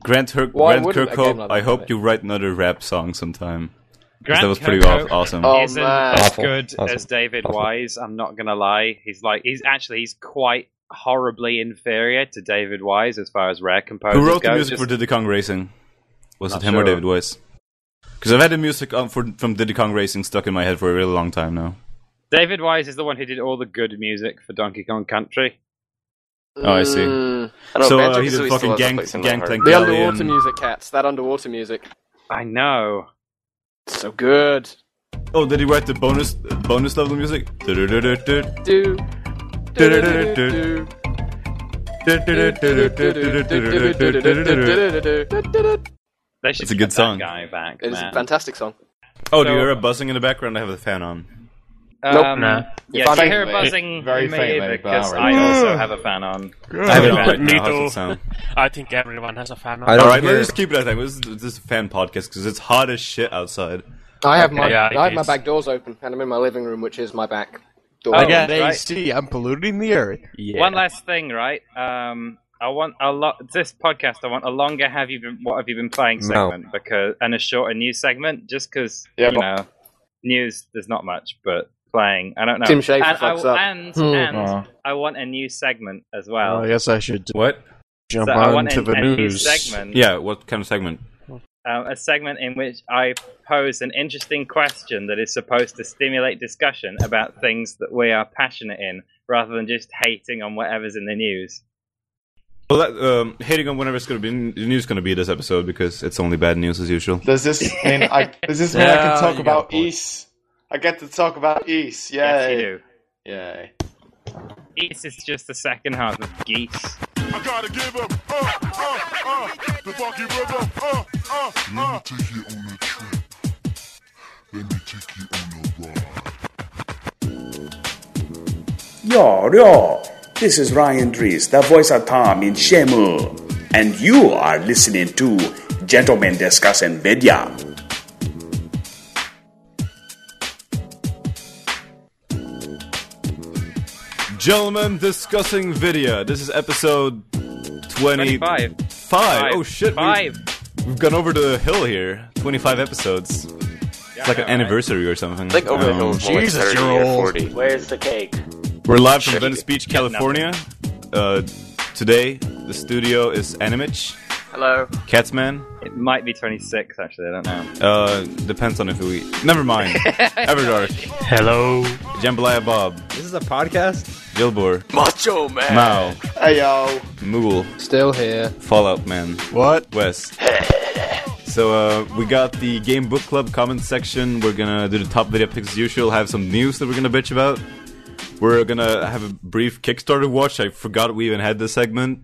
Grant Kirkhope, like I that hope play? you write another rap song sometime. 'Cause Grant that was pretty Kirkhope awesome. Oh, isn't man. as Awful. good Awesome. as David Awful. Wise. I'm not gonna lie. He's quite horribly inferior to David Wise as far as rare composers Who wrote go. the music Just- for Diddy Kong Racing? Was Not it him or sure. David Wise? Because I've had the music from Diddy Kong Racing stuck in my head for a really long time now. David Wise is the one who did all the good music for Donkey Kong Country. Oh, I see. Mm, I don't know, So Banjo he did Kazooie fucking still has a place in my heart. Gangplank the Galleon. underwater music, cats. That underwater music. I know. So good. Oh, did he write the bonus level music? Do. They should It's a good get song. That guy back, It is a man. fantastic song. Oh, do you So- hear a buzzing in the background? I have the fan on. Nope. Nah. Yeah, I hear a Faintly. buzzing Very in my faintly, ear but because I'll I read it. also have a fan on. I have it on right Me now. How's too. it sound? I think everyone has a fan. I don't Alright, hear- let's just keep it at that. This is a fan podcast because it's hot as shit outside. I have my Yeah, I have my it's- back doors open, and I'm in my living room, which is my back door. Oh, I got right. AC. I'm polluting the earth. Yeah. One last thing, right? I want this podcast. I want a longer what have you been playing No. segment and a shorter news segment, just because Yeah, you know news. There's not much, but playing. I don't know. Tim Schafer and fucks up. And I want a new segment as well. I guess I should What? jump So I on want to the a new news. segment. Yeah, what kind of segment? A segment in which I pose an interesting question that is supposed to stimulate discussion about things that we are passionate in, rather than just hating on whatever's in the news. Well, hating on whatever the news is going to be this episode because it's only bad news as usual. Does this mean I Yeah, can talk you got a about point. East? I get to talk about East. Yay. Yes, you do. Yay. Geese is just the second half of geese. I gotta give him, the funky rhythm, Let me take you on a trip. Let me take you on a ride. Yo, this is Ryan Dries, the voice of Tom in Shemu, and you are listening to Gentlemen Discussing Video. Gentlemen discussing video. This is episode 25. 25. Oh shit, Five. we've gone over the hill here. 25 episodes. It's like an anniversary or something. I think over the hill is more like Jesus, 30 you're or old. 40. Where's the cake? We're live from Shit. Venice Beach, California. Today, the studio is Animich, Hello. Catsman. It might be 26, actually, I don't know. Depends on if we... Never mind. Everdark. Hello. Jambalaya Bob. This is a podcast? Gilbor. Macho Man! Mao. Hey yo. Moogle. Still here. Fallout Man. What? Wes. So, we got the Game Book Club comment section. We're gonna do the top video picks as usual. Have some news that we're gonna bitch about. We're gonna have a brief Kickstarter watch. I forgot we even had this segment.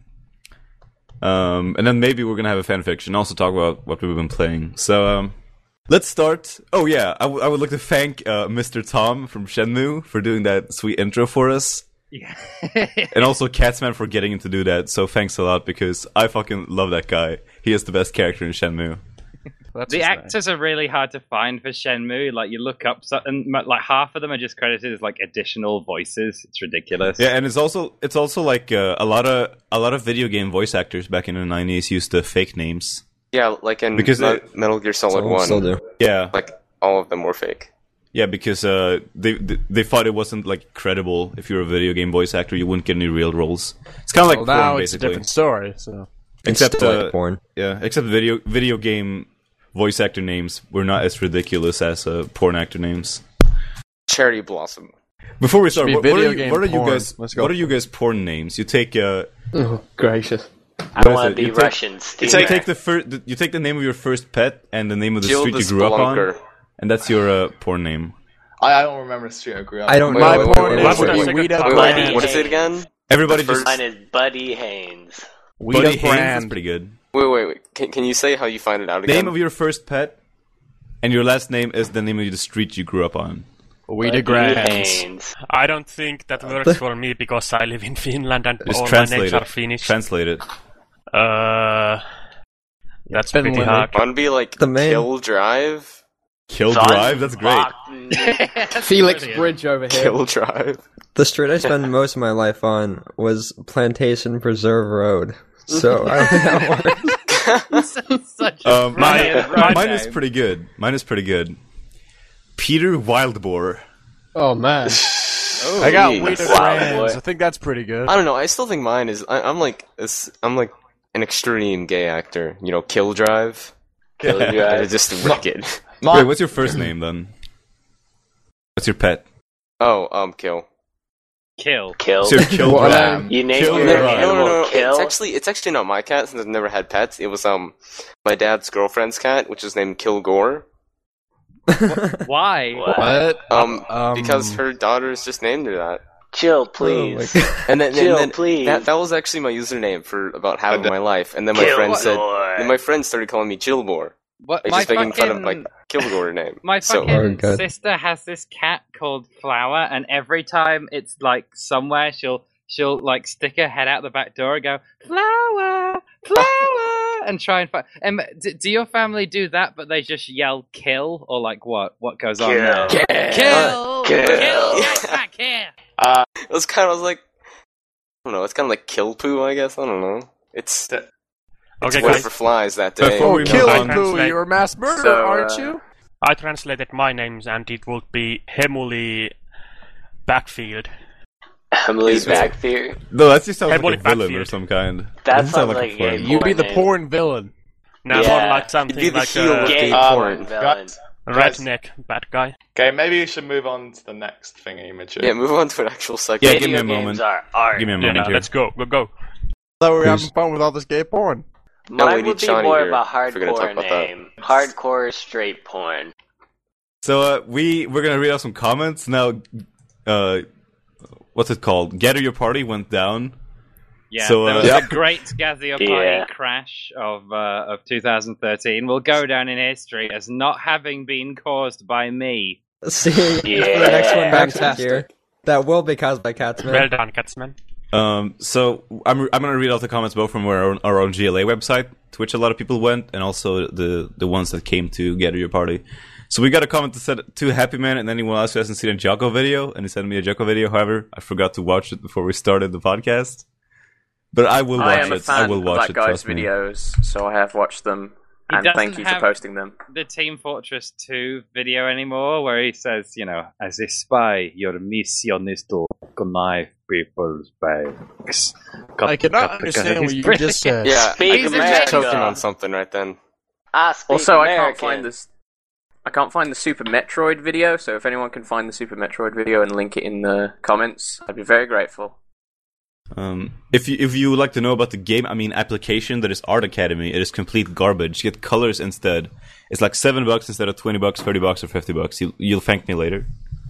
And then maybe we're gonna have a fanfiction. Also talk about what we've been playing. So, let's start. Oh yeah, I would like to thank Mr. Tom from Shenmue for doing that sweet intro for us. Yeah. And also Catsman for getting him to do that. So thanks a lot because I fucking love that guy. He is the best character in Shenmue. That's The just actors are really hard to find for Shenmue. Like, you look up, and like half of them are just credited as like additional voices. It's ridiculous. Yeah, and it's also like a lot of video game voice actors back in the 90s used to fake names. Yeah, like in Because Metal Gear Solid 1. Still do. Yeah, Like, all of them were fake. yeah, because they thought it wasn't like credible. If you're a video game voice actor, you wouldn't get any real roles. It's kind of like well, now porn, it's a basically. different story. So Except still like porn. Yeah, except video game voice actor names were not as ridiculous as porn actor names. Cherry Blossom. Before we start, be what video are game you porn. guys? Let's go. What are you guys porn names? You take Oh, gracious. I What is want it? to be You take- Russian. you Steve. take the name of your first pet and the name of the Jill street the you grew up on, Spelunker. and that's your porn name. I don't remember the street I grew up. I don't on. know. my wait, porn wait, name wait, would wait, be wait. Weed Up Wait, Brand. what is it again? Everybody The just Mine is Buddy Haynes. Weed Buddy Up Haynes. That's Brand. pretty good. Wait. Can you say how you find it out again? Name of your first pet, and your last name is the name of the street you grew up on. Weed Buddy Up Brand. Haynes. I don't think that works for me because I live in Finland and Just all my translate names it. are Finnish. Translate it. That's Finland. pretty hard. One be like The main- Kill Drive? Kill Son, Drive. That's great. fuck. Felix Bridge over here. Kill Drive. The street I spent most of my life on was Plantation Preserve Road. So I don't think that works. Such a brilliant road mine is name. pretty good. Mine is pretty good. Peter Wildboar. Oh man. I got Jeez. Weighted Wow, Friends. boy. I think that's pretty good. I don't know. I still think mine is. I'm like an extreme gay actor. You know, Kill Drive. Kill Drive. It's just wicked. Wait, what's your first name then? What's your pet? Oh, Kill. Kill. Kill. What's your kill What a drive? name. You named Kill your Drive. animal No. Kill. It's actually not my cat since I've never had pets. It was my dad's girlfriend's cat, which is named Kilgore. Why? What? Because her daughter's just named her that. Chill, please. And then, Chill, and then please. that was actually my username for about half of my life. And then my Kill friend said, Lord. then my friend started calling me Chillbore. What? Like My just making fun of fucking, my Kilgore name. my So- fucking Oh, God. sister has this cat called Flower, and every time it's like somewhere, she'll like stick her head out the back door and go Flower, Flower, and try and find. Do your family do that? But they just yell kill, or like what? What goes on there? Kill. Kill, Kill. get back here. It was kind of like, I don't know, it's kind of like kill poo, I guess. I don't know. It's Okay, word guys. for flies that day. Before we Kill move I on, Pooh, translate- you're a mass murderer, So, aren't you? I translated my names and it would be Hemuli Backfield. Emily Is it? Backfield. no, that just sounds Hey, like a Bonnie villain Backfield. or some kind. That Doesn't sound sounds like a a fun. gay You be the name. porn villain. Now, Yeah. more like You'd be something the like heel of a Gay gay porn porn. villain. redneck bad guy. Okay, maybe you should move on to the next thingy, Mitchell. Yeah, move on to an actual Yeah, segment. give me a Video moment. games are art. Give me a Yeah, moment here. let's go. Go. Thought we were Here's- having fun with all this gay porn. No, we Mine need would be Johnny more here of a if we're gonna talk hardcore about that. name. Hardcore straight porn. So we're gonna read out some comments now. What's it called? Gather Your Party went down. Yeah, So, there was yeah. a great Gazio Party Yeah. crash of 2013. Will go down in history as not having been caused by me. See, Yeah. for the next one next Fantastic. year. That will be caused by Catsman. Well done, Catsman. So I'm gonna read out the comments both from our own GLA website, to which a lot of people went, and also the ones that came to Gather Your Party. So we got a comment that said to Happy Man and anyone else who hasn't seen a Jocko video, and he sent me a Jocko video. However, I forgot to watch it before we started the podcast. But I will I watch am a it. fan I will of watch that it. guy's Trust me. videos, so I have watched them, He and thank doesn't you for have- posting them. The Team Fortress 2 video anymore, where he says, you know, as a spy, your mission is to connive people's bags. I cannot understand what you just said. Yeah, Speak I was America. choking on something right then. I speak Also, American. I can't find the Super Metroid video, so if anyone can find the Super Metroid video and link it in the comments, I'd be very grateful. If you would like to know about the game, application that is Art Academy, it is complete garbage. You get colors instead. It's like $7 instead of $20, $30, or $50. You'll thank me later.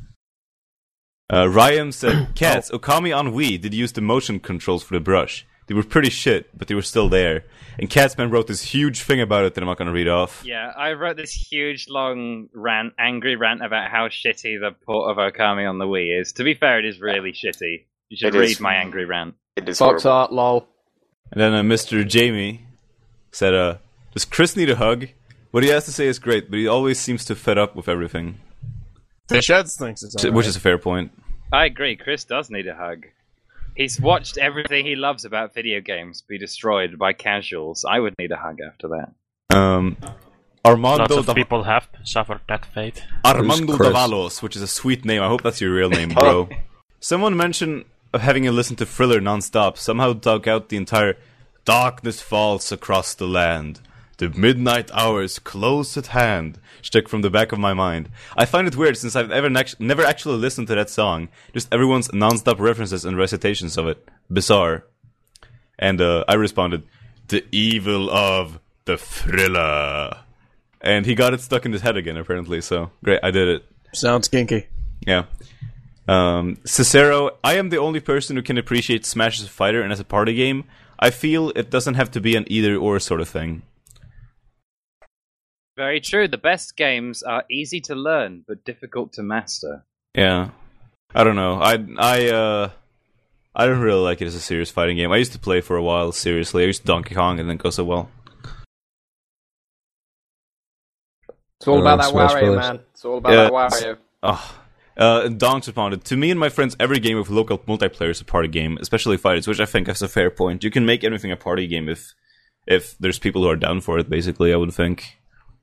Ryan said, "Cats, Okami on Wii did use the motion controls for the brush. They were pretty shit, but they were still there." And Catsman wrote this huge thing about it that I'm not going to read off. Yeah, I wrote this huge, long angry rant about how shitty the port of Okami on the Wii is. To be fair, it is really shitty. You should It read is. my angry rant. It is Fox horrible. art, lol. And then Mr. Jamie said, "Does Chris need a hug? What he has to say is great, but he always seems to fed up with everything." Fish Heads thinks it's Which is a fair point. I agree, Chris does need a hug. He's watched everything he loves about video games be destroyed by casuals. I would need a hug after that. Armando Lots of people have suffered that fate. Armando Chris? Davalos, which is a sweet name. I hope that's your real name, bro. Someone mentioned having a listen to Thriller nonstop. Somehow dug out the entire "Darkness falls across the land. The midnight hour is close at hand" stuck from the back of my mind. I find it weird since I've never actually listened to that song. Just everyone's nonstop references and recitations of it. Bizarre. And I responded, "The evil of the Thriller." And he got it stuck in his head again, apparently. So great, I did it. Sounds kinky. Yeah. Cicero, I am the only person who can appreciate Smash as a fighter and as a party game. I feel it doesn't have to be an either-or sort of thing. Very true. The best games are easy to learn, but difficult to master. Yeah. I don't know. I don't really like it as a serious fighting game. I used to play for a while, seriously. I used to Donkey Kong and it didn't go so well. It's all about that Smash Wario, Brothers. man. It's all about Yeah. that Wario. Donks responded, "To me, in my friends, every game with local multiplayer is a party game, especially fighters," which I think is a fair point. You can make anything a party game if if there's people who are down for it. Basically, I would think.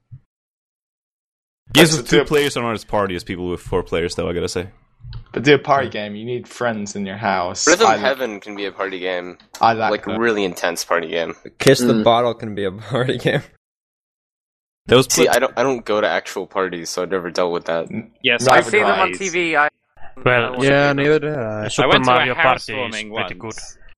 Games with 2 players are not as party as people with 4 players, though. I gotta say. But do a party game. You need friends in your house. Rhythm Heaven can be a party game. I like that. Really intense party game. Kiss the Bottle can be a party game. See, I don't go to actual parties, so I've never dealt with that. Yes, I've seen them on TV. Well, yeah, neither did I. Super Mario Party is housewarming pretty good.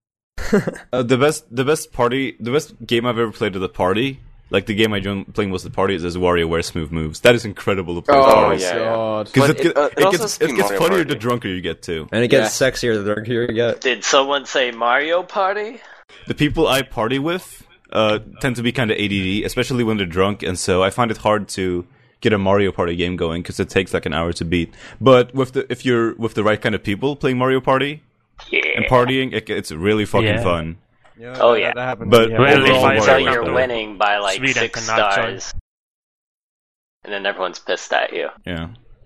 The best game I've ever played at the party, like the game I joined playing was the party, is WarioWare Smooth Moves. That is incredible to play. God. Because But it gets funnier Party. the drunker you get too. And it gets sexier the drunker you get. Did someone say Mario Party? The people I party with tend to be kind of ADD, especially when they're drunk, and so I find it hard to get a Mario Party game going because it takes like an hour to beat. But if you're with the right kind of people playing Mario Party and partying, it's really fucking fun. Yeah, Oh, yeah. that happens. But Yeah, Well, Wait if I until were you're to- winning by like Sweden 6 cannot join. stars. And then everyone's pissed at you. Yeah.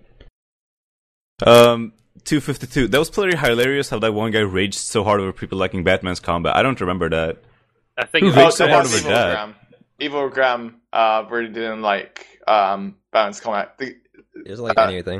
252. That was pretty hilarious how that one guy raged so hard over people liking Batman's combat. I don't remember that. I think Who it raged was so hard over Evil that? Graham. Evil Graham, we're doing like Batman's combat. He doesn't like anything.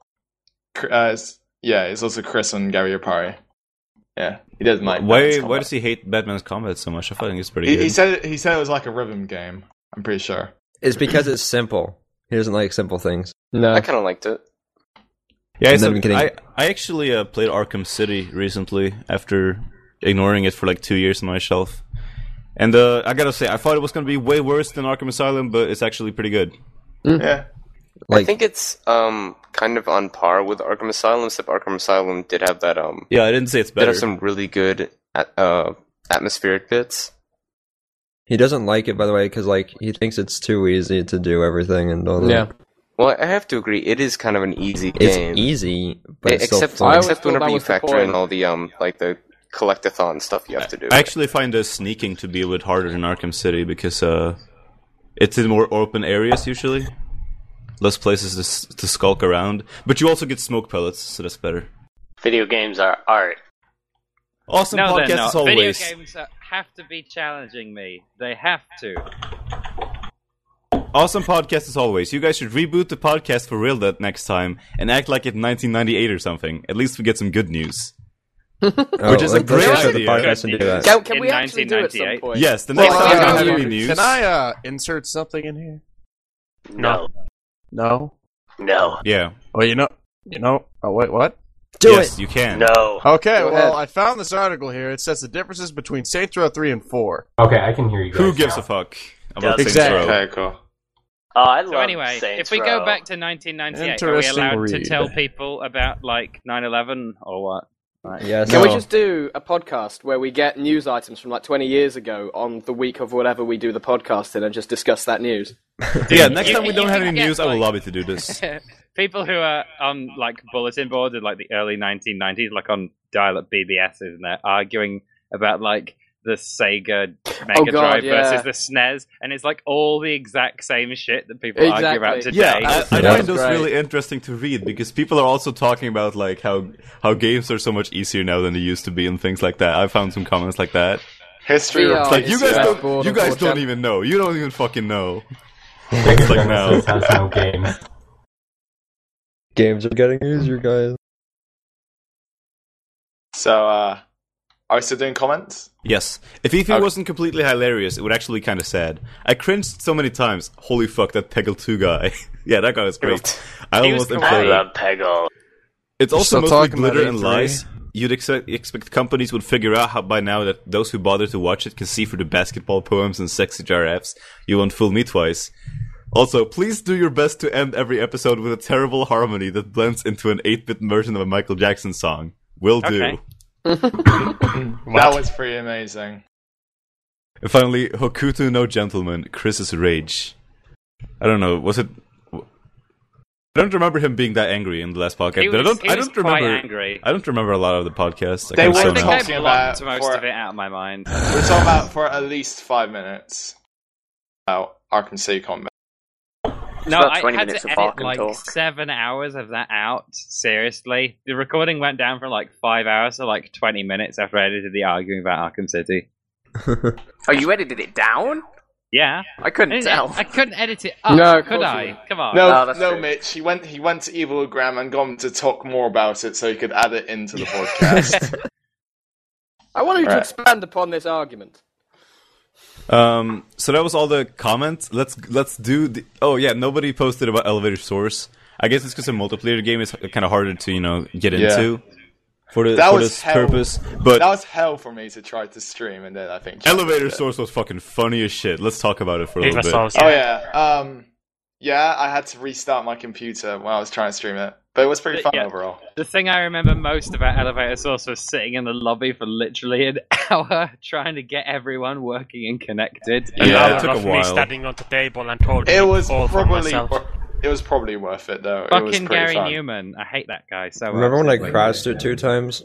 It's also Chris and Gary Party. Yeah, he doesn't like. Why Batman's why combat. does he hate Batman's combat so much? I think it's pretty He, good. he said it was like a rhythm game. I'm pretty sure. It's because it's simple. He doesn't like simple things. No. I kind of liked it. Yeah, And then getting- I actually played Arkham City recently after ignoring it for like 2 years on my shelf. And I gotta say, I thought it was gonna be way worse than Arkham Asylum, but it's actually pretty good. Yeah. Like, I think it's kind of on par with Arkham Asylum, except Arkham Asylum did have that Yeah, I didn't say it's did better. have some really good atmospheric bits. he doesn't like it, by the way, because like he thinks it's too easy to do everything and all that. Yeah. Well, I have to agree, it is kind of an easy It's game. easy, but it's still except fun. I always except thought whenever that you was the factor in point. all the like the collectathon stuff you have to do. I actually find the sneaking to be a bit harder than Arkham City because it's in more open areas usually. Less places to skulk around. But you also get smoke pellets, so that's better. Video games are art. Awesome No, they're podcast not. as always. Video games have to be challenging me. They have to. Awesome podcast as always. You guys should reboot the podcast for real that next time and act like it's 1998 or something. At least we get some good news. Oh, Which is a let's great just start idea. the podcast and do that. Can In we actually do it at some 1998? point? Yes, the next Well, time we don't have uh, any news. Can I insert something in here? No. No. No. Yeah. Well, you know. Oh wait, what? Do yes, it! you can. No. Okay, Go well, ahead. I found this article here. It says the differences between Saints Row 3 and 4. Okay, I can hear you guys. Who gives now. a fuck about Yeah, Saints exactly. Row? Okay, cool. Oh, I love So anyway, Saints if we Row. go back to 1998, are we Interesting allowed to read. tell people about like 9/11 or what? Yes. Can we No. just do a podcast where we get news items from like 20 years ago on the week of whatever we do the podcast in and just discuss that news? Yeah, next time we you don't have can any get, news, I will like- lobby to do this. People who are on like bulletin boards in like the early 1990s, like on dial-up BBSs, and they're arguing about like the Sega Mega God, Drive yeah. versus the SNES, and it's like all the exact same shit that people argue about Exactly. today. Yeah, I Yeah. find those Great. really interesting to read because people are also talking about like how games are so much easier now than they used to be and things like that. I found some comments like that. History Yeah, repeats Like you guys itself. don't, you guys don't even know. You don't even fucking know. Sega like now. Genesis has no games. Games are getting easier, guys. So, are we still doing comments? Yes. If Ethan wasn't completely hilarious, it would actually kind of sad. I cringed so many times. Holy fuck, that Peggle 2 guy. Yeah, that guy was great. I He was almost great. I imploded. love Peggle. It's also Still mostly talking about glitter and E3. lies. You'd expect companies would figure out how by now that those who bother to watch it can see through the basketball poems and sexy giraffes. You won't fool me twice. Also, please do your best to end every episode with a terrible harmony that blends into an 8-bit version of a Michael Jackson song. Will do. Okay. That was pretty amazing. And finally, Hokuto no Gentleman, Chris's Rage. I don't know, was it... I don't remember him being that angry in the last podcast. He but was- I he was don't remember. quite angry. I don't remember a lot of the podcast. They I were can't I so think now. I talking blocked about most for- of it out of my mind. We're talking about for at least 5 minutes about Arkham City combat. No, about I 20 had minutes to of edit bark and like talk. 7 hours of that out. Seriously, the recording went down from like 5 hours to like 20 minutes after I edited the arguing about Arkham City. Oh, you edited it down? Yeah. I couldn't tell. I couldn't edit it up, No, of could course I? you Come on. No, that's no, true. Mitch. He went to Evilogram and got him to talk more about it so he could add it into the podcast. I wanted to Right. expand upon this argument. So that was all the comments. Let's do the. Oh yeah, nobody posted about Elevator Source. I guess it's because a multiplayer game is kind of harder to get into for this purpose. But that was hell for me to try to stream, and then I think Elevator Source was fucking funny as shit. Let's talk about it for a little bit. Oh yeah, I had to restart my computer when I was trying to stream it, but it was pretty fun overall. The thing I remember most about Elevator Source was sitting in the lobby for literally an hour trying to get everyone working and connected. An Yeah, it hour took a of me while. standing on the table and holding It was all for probably myself. it was probably worth it though. It was Fucking pretty Gary fun. Newman. I hate that guy so much. Remember when I crashed it 2 times?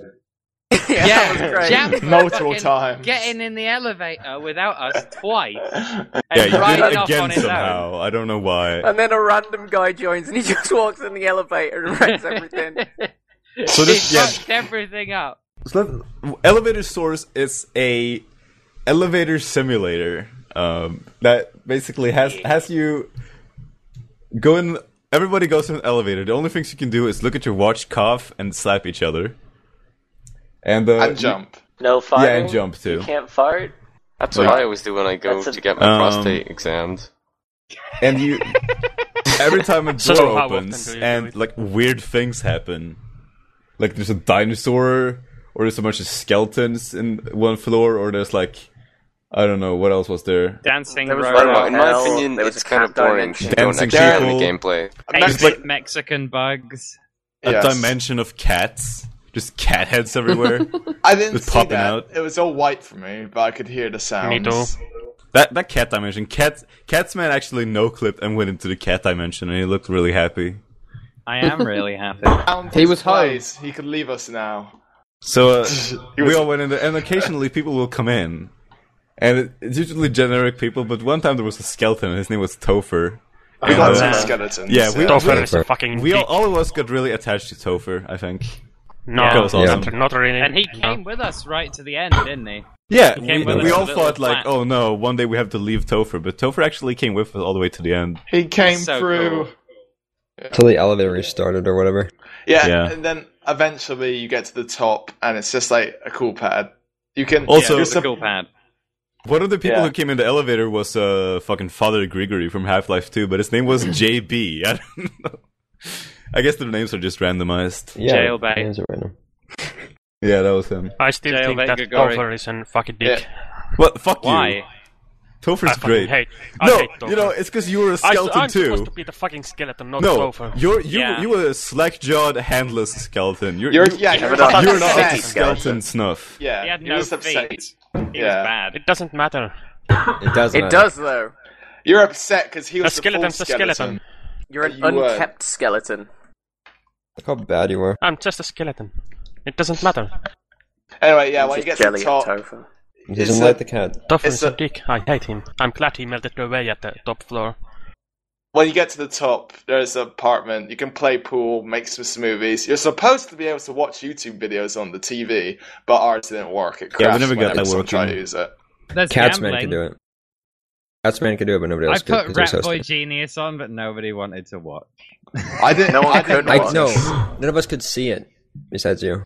Yeah, Jam Multiple fucking times. Getting in the elevator without us twice. Yeah, And you riding did it off again on his own. somehow. I don't know why. And then a random guy joins and he just walks in the elevator and wrecks everything. So this, He yeah, fucked everything up. so Elevator Source is a elevator simulator that basically has you go in. Everybody goes in an elevator. The only things you can do is look at your watch, cough, and slap each other. And jump. No farting? Yeah, and jump too. You can't fart? That's what I always do when I go to get my prostate examined. And you every time a So door how often opens do you do and it? like weird things happen. Like there's a dinosaur, or there's a bunch of skeletons in one floor, or there's like I don't know what else was there. Dancing There was robot. robot In my hell, opinion, there was it's a kind of cat boring. dimension. You don't Dancing actually get any people. gameplay. Mexican bugs. A Yes. dimension of cats, just cat heads everywhere. I didn't Just see popping that. out. It was all white for me, but I could hear the sounds. Me too. That cat dimension, Catsman actually no clipped and went into the cat dimension, and he looked really happy. I am really happy. He was home. Plays. He could leave us now. So He we was- all went in there, and occasionally people will come in, and it's usually generic people. But one time there was a skeleton, and his name was Topher. We And, got uh, some skeletons. yeah, we- Topher is a fucking we dick. all of us got really attached to Topher, I think. No, Yeah. That was awesome. not really. And he no. came with us right to the end, didn't he? Yeah, He came we with us all a little thought like, flat. oh no, one day we have to leave Topher, but Topher actually came with us all the way to the end. He came So through. cool. Till the elevator restarted or whatever. Yeah, Yeah. and then eventually you get to the top, and it's just like a cool pad. You can Also- you're It's a cool pad. One of the people Yeah. who came in the elevator was fucking Father Grigory from Half-Life 2, but his name was JB. I don't know. I guess the names are just randomized. Yeah, Jailbait. names are random. Yeah, that was him. I still think Jailbait that Grigori. Topher is a fucking dick. What? Fuck you. Why? Topher's I fucking great. hate. I No, hate Topher. you know, it's because you were a skeleton I'm too. supposed to be the fucking skeleton, not No, Topher. Yeah. you were a slack-jawed, handless skeleton. you're you're a not fucking not up to upset. skeleton snuff. Yeah, He had you're no just upset. feet. He Yeah. was bad. It doesn't matter. It does. It matter. does, though. You're upset because he A was the full skeleton's a skeleton. skeleton. You're an You were. unkept skeleton. Look how bad you were. I'm just a skeleton. It doesn't matter. Anyway, yeah, You when you just get to the jelly top, at Topher. He It's doesn't a- like the cat. Topher It's is a a- dick. I hate him. I'm glad he melted away at the top floor. when you get to the top, there's an apartment. You can play pool, make some smoothies. You're supposed to be able to watch YouTube videos on the TV, but ours didn't work. It crashed Yeah, we never got whenever that someone tried working. to use it. There's Catsman gambling. can do it. Catsman can do it, but nobody I else could. put 'cause they're Rat so Boy stupid. Genius on, but nobody wanted to watch. I didn't. No one I didn't could watch watch. No, it. none of us could see it besides you.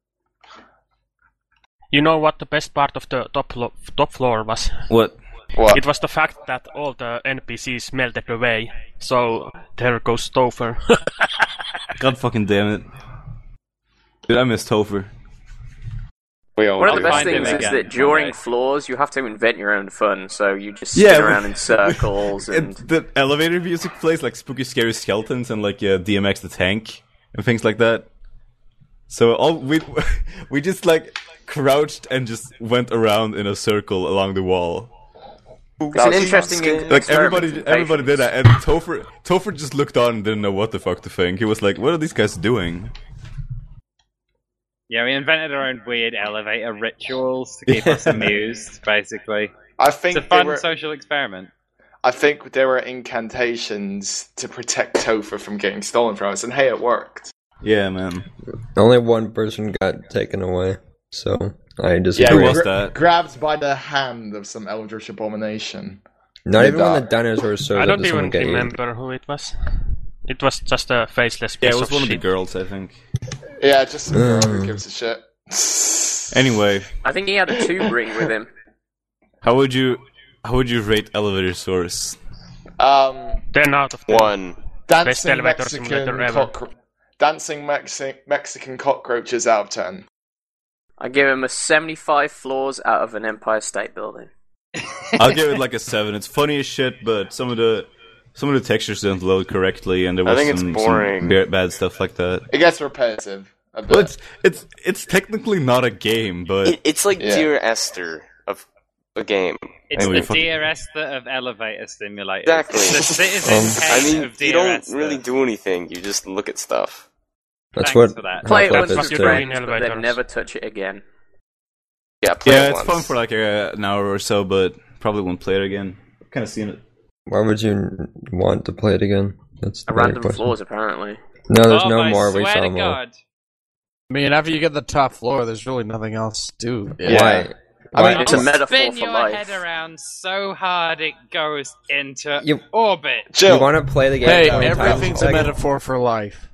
You know what the best part of the top floor was? What? What? It was the fact that all the NPCs melted away. So there goes Topher. God fucking damn it. Dude, I miss Topher. We all One of do. the best find him things is again that one during day. floors, you have to invent your own fun. So you just Yeah, spin we- around in circles and The elevator music plays like spooky, scary skeletons and like DMX the Tank and things like that. So all we just like crouched and just went around in a circle along the wall. it's an interesting Like experiment in everybody did patience. that, and Topher just looked on and didn't know what the fuck to think. He was like, "What are these guys doing?" Yeah, we invented our own weird elevator rituals to keep us amused, basically. I It's think a they fun were. social experiment. I think there were incantations to protect Topher from getting stolen from us, and hey, it worked. Yeah, man. Only one person got taken away, so I Yeah, disagree. Who was that? grabbed by the hand of some eldritch abomination. Not Did even when the that. dinosaurs showed I up, don't did someone even get eaten. remember who it was. It was just a faceless Yeah, piece it was of one of the shit. girls, I think. Yeah, just some girl who gives a shit. Anyway, I think he had a tube ring with him. how would you rate Elevator Source? 10 out of 10. 1. Best Dancing elevator simulator ever. Dancing Mexican cockroaches out of 10. I give him a 75 floors out of an Empire State Building. I'll give it like a 7. It's funny as shit, but some of the textures don't load correctly, and there was I think it's some boring. bad stuff like that. It gets repetitive a bit. Well, it's technically not a game, but It's like Yeah. Dear Esther of a game. It's Anyway, the Dear Esther of elevator simulators. Exactly. It's the Citizen I Kane mean, of Dear you don't Esther. really do anything. You just look at stuff. That's Thanks what for that. Play it Half-Life once is with too. friends, but Elevators. then never touch it again. Yeah, play yeah, it it's once. fun for like an hour or so, but probably won't play it again. Kind of seen it. Why would you want to play it again? That's A the better random question. floors, apparently. No, there's Oh, no I more. We swear saw to more. God. I mean, after you get the top floor, there's really nothing else to do. Yeah. Why? I mean, It's a I'll metaphor spin for your life. head around so hard it goes into You- orbit. Chill. You want to play the game? Hey, 20 times everything's a second? metaphor for life.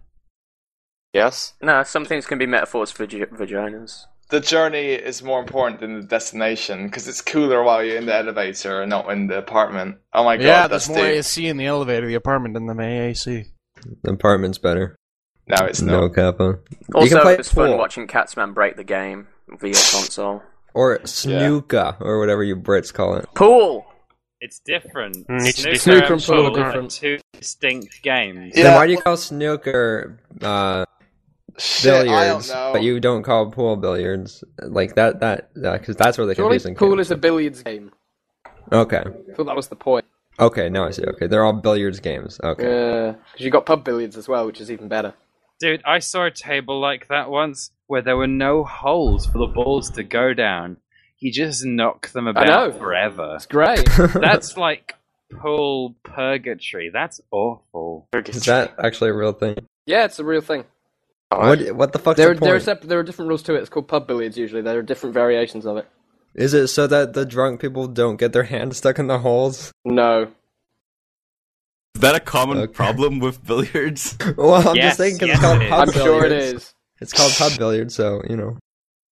Yes? No, some things can be metaphors for vaginas. The journey is more important than the destination because it's cooler while you're in the elevator and not in the apartment. Oh my god, Yeah, that's there's more deep. AC in the elevator, the apartment, than the AAC. The apartment's better. No, it's No not. kappa. You Also, can play it's fun pool. watching Catsman break the game via console. Or snooker, or whatever you Brits call it. Pool! It's different. It's Snooker Snooker and and pool are pool are different. two distinct games. Yeah. Then why do you call snooker Shit, I don't billiards, know. but you don't call pool billiards? Like that, because that's where the Surely confusing pool came is a billiards game. Okay. I thought that was the point. Okay, now I see. Okay, they're all billiards games. Okay. Yeah, because you got pub billiards as well, which is even better. Dude, I saw a table like that once where there were no holes for the balls to go down. You just knock them know. about forever. It's great. That's like pool purgatory. That's awful. Is that actually a real thing? Yeah, it's a real thing. What the fuck's There, the point? there are different rules to it. It's called pub billiards usually. There are different variations of it. Is it so that the drunk people don't get their hands stuck in the holes? No. Is that a common problem with billiards? Well, I'm Yes, just saying because yes, it's called it is. pub I'm sure it billiards. is. It's called pub billiards, so you know.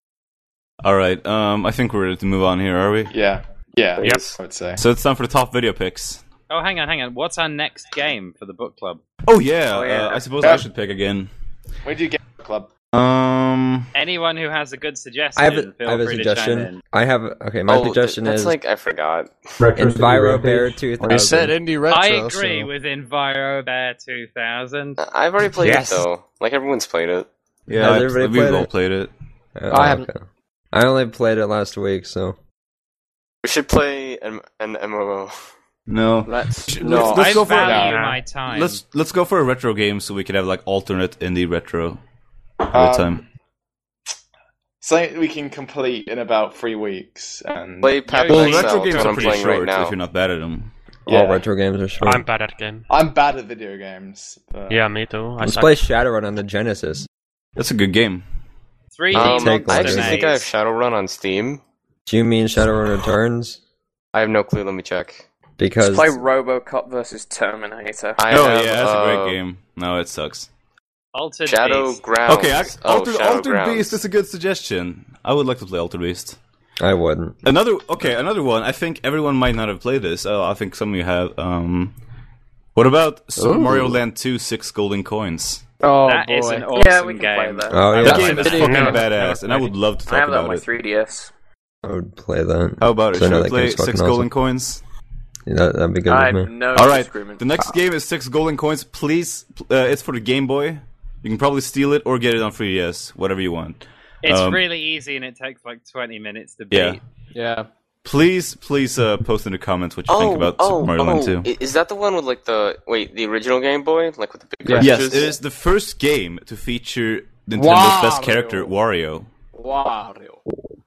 All right, I think we're ready to move on here, are we? Yeah. Yeah, Yep. I would say. So it's time for the top video picks. Oh, hang on. What's our next game for the book club? Oh yeah, Oh, yeah. I suppose Yeah. I should pick again. Where do you get the club? Anyone who has a good suggestion, I have a, feel I have a free to chime suggestion. in. I have my suggestion that's is like, I forgot. Enviro Bear 2000. We said indie retro. I agree so. with Enviro Bear 2000. I've already played Yes. it, though. Like, everyone's played it. Yeah, Has everybody we've played all it? played it. I haven't. Okay. I only played it last week, so We should play an MMO. No, Let's No. not. Let's I go for it value now. my time. let's go for a retro game so we can have like alternate indie retro every time. Something we can complete in about 3 weeks. And Play Path Well, of retro Exile, games what are I'm pretty playing short right now. if you're not bad at them. Yeah. all retro games are short. I'm bad at game. I'm bad at video games. But... Yeah, me too. I Let's suck. play Shadowrun on the Genesis. That's a good game. 3D Take I like actually a- think I have Shadowrun on Steam. Do you mean Shadowrun Returns? I have no clue. Let me check. Because Let's play RoboCop versus Terminator. I Oh have, yeah, that's a great game. No, it sucks. Altered Shadow Beast. Grounds. Okay, Shadow Altered Grounds. Beast is a good suggestion. I would like to play Altered Beast. I wouldn't. Another one. I think everyone might not have played this. I think some of you have. What about Super Ooh. Mario Land 2: 6 Golden Coins? Oh That boy. is an Yeah, awesome we can game. play that. Oh yeah, That game is Video fucking game. badass, and I would love to I talk have that on about my it. 3DS. I would play that. How about it? So I Should know we that play game's 6 fucking Golden awesome. Coins? Yeah, that'd be good I with have me. no All right. disagreement. The next game is 6 Golden Coins. Please, it's for the Game Boy. You can probably steal it or get it on 3DS, whatever you want. It's really easy and it takes like 20 minutes to beat. Yeah. Yeah. Please, post in the comments what you think about Super Mario Land 2. Is that the one with like the original Game Boy, like with the big Yeah. Yes, cartridges? it is the first game to feature Nintendo's best Wario. character, Wario. Wario.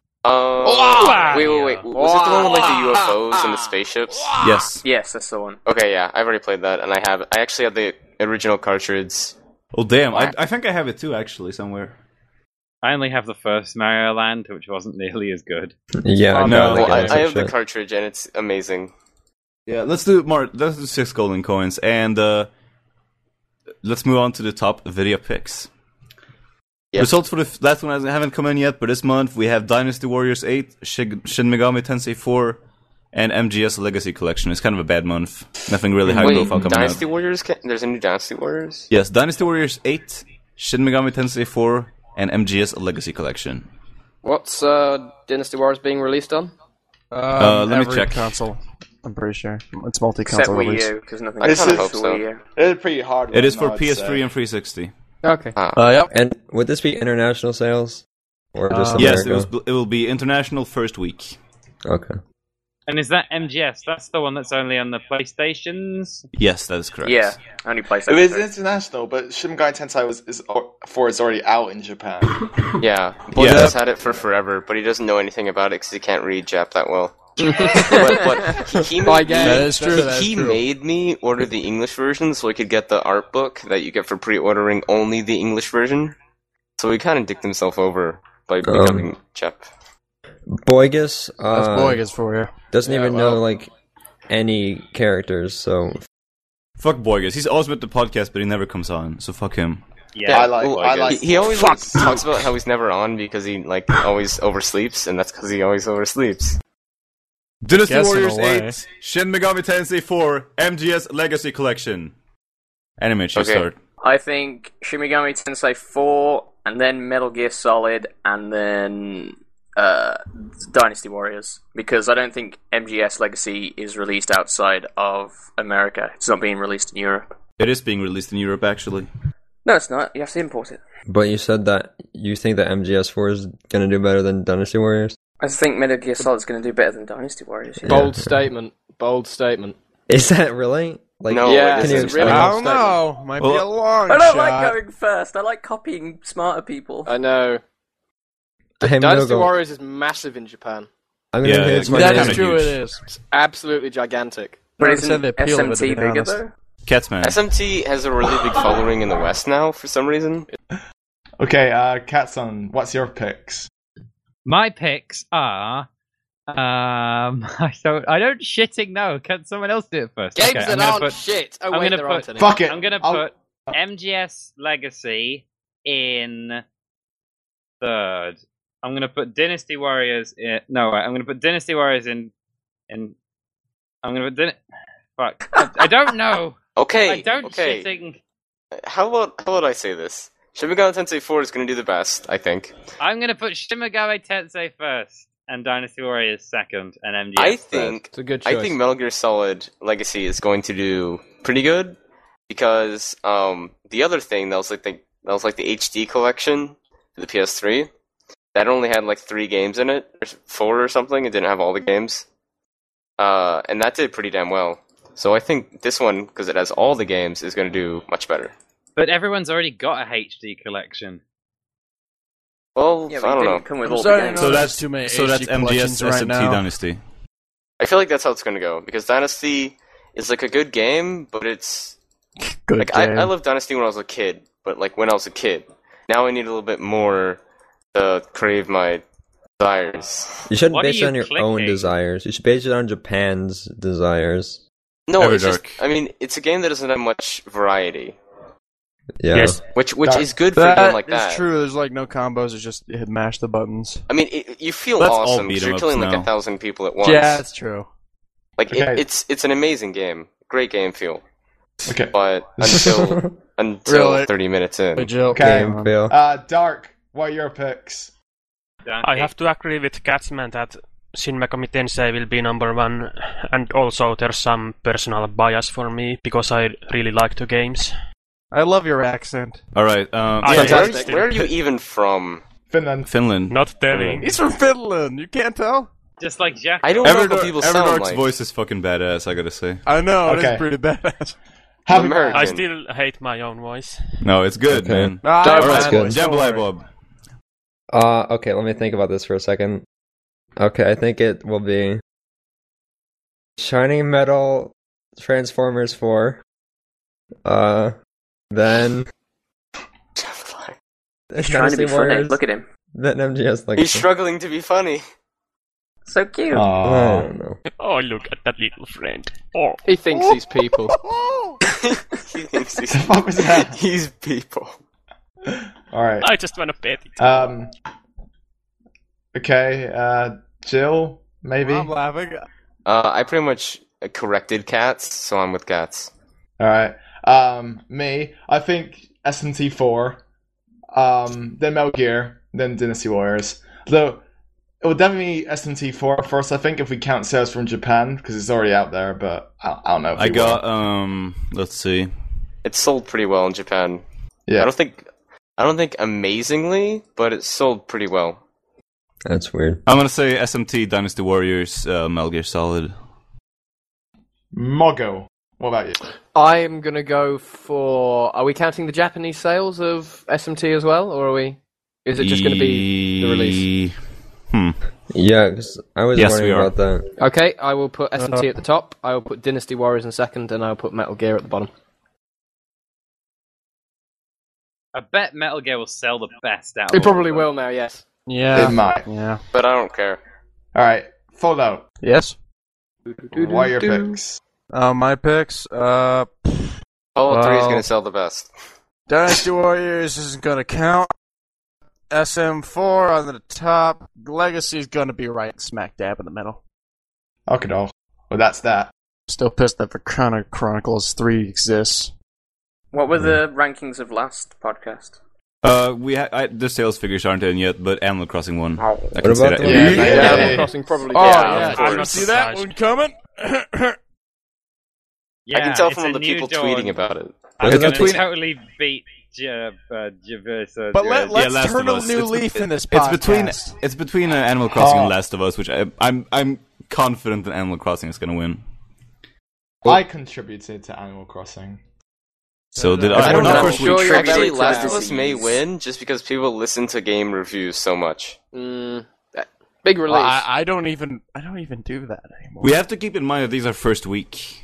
Wait. Was it the one with like the UFOs and the spaceships? Yes. Yes, that's the one. Okay, yeah, I've already played that, and I actually have the original cartridge. Oh damn! I think I have it too, actually, somewhere. I only have the first Mario Land, which wasn't nearly as good. Yeah, I know. Well, like, I have the shit. cartridge and it's amazing. Yeah, let's do 6 golden coins, and let's move on to the top video picks. Yep. Results for the last one haven't come in yet, but this month we have Dynasty Warriors 8, Shin Megami Tensei 4, and MGS Legacy Collection. It's kind of a bad month. Nothing really high profile coming Dynasty out. Warriors? There's a new Dynasty Warriors? Yes, Dynasty Warriors 8, Shin Megami Tensei 4, and MGS Legacy Collection. What's Dynasty Warriors being released on? Let me every check. console. I'm pretty sure it's Except multi-console Wii release. U, because nothing I else kinda is hope for so. Wii U. It's a pretty hard one. It is for I'd PS3 say. and 360. Okay. Yep. And would this be international sales? Or just Yes, America? it will be international first week. Okay. And is that MGS? That's the one that's only on the PlayStations? Yes, that is correct. Yeah, only It PlayStation. is 3. international, but Shin Megami Tensei 4 is already out in Japan. Yeah, Boyd Yeah. has had it for forever, but he doesn't know anything about it because he can't read Jap that well. but he By made game. That is true. That is he true. made me order the English version so I could get the art book that you get for pre-ordering only the English version. So he kind of dicked himself over by becoming Jap. Boygus That's Boygus for you. doesn't Yeah, even well- know like any characters, so Fuck Boygus. He's always with the podcast, but he never comes on, so fuck him. Yeah. I like. He always like, talks about how he's never on because he like always oversleeps, and that's because he always oversleeps. Dynasty Guess in a Warriors way. 8, Shin Megami Tensei 4, MGS Legacy Collection. Animate should Okay. start. I think Shin Megami Tensei 4, and then Metal Gear Solid, and then Dynasty Warriors. Because I don't think MGS Legacy is released outside of America. It's not being released in Europe. It is being released in Europe, actually. No, it's not. You have to import it. but you said that you think that MGS4 is gonna do better than Dynasty Warriors? I think Metal Gear Solid is going to do better than Dynasty Warriors. Yeah. Bold statement. Bold statement. Is that really? Like, No, Yeah, it can you isn't. it's really I bold don't statement. know. Might Well, be a long I don't shot. like going first. I like copying smarter people. I know. I'm gonna Dynasty go- Warriors is massive in Japan. I'm gonna Yeah, hit it's my That kinda is name. true. huge. It is. It's absolutely gigantic. But I isn't said the appeal of it, to SMT be bigger honest. though? Catsman. SMT has a really big following in the West now for some reason. Okay, Katsun, what's your picks? My picks are. I don't shitting know. Can someone else do it first? Games Okay, I'm that gonna aren't put- shit. Oh, I'm wait, gonna there put- aren't any. Fuck it. I'm gonna I'll- put MGS Legacy in third. I'm gonna put Dynasty Warriors in. No, wait, I'm gonna put Dynasty Warriors in. I'm gonna put. Fuck. I don't know. Okay, I don't okay. shitting. How about I say this? Shin Megami Tensei 4 is going to do the best, I think. I'm gonna put Shin Megami Tensei first and Dynasty Warriors second and MGS I third. think It's a good choice. I think Metal Gear Solid Legacy is going to do pretty good because the other thing that was like the HD collection for the PS3 that only had like 3 games in it, or 4 or something. It didn't have all the games, and that did pretty damn well. So I think this one, because it has all the games, is going to do much better. But everyone's already got a HD collection. Well, Yeah, I but it don't know. didn't come with I'm all starting the to games. So notice that's too many so that's HD MGS collections right SMT now. Dynasty. I feel like that's how it's going to go because Dynasty is like a good game, but it's Good like game. I loved Dynasty when I was a kid, but like when I was a kid, now I need a little bit more to crave my desires. You shouldn't What are base it you on your own clicking? desires. You should base it on Japan's desires. No, Ever it's just Dark. I mean it's a game that doesn't have much variety, Yeah. Yes. which That- is good for a game like That that. is true. There's like no combos. It's just you mash the buttons. I mean, you feel That's all awesome beat because 'em you're ups killing like now. 1,000 people at once. Yeah, that's true. Like Okay. it's an amazing game, great game feel, Okay. but until Really? 30 minutes in. But Jill, Okay. Game fail. Dark, what are your picks? I have to agree with Catsman that Shin Megami Tensei will be number 1, and also there's some personal bias for me because I really like the games. I love your accent. All right. Where are you even from? Finland. Finland. Not telling. He's from Finland. You can't tell. Just like Jack. I don't know what people sound Everdark's like. voice is fucking badass, I gotta say. I know. It Okay. is pretty badass. Happy American. I still hate my own voice. No, it's good, Okay. man. Ah, That's Alright, good. Jambalaya Bob. Okay, let me think about this for a second. Okay, I think it will be Shining Metal Transformers 4. Then He's trying to be funny. Look at him. That MGS like He's struggling to be funny. So cute. I don't know. Oh, look at that little friend. Oh. He thinks he's people. He thinks he's What was that? He's people. All right. I just want to pet it. Okay. Jill, maybe. I'm laughing. I pretty much corrected cats, so I'm with cats. All right. Me, I think SMT4, then Metal Gear, then Dynasty Warriors. Though it would definitely be SMT4 first, I think, if we count sales from Japan, because it's already out there. But I don't know. If I got let's see. It sold pretty well in Japan. Yeah. I don't think amazingly, but it sold pretty well. That's weird. I'm gonna say SMT Dynasty Warriors, Metal Gear Solid. Mogo. What about you? I'm gonna go for. Are we counting the Japanese sales of SMT as well, or are we? Is it just going to be the release? Yeah, because I was wondering about that. Okay, I will put SMT at the top. I will put Dynasty Warriors in second, and I will put Metal Gear at the bottom. I bet Metal Gear will sell the best out of It probably will now, yes. Yeah. It might. Yeah. But I don't care. All right. Fallout. Yes. What are your picks? My picks. Fallout 3 is going to sell the best. Dynasty Warriors isn't going to count. SM4 on the top. Legacy is going to be right smack dab in the middle. Okay, well, that's that. Still pissed that the Chronicles 3 exists. What were the rankings of last podcast? The sales figures aren't in yet, but Animal Crossing won. I What can say about that. the- Yeah, Animal Crossing probably. Oh, yeah, yeah. Did you see that one coming? Yeah, I can tell it's from a the new people dawn. tweeting about it. I'm It's going to between- totally beat But let's Last turn of a Us. new It's- leaf in this It's podcast. between Animal Crossing and Last of Us, which I'm confident that Animal Crossing is going to win. I contributed to Animal Crossing. So did I don't not know. first week. Sure, you're Actually, very Last of proud. Us may win just because people listen to game reviews so much. Big release. Well, I don't even do that anymore. We have to keep in mind that these are first week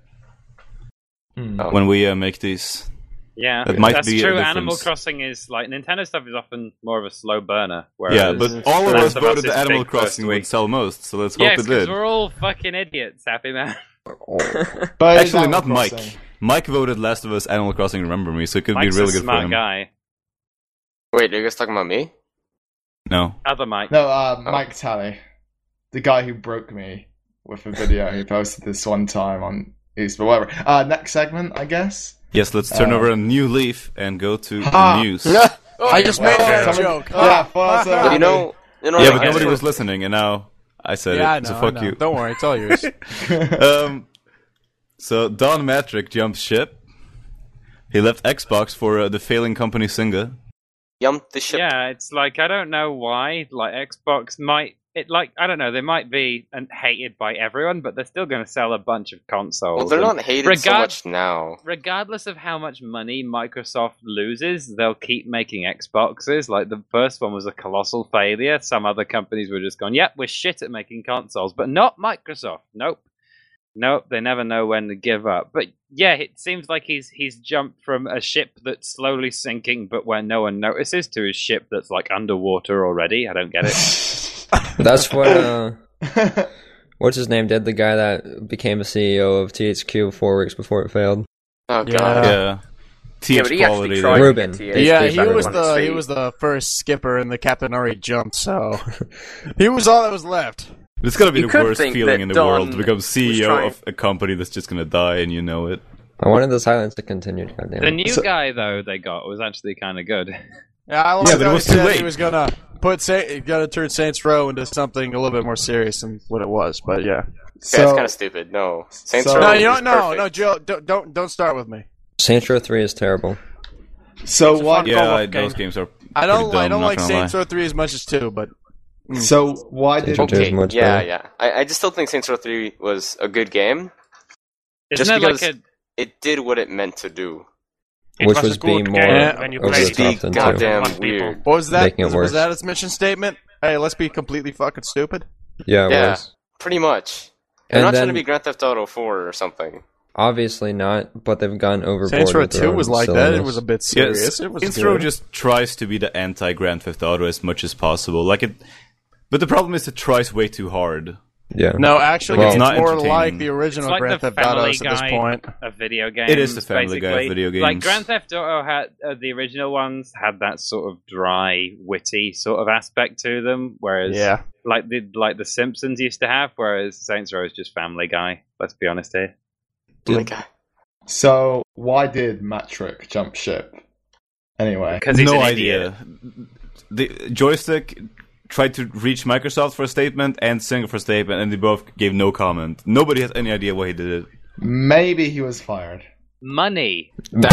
when we make these. Yeah, That might that's be a true. difference. Animal Crossing is like Nintendo stuff is often more of a slow burner. Whereas Yeah, but all of Last us of voted is that Animal big first Crossing week. would sell most, so let's hope Yes, it because did. we're all fucking idiots, Happy Man. But it's Actually, Animal not Mike. Crossing. Mike voted Last of Us, Animal Crossing, Remember Me, so it could Mike's be really a good for smart him. guy. Wait, are you guys talking about me? No. Other Mike. No, Mike Talley. The guy who broke me with a video he posted this one time on East, but whatever. Next segment, I guess. Yes, let's turn over a new leaf and go to Ha! news. I just made that Someone- joke. Yeah, follow us But over. you know, Yeah, but nobody actually- was listening, and now I said Yeah, I it, know, so I fuck know. you. Don't worry, it's all yours. So Don Matrick jumps ship. He left Xbox for the failing company Zynga. Yumped the ship. Yeah, it's like I don't know why. Like Xbox might I don't know. They might be hated by everyone, but they're still going to sell a bunch of consoles. Well, they're And not hated so much now. Regardless of how much money Microsoft loses, they'll keep making Xboxes. Like the first one was a colossal failure. Some other companies were just going, "Yep, we're shit at making consoles," but not Microsoft. Nope, they never know when to give up. But yeah, it seems like he's jumped from a ship that's slowly sinking, but where no one notices, to his ship that's like underwater already. I don't get it. That's what what's his name did, the guy that became a CEO of THQ 4 weeks before it failed. Oh god. Yeah. Yeah, but he actually tried Ruben. to get THQ Yeah, back he on was its feet. he was the first skipper and the captain already jumped, so he was all that was left. It's gonna be You the could worst think feeling that in the Don world to become was CEO trying- of a company that's just gonna die, and you know it. I wanted the silence to continue, The goddamn. new guy though they got was actually kind of good. Yeah, I Yeah, but it was too late. He was gonna turn Saints Row into something a little bit more serious than what it was, but yeah. Okay, that's kind of stupid. No, Saints Row No, you is know, perfect. Jill, don't start with me. Saints Row 3 is terrible. So what? Yeah, those games are. I don't pretty dumb, not like gonna Saints lie. Row 3 as much as 2, but So why did? Saints Row 2 is Okay, much yeah, better. yeah. I just still think Saints Row 3 was a good game. Isn't Just it because like a it did what it meant to do. Which was being more when you over played the it. top Be than 2. goddamn One people. weird. what was that? Making it worse. Was that its mission statement? Hey, let's be completely fucking stupid. Yeah, it Yeah, was. pretty much. They're And not then- trying to be Grand Theft Auto 4 or something. obviously not, but they've gone overboard. Saints Row with their 2 own was like that. It silliness. was a bit serious. Yes, It was Saints Row good. just tries to be the anti-Grand Theft Auto as much as possible. But the problem is it tries way too hard. Yeah. No, actually, Like, it's it's not more entertaining. like the original It's like Grand the Theft Autos Family at this Guy point. of video games. It is the Family Guy of basically. video games. Like Grand Theft Auto had the original ones had that sort of dry, witty sort of aspect to them, whereas Yeah. like the Simpsons used to have. Whereas Saints Row is just Family Guy. Let's be honest here. So, why did Matrick jump ship? Anyway. Because he's no an idea. The Joystick tried to reach Microsoft for a statement and Singer for a statement, and they both gave no comment. Nobody has any idea why he did it. Maybe he was fired. Money.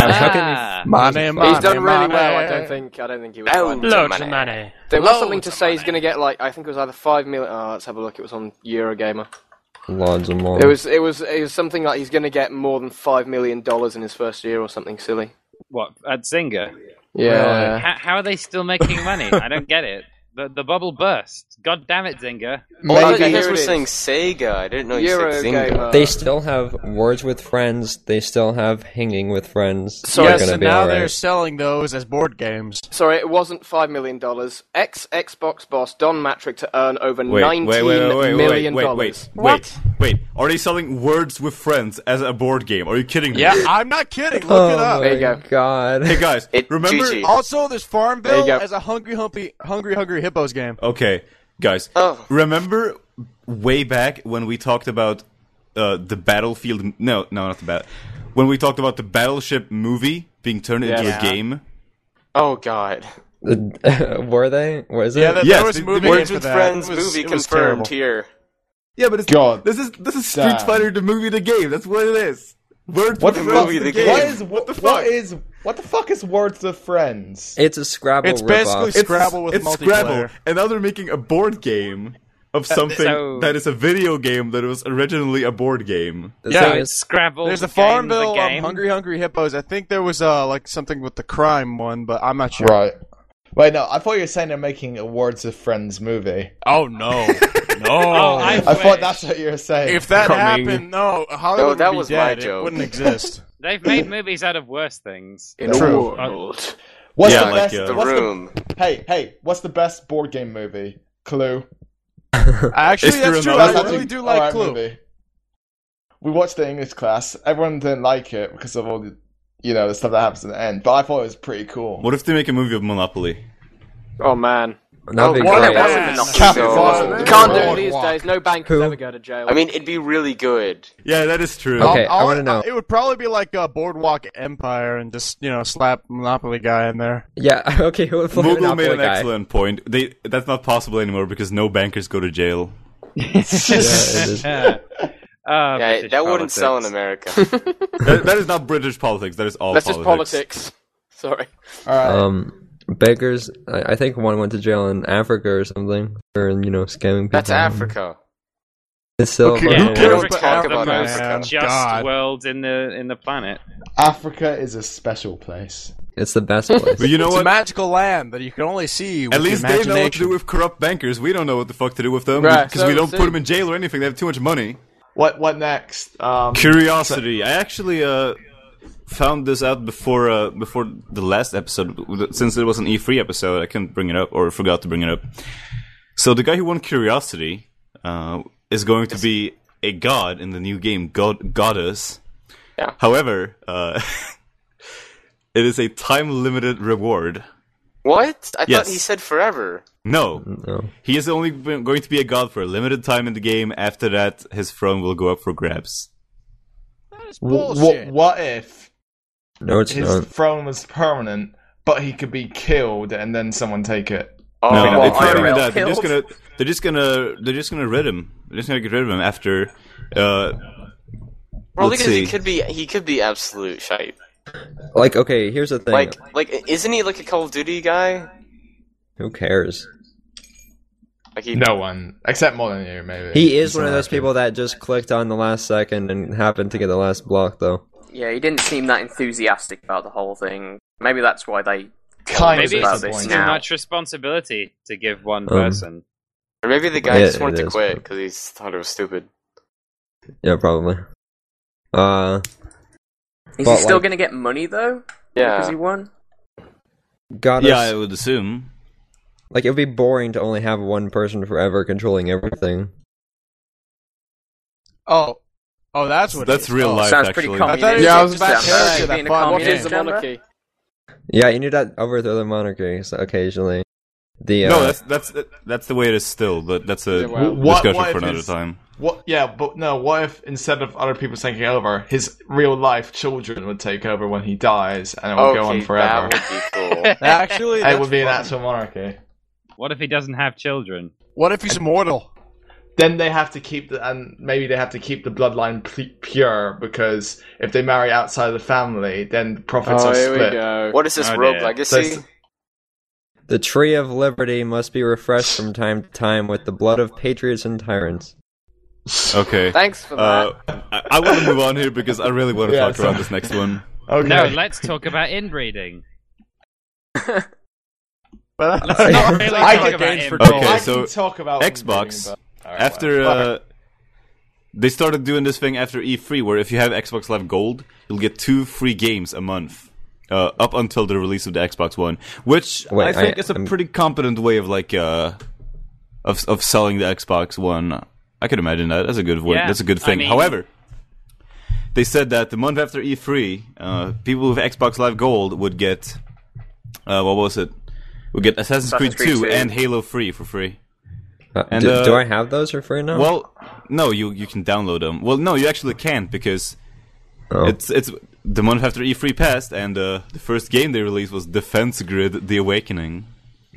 Money. He's done really well. I don't think he was. Loads fired. of Loads of money. There was something to say he's going to get like I think it was either 5 million. Oh, let's have a look. It was on Eurogamer. Loads and more. It was something like he's going to get more than $5 million in his first year or something silly. What at Zynga? Yeah. How are they still making money? I don't get it. The bubble burst. God damn it, Zynga. Oh, Okay, you guys here were it is. saying Sega. I didn't know you said Eurogamer. Zynga. They still have Words with Friends. They still have Hanging with Friends. So They're Yes, gonna and be now all they're right. selling those as board games. Sorry, it wasn't $5 million. Ex-Xbox boss Don Matrick to earn over Wait, $19 million. Wait. Are they selling Words with Friends as a board game? Are you kidding me? Yeah, I'm not kidding. Look it up. There you go. God. Hey guys, remember? GG. Also, there's There Farmville you go. as a Hungry Hippos game. Okay, guys, Oh. remember way back when we talked about the Battlefield? No, not the Battle. When we talked about the Battleship movie being turned into Yeah. a game. Oh God. Were they? Was it? Yeah, Yes, there was the- movie the games Words for with that. Friends It was- movie it was confirmed terrible. here. Yeah, but it's God. This is Street Damn. Fighter the movie, the game. That's what it is. Words What with the Friends, fuck? movie, the game. What the fuck? What the fuck is Words with Friends? It's a Scrabble It's basically ripoff. Scrabble with it's multiplayer. Scrabble, and now they're making a board game of something so- that is a video game that was originally a board game. The Yeah, thing It's is- Scrabble. There's the a Farmville game. Hungry Hippos. I think there was like something with the crime one, but I'm not sure. Right. Wait, no, I thought you were saying they're making a Words with Friends movie. Oh no, no! Oh, I I thought wish. that's what you were saying. If that Coming. happened, no, Hollywood No, that would be was my dead. joke. It wouldn't exist. They've made movies out of worse things. In True. a world. What's Yeah, the like, best? The what's Room. hey, what's the best board game movie? Clue. Actually, Is there that's true. another I one? really do alright like Clue. movie. We watched the English class. Everyone didn't like it because of all the, the stuff that happens at the end. But I thought it was pretty cool. What if they make a movie of Monopoly? Oh man. That'd be what great. a That man. wasn't Cap- so- Boardwalk. You can't do it Boardwalk. these days. No bankers Who? ever go to jail. I mean, it'd be really good. Yeah, that is true. Okay, I wanna know. It would probably be like a Boardwalk Empire and just slap Monopoly guy in there. Yeah, okay, who would play Google Monopoly made an guy? excellent point. That's not possible anymore because no bankers go to jail. Yeah, it is. Yeah, British that wouldn't sell in politics. America. That is not British politics. That is all That's politics. just politics. Sorry. Alright. Beggars, I think one went to jail in Africa or something for, scamming people. That's Africa. It's still Okay, fun. who Yeah, cares Africa about is the Africa? most Man, just God. world in the planet. Africa is a special place. It's the best place. But you know It's a what? magical land that you can only see with At least your they know what to imagination. do with corrupt bankers. We don't know what the fuck to do with them Right, because so we don't see. put them in jail or anything. They have too much money. What next? Curiosity. I actually found this out before the last episode. Since it was an E3 episode, I couldn't bring it up or forgot to bring it up. So the guy who won Curiosity is going to be a god in the new game, Goddess. Yeah. However, it is a time-limited reward. What? I Yes. thought he said forever. No. No. He is only going to be a god for a limited time in the game. After that, his throne will go up for grabs. Bullshit. What if No, it's his not. throne was permanent, but he could be killed and then someone take it? Oh, No, what, it's not even IRL that. They're just killed? gonna rid him. They're just gonna get rid of him after. Probably let's because he see. could be absolute shite. Like, okay, here's the thing. Like, isn't he like a Call of Duty guy? Who cares? Like he, No one, except Molyneux, maybe. He is one of Someone those like him. people that just clicked on the last second and happened to get the last block, though. Yeah, he didn't seem that enthusiastic about the whole thing. Maybe that's why they Kind Maybe of about it's this disappointing. too now. much responsibility to give one person. or maybe the guy Yeah, just wanted it to is, quit but- because he thought it was stupid. Yeah, probably. Is But, he still like- going to get money though? Yeah. Because he won. Goddess, Yeah, I would assume. like it would be boring to only have one person forever controlling everything. Oh, that's what. That's it is. real Oh. life, Sounds actually. pretty communist. Yeah, I was about Sounds to like say that being a fun What game. is communist the chamber. monarchy? Yeah, you need to overthrow the monarchy occasionally. The No, that's the way it is still, but that's a Yeah, well, discussion what for if another his- time. What? Yeah, but no. What if instead of other people taking over, his real life children would take over when he dies, and it would go on forever? that would be cool. Actually, It that's would be an fun. actual monarchy. What if he doesn't have children? What if he's immortal? Then they have to keep maybe they have to keep the bloodline pure, because if they marry outside of the family, then the profits Oh, are here we split. go. What is this Oh, Rogue dear. Legacy? The Tree of Liberty must be refreshed from time to time with the blood of patriots and tyrants. Okay. Thanks for that. I want to move on here because I really want to Yeah, talk so- about this next one. Okay. No, let's talk about inbreeding. But Let's not really I talk can- about gains for inbreeding. Okay, I so can talk about Xbox, but- Alright, after whatever. they started doing this thing after E3, where if you have Xbox Live Gold, you'll get 2 free games a month, up until the release of the Xbox One, which Wait, I think I- is a I'm- pretty competent way of of selling the Xbox One. I could imagine that. That's a good way. Yeah, That's a good thing. I mean- However, they said that the month after E3, people with Xbox Live Gold would get what was it? Would get Assassin's Creed 2 and Halo 3 for free. And, do I have those for free now? Well, no, you can download them. Well, no, you actually can't because it's the month after E3 passed, and the first game they released was Defense Grid: The Awakening.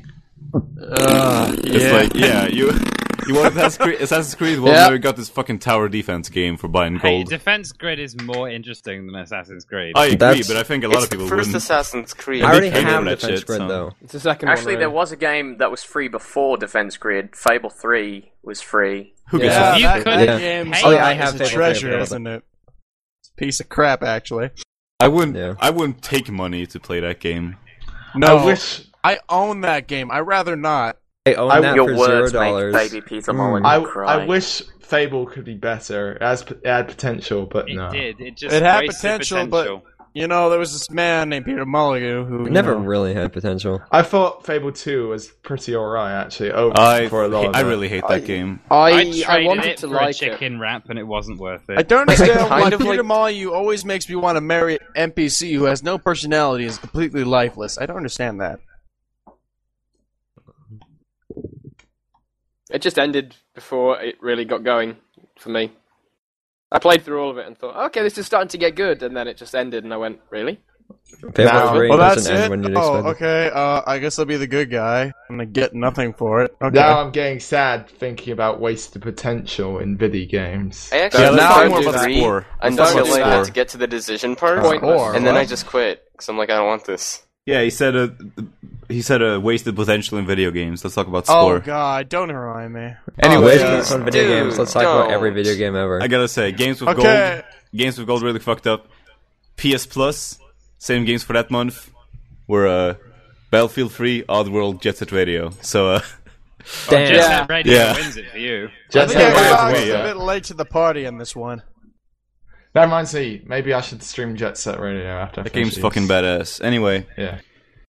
It's like, yeah, you want Assassin's Creed? Well, Yeah. now you got this fucking tower defense game for buying Hey, gold. Defense Grid is more interesting than Assassin's Creed. I agree, That's- but I think a lot It's of people the first wouldn't. Assassin's Creed. I already paid for have that Defense shit, Grid so- though. It's the second Actually, one. there was a game that was free before Defense Grid. Fable 3 was free. Who gives Yeah, a You that, could- that Yeah. game's Oh, yeah, I have a Fable treasure, Fable. isn't it? It's a piece of crap, actually. I wouldn't. Yeah. I wouldn't take money to play that game. No, I wish I own that game. I'd rather not. I own I- that Your for words $0. make baby Peter Molyneux cry. I wish Fable could be better. It had potential, but It no. did. It just It had wasted potential, but you know, there was this man named Peter Molyneux who It never you know, really had potential. I thought Fable 2 was pretty alright, actually. For a lot of I it. really hate that game. I I traded wanted it to for like a it. chicken wrap, and it wasn't worth it. I don't understand why kind of Peter like- Molyneux always makes me want to marry an NPC who has no personality and is completely lifeless. I don't understand that. It just ended before it really got going for me. I played through all of it and thought, okay, this is starting to get good, and then it just ended, and I went, really? Fable Now- 3 Well, that's doesn't end it. when you'd Oh, expect it. okay. I guess I'll be the good guy. I'm gonna get nothing for it. Okay. Now I'm getting sad thinking about wasted potential in video games. I actually Yeah, let's played talk don't more do about the three score. Let's until talk about the like score. to get to the decision part, Pointless. and then I What? just quit because I'm like, I don't want this. Yeah, he said a wasted potential in video games. Let's talk about Oh score. god, don't remind me. Anyway, Wasted on video dude, games. Let's talk about every don't. video game ever. I gotta say, games with Okay. gold really fucked up. PS Plus, same games for that month were Battlefield 3, Oddworld, Jet Set Radio. So Damn. Jet Set Radio Yeah. wins it for you. Jet I think Set I Radio got was way, a yeah. bit late to the party on this one. That reminds me, maybe I should stream Jet Set Radio after. I that finish game's these. fucking badass. Anyway, Yeah.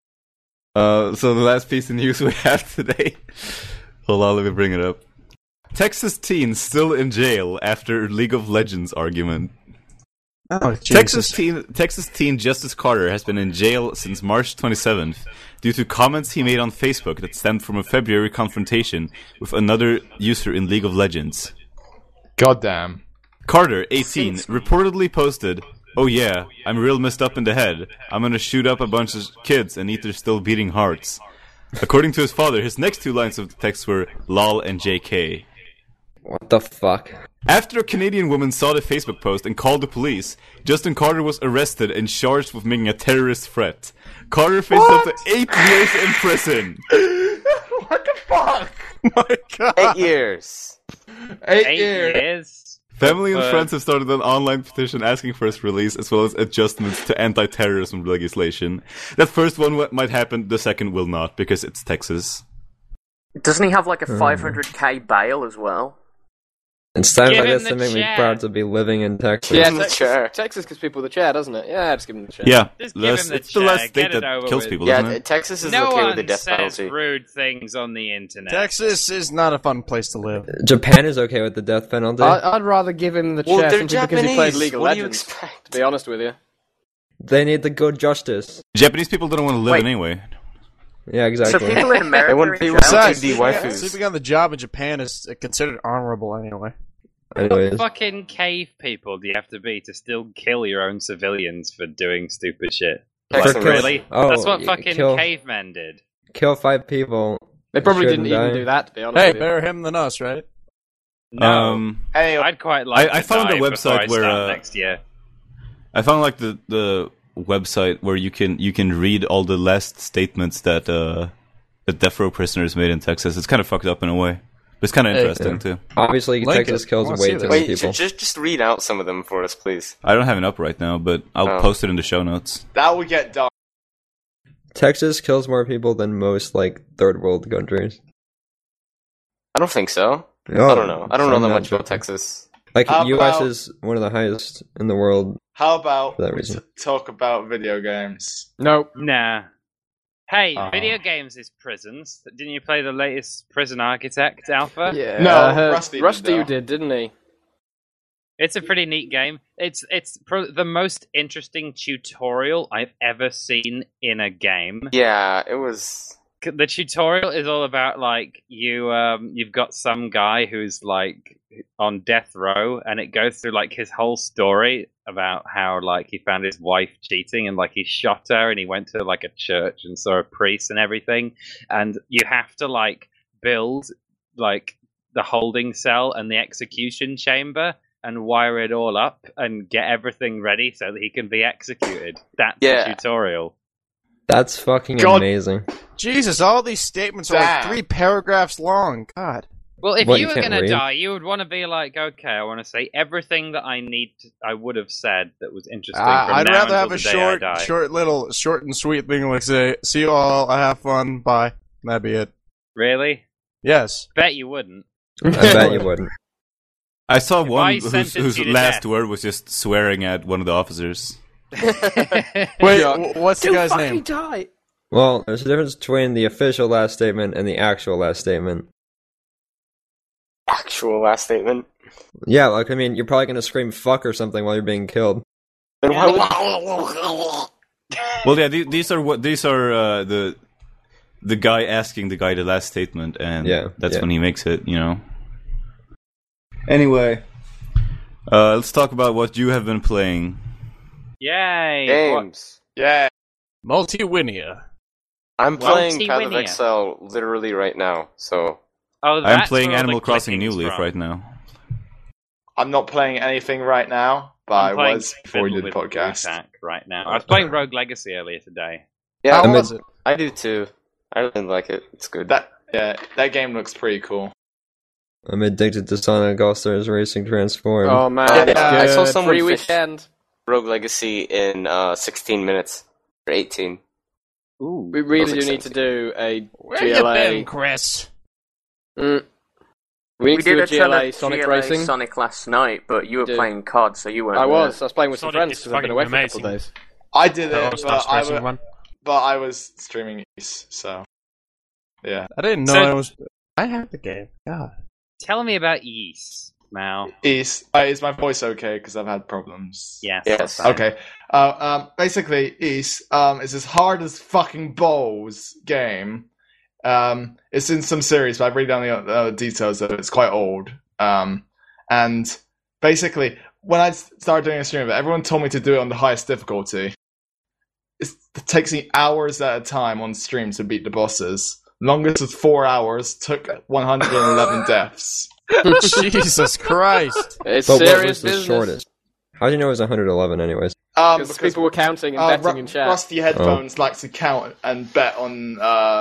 so the last piece of news we have today. Hold on, let me bring it up. Texas teen still in jail after League of Legends argument. Oh, Jesus. Texas teen Justice Carter has been in jail since March 27th due to comments he made on Facebook that stemmed from a February confrontation with another user in League of Legends. Goddamn. Carter, 18, reportedly posted, "Oh yeah, I'm real messed up in the head. I'm gonna shoot up a bunch of kids and eat their still beating hearts." According to his father, his next 2 lines of the text were "lol" and "JK." What the fuck? After a Canadian woman saw the Facebook post and called the police, Justin Carter was arrested and charged with making a terrorist threat. Carter faced up to 8 years in prison. What the fuck? My god. 8 years. 8 years. years. Family and But- friends have started an online petition asking for his release, as well as adjustments to anti-terrorism legislation. That first one might happen, the second will not, because it's Texas. Doesn't he have like a 500k bail as well? It's times Give like him this the that make me chair. proud to be living in Texas. Yeah, the Texas, chair. Texas gives people the chair, doesn't it? Yeah, just give them the chair. Yeah, Just give him the it's the chair, last get state it that over kills with. people, isn't Yeah, it? Texas is No okay one with the death says penalty. rude things on the internet. Texas is not a fun place to live. Japan is okay with the death penalty. I'd rather give him the Well, chair they're simply because he played Japanese. League of What do you Legends. expect? To be honest with you. They need the good justice. Japanese people don't want to live Wait. anyway. Yeah, exactly. So people in America They want are people jealous. Besides, to be waifus. sleeping on the job in Japan is considered honorable anyway. Anyways, Fucking cave people do you have to be to still kill your own civilians for doing stupid shit? Texas Like, is- really? Oh, That's what y- fucking kill- cavemen did. kill 5 people. They probably Shouldn't didn't even die. do that, to be honest Hey, with you. better him than us, right? No, Anyway, I'd quite like. I to found a die before website I where, start next year. I found like the website where you can read all the last statements that the death row prisoners made in Texas. It's kind of fucked up in a way, but it's kind of Hey, interesting too. Obviously, Link Texas it. I kills wanna way see too this. many Wait, people. just read out some of them for us, please. I don't have it up right now, but I'll Oh. post it in the show notes. that would get done. Texas kills more people than most like third world countries. I don't think so. Oh, I don't know. I don't know I'm that not much about joking. Texas. Like How U.S. about- is one of the highest in the world. How about For that we reason. talk about video games? Nope. Nah. Hey, Uh-huh. video games is prisons. Didn't you play the latest Prison Architect alpha? Yeah. No, I heard Rusty did, Rusty though. did, didn't he? It's a pretty neat game. It's the most interesting tutorial I've ever seen in a game. Yeah, it was. The tutorial is all about like you've got some guy who's like on death row, and it goes through like his whole story about how like he found his wife cheating and like he shot her, and he went to like a church and saw a priest and everything, and you have to like build like the holding cell and the execution chamber and wire it all up and get everything ready so that he can be executed. That's Yeah. the tutorial. That's fucking God. amazing. Jesus, all these statements are like Damn. 3 paragraphs long. God. Well, if What, you you were can't going to read? die, you would want to be like, okay, I want to say everything that I would have said that was interesting. From I'd now rather until have a the day I die. short and sweet thing like say, see you all, I have fun, bye. That'd be it. Really? Yes. Bet you wouldn't. I bet you wouldn't. I saw If one I sentenced whose you to last death- word was just swearing at one of the officers. Wait, what's the guy's name? Die. Well, there's a difference between the official last statement and the actual last statement. Actual last statement. Yeah, like, I mean, you're probably gonna scream fuck or something while you're being killed. Then why would... Well, yeah, these are the guy asking the guy the last statement, and Yeah, that's yeah. when he makes it, you know. Anyway, let's talk about what you have been playing. Yay! What- Games. Yeah. Multiwinia. I'm Well, playing Path of T-Winia. Exile literally right now, so... Oh, I'm that's playing where all the Animal Crossing New clicking's Leaf from. right now. I'm not playing anything right now, but I'm I playing was before you did the Fiddle with podcast. Blue Tack right now. I was playing Rogue Legacy earlier today. Yeah, How was it? I do too. I really like it. It's good. That game looks pretty cool. I'm addicted to Sonic All-Stars Racing Transform. Oh man, Yeah, it's I good. saw someone Free fish- weekend. Rogue Legacy in 16 minutes. Or 18. Ooh. We really That was do need to do a Where you been, GLA. Chris? Mm. We need We to do did a a ton GLA of Sonic GLA Racing. Sonic last night, but you were Did. playing COD, so you weren't I there. was playing with some Sonic friends is because I've been fucking away for a couple amazing. of days. I did The it, All-Stars but Racing one. I was streaming East, so yeah. I didn't know So- I was... I have the game. God. Tell me about Ys, Mal. East. Is my voice okay? Because I've had problems. Yes. Yes. that's fine. Okay. Basically, East is as hard as fucking balls game. It's in some series, but I've read down the details of it. It's quite old. And basically, when I started doing a stream of it, everyone told me to do it on the highest difficulty. It takes me hours at a time on stream to beat the bosses. Longest was 4 hours. Took 111 deaths. Jesus Christ. It's But what serious was the business. shortest? How do you know it was 111 anyways? Because people were counting and betting in chat. Rusty Headphones like to count and bet on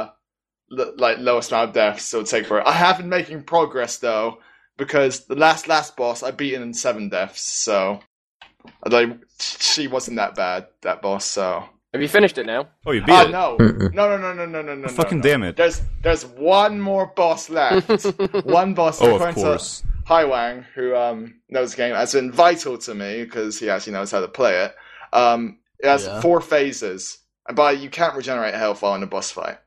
like lowest amount of deaths, so it'll take for it. I have been making progress though, because the last boss I beat in 7 deaths, so like she wasn't that bad, that boss. So Have you finished it now? Oh, you beat it. no. Mm-mm. No. Fucking damn it. There's one more boss left. One boss. Oh, of according course. Wang, who knows the game, has been vital to me because he actually knows how to play it. It has 4 phases, and by you can't regenerate health while in a boss fight.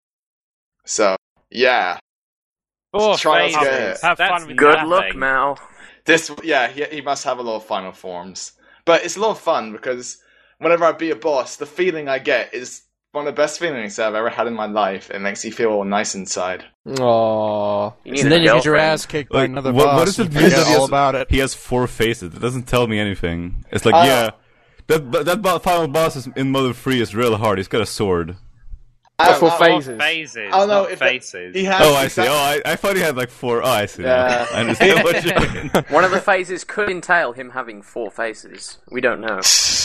So yeah, 4 try not to get phases. hit. Have That's fun with Good that. luck, Mal. He must have a lot of final forms, but it's a lot of fun because whenever I beat a boss, the feeling I get is one of the best feelings I've ever had in my life. It makes you feel all nice inside. Aww. And then you get your ass kicked by another boss. What does it and mean forget that he all has, about it? he has 4 phases? It doesn't tell me anything. It's like, that final boss in Mother 3 is real hard. He's got a sword. 4 phases. Oh no, not faces. He has. Oh, I see. I thought he had like 4. Oh, I see. Yeah. I understand what you mean. One of the phases could entail him having 4 faces. We don't know.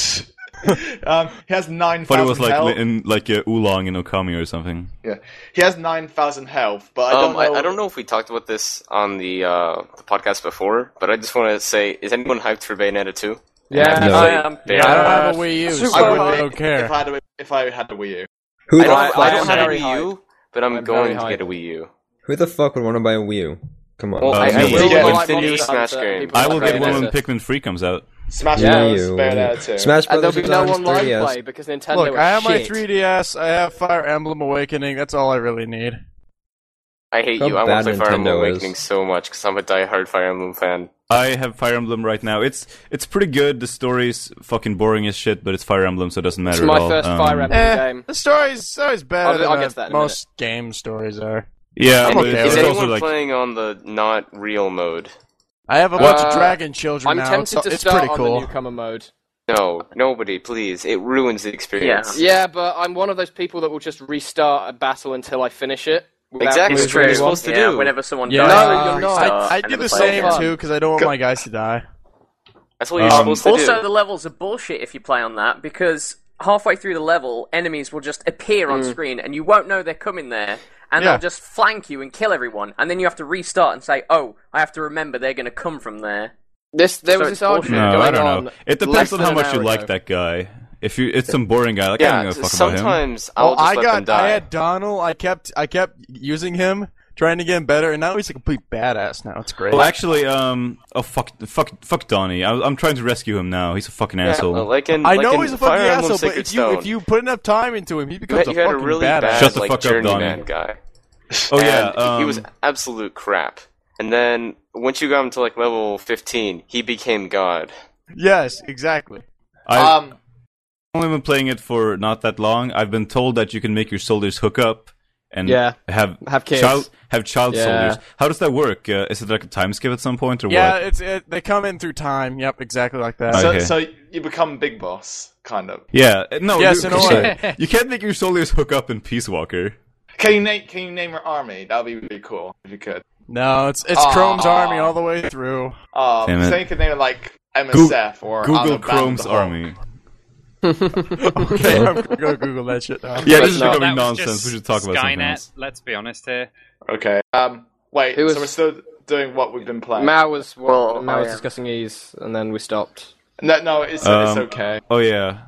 He has 9,000 thought it was like health. in like Oolong in Okami or something. Yeah, he has 9,000 health, but I don't know. I don't know if we talked about this on the podcast before, but I just want to say, is anyone hyped for Bayonetta 2? Yeah, No. I am. I don't have a Wii U, Super so I don't care. if I had a Wii U. Who I the don't, fuck? I don't have a very Wii U, but I'm I'm going very to get a hyped. Wii U. Who the fuck would want to buy a Wii U? Come on. Well, I I will will get with like the new Monster Smash Hunter, game. people I will like get one when Bayonetta. Pikmin 3 comes out. Smash Yeah, Bros. you. Bayonetta 2. Smash And there'll Brothers be is no on online 3DS. play because Nintendo Look, I have my shit. 3DS, I have Fire Emblem Awakening, that's all I really need. I hate How you. I want to bad play Fire Emblem Nintendo is. Awakening so much because I'm a diehard Fire Emblem fan. I have Fire Emblem right now. It's pretty good. The story's fucking boring as shit, but it's Fire Emblem, so it doesn't matter It's my at all. first Fire Emblem game. The story's always better I'll than get to that in a most game stories are. Yeah, I'm but okay it's with it. Is also anyone like playing on the not real mode? I have a bunch of dragon children I'm now. tempted to it's start pretty on the cool. newcomer mode. No, nobody, please. It ruins the experience. Yeah, but I'm one of those people that will just restart a battle until I finish it. without Exactly, losing it's what you're anyone. supposed to do. Whenever someone Yeah. dies, No, you you're not. restart I and do the never same play again. too because I don't want my guys to die. That's what you're supposed to Also, do. the levels are bullshit if you play on that, because halfway through the level, enemies will just appear on screen, and you won't know they're coming there, and Yeah. they'll just flank you and kill everyone, and then you have to restart and say, oh, I have to remember they're going to come from there. There So was it's this argument no, going I don't on. know. It depends less on than how an much hour you ago. like that guy. If it's some boring guy, like I don't Yeah, give a fuck about him. sometimes I'll just let them die. I had Donald. I kept using him, trying to get him better, and now he's a complete badass. Now it's great. Well, actually, fuck Donnie. I'm trying to rescue him now. He's a fucking asshole. Well, like in, I like know in he's a fucking Fire Emblem asshole, but Sacred if Stone, you put enough time into him, he you becomes had a a fucking really badass. bad Shut the like fuck up, journeyman Donnie. guy. Oh yeah, And he was absolute crap. And then once you got him to like level 15, he became God. Yes, exactly. I've only been playing it for not that long. I've been told that you can make your soldiers hook up and have kids. child Yeah. soldiers. How does that work? Is it like a time skip at some point or Yeah, what? they come in through time. Yep, exactly like that. Okay. So you become Big Boss, kind of. Yeah, no, Yes, you, in a way. you can't make your soldiers hook up in Peace Walker. Can you name your army? That would be really cool if you could. No, it's Chrome's army all the way through. Damn it. So you could name it like MSF or I don't Google know, Band Chrome's of the Hulk. army. Okay, I'm gonna go Google that shit now. Yeah, this is No, becoming that was nonsense. just We should talk about something Skynet, else. let's be honest here. Okay. Wait. Who was- So we're still doing what we've been playing. Mao was Well, Mao was yeah. discussing ease, and then we stopped. No, it's okay. Oh yeah,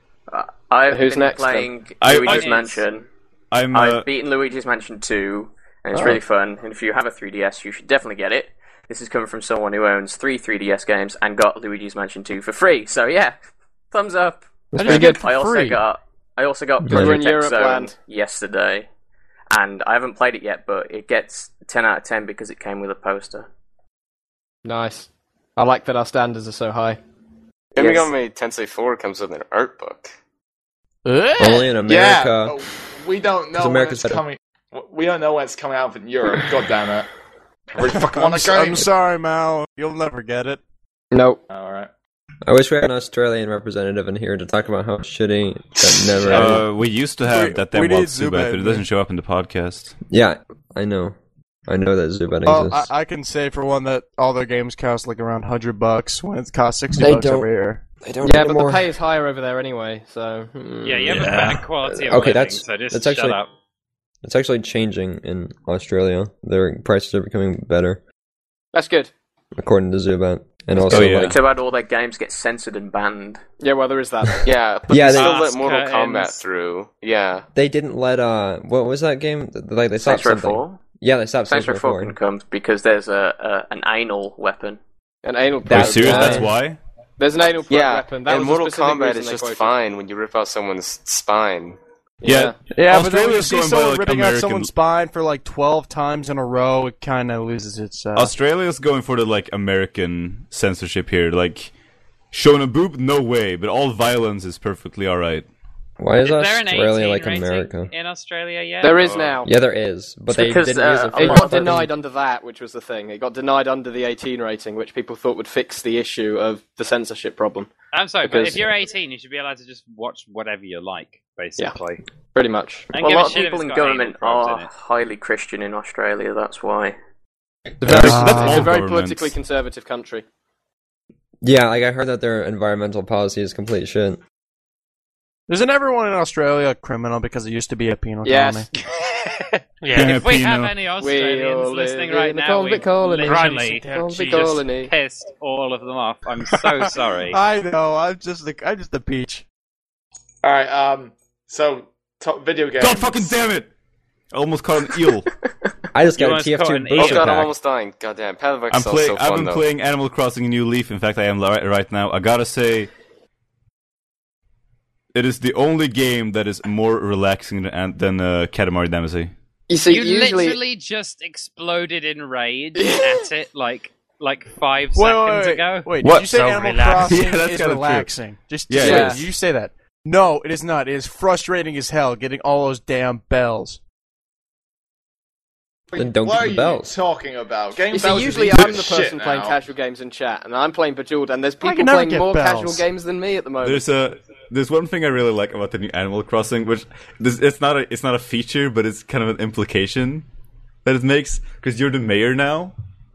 I've Who's been next, then? playing I- Luigi's I- Mansion. I'm. I've beaten Luigi's Mansion 2, and it's really fun. And if you have a 3DS, you should definitely get it. This is coming from someone who owns 3 3DS games and got Luigi's Mansion 2 for free. So yeah, thumbs up. That's How did you pretty get good. for I also free? got We're in Project X Europe Zone land. yesterday, and I haven't played it yet, but it gets 10 out of 10 because it came with a poster. Nice. I like that our standards are so high. Yes. Megami Tensei 4 comes with an art book. Only in America. Yeah, we don't know when America's it's better. coming. We don't know when it's coming out in Europe. God damn it! I really fucking want to go. I'm sorry, Mal. You'll never get it. Nope. All right. I wish we had an Australian representative in here to talk about how shitty that never. we used to have that we damn need Zubat, but it Zubat. doesn't show up in the podcast. Yeah, I know. I know that Zubat Well, exists. I can say for one that all their games cost like around $100 when it costs $60 They over don't. here. They don't Yeah, but anymore. the pay is higher over there anyway, so... Yeah, you have a better quality of Okay, living, that's- so just that's shut actually- up. It's actually changing in Australia. Their prices are becoming better, That's good. according to Zubat. And also, yeah. like, It's about all their games get censored and banned. Yeah, well, there is that. Yeah, but Yeah, they they- still let Glass Mortal curtains. Kombat through. Yeah. they didn't let what was that game? Like they stopped Saints Row something. 4? Yeah, they stopped Saints Row 4 can come because there's an anal weapon. An anal Are you serious? That's why? There's an anal plug weapon. That and was Mortal a specific Kombat reason is they just quoted. fine when you rip out someone's spine. Yeah, but then when you Australia's see going by someone like ripping out American. someone's spine for like 12 times in a row, it kind of loses its... Australia's going for the like American censorship here. Like, showing a boob, no way, but all violence is perfectly alright. Why is there an Australia 18 like rating America? in Australia yet? There is now. Yeah, there is, but they because, didn't use it. It got denied under that, which was the thing. It got denied under the 18 rating, which people thought would fix the issue of the censorship problem. I'm sorry, but Because- if you're 18, you should be allowed to just watch whatever you like, basically. Pretty much. I don't Well, a give lot of shit if people it's in got government anal probes in are it. highly Christian in Australia, that's why. It's That's a all very governments. politically conservative country. Yeah, like I heard that their environmental policy is complete shit. Isn't everyone in Australia a criminal because it used to be a penal Yes. colony? Yeah. If we have any We all Australians live listening in right the now, convict we've colony. literally Convict just colony. pissed all of them off. I'm so sorry. I know, I'm just the peach. Alright, so, top video games. God fucking damn it! I almost caught an eel. I just You got a almost caught TF2 an Oh booster god, I'm pack. almost dying. God damn, Path of Exile is so I've fun been though. playing Animal Crossing New Leaf. In fact, I am right now. I gotta say, it is the only game that is more relaxing than Katamari Damacy. You see, You usually... literally just exploded in rage at it like 5 seconds ago. Wait, What? did you say So Animal relaxing. Crossing Yeah, that's is kinda true. relaxing? Just Yeah, say it it. is. You say that. No, it is not. It is frustrating as hell getting all those damn bells. Then don't what get are the bells. you talking about? Getting You see, bells is usually easy I'm as the shit person playing now. casual games in chat, and I'm playing Bejeweled, and there's I people can never playing get more bells. casual games than me at the moment. There's one thing I really like about the new Animal Crossing, which it's not a feature, but it's kind of an implication that it makes because you're the mayor now,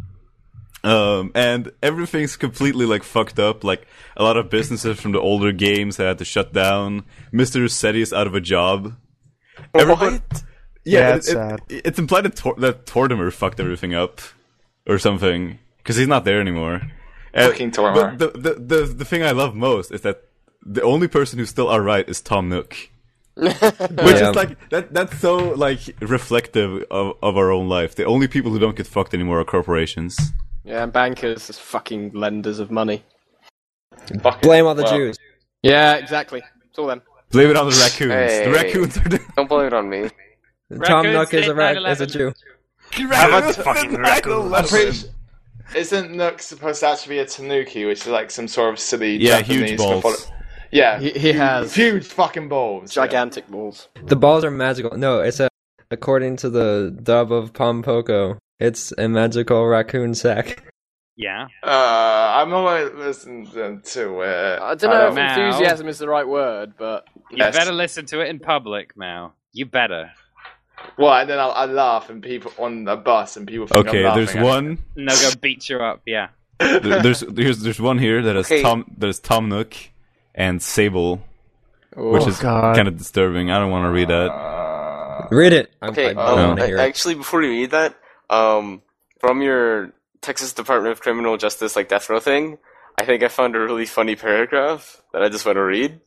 and everything's completely like fucked up. Like a lot of businesses from the older games had to shut down. Mr. Rossetti is out of a job. Everybody, Yeah, it's sad. it's implied that Tortimer fucked everything up or something because he's not there anymore. And Fucking Tortimer. the thing I love most is that the only person who's still alright is Tom Nook. Which Yeah. is like that's so like reflective of our own life. The only people who don't get fucked anymore are corporations. Yeah, and bankers, as fucking lenders of money. Blame all the Well, Jews. Yeah, exactly. It's all them. Blame it on the raccoons. Hey. The raccoons are the Don't blame it on me. Tom Raccoons Nook is did a 9/11. Jew. How about the fucking raccoon? I'm pretty sure... Isn't Nook supposed to actually be a tanuki, which is like some sort of silly Yeah, Japanese huge balls. mytholo- Yeah, He has huge fucking balls. gigantic balls. The balls are magical. No, it's according to the dub of Pompoko, it's a magical raccoon sack. Yeah. I'm not going to listen to it. I don't know if Now- enthusiasm is the right word, but You Yes. better listen to it in public, Mao. You better. Well, and then I laugh and people on the bus and people think Okay, I'm there's laughing at one. No, go beat you up, yeah. There's one here that is Okay. Tom Nook and Sable, which is God. kind of disturbing. I don't want to read that. Read it. Okay, I don't want to hear it. actually, before you read that, from your Texas Department of Criminal Justice like death row thing, I think I found a really funny paragraph that I just want to read.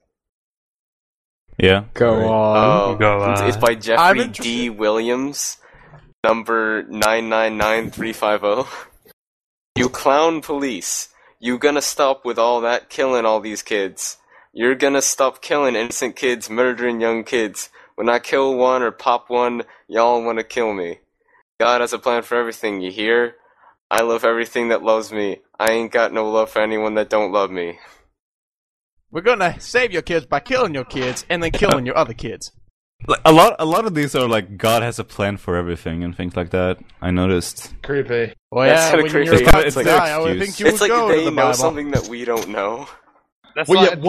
Yeah. go on. It's by I'm Jeffrey interested. D. Williams, number 999350. You clown police. You gonna stop with all that killing all these kids. You're gonna stop killing innocent kids, murdering young kids. When I kill one or pop one, y'all wanna kill me. God has a plan for everything, you hear? I love everything that loves me. I ain't got no love for anyone that don't love me. We're gonna save your kids by killing your kids and then killing your other kids. Like, a lot of these are like God has a plan for everything and things like that. I noticed. Creepy. Well, That's yeah, kinda when creepy. you're It's about kinda- to it's their die, I would excuse. think you It's would like go to they the know Bible. something that we don't know. That's Well, like, yeah,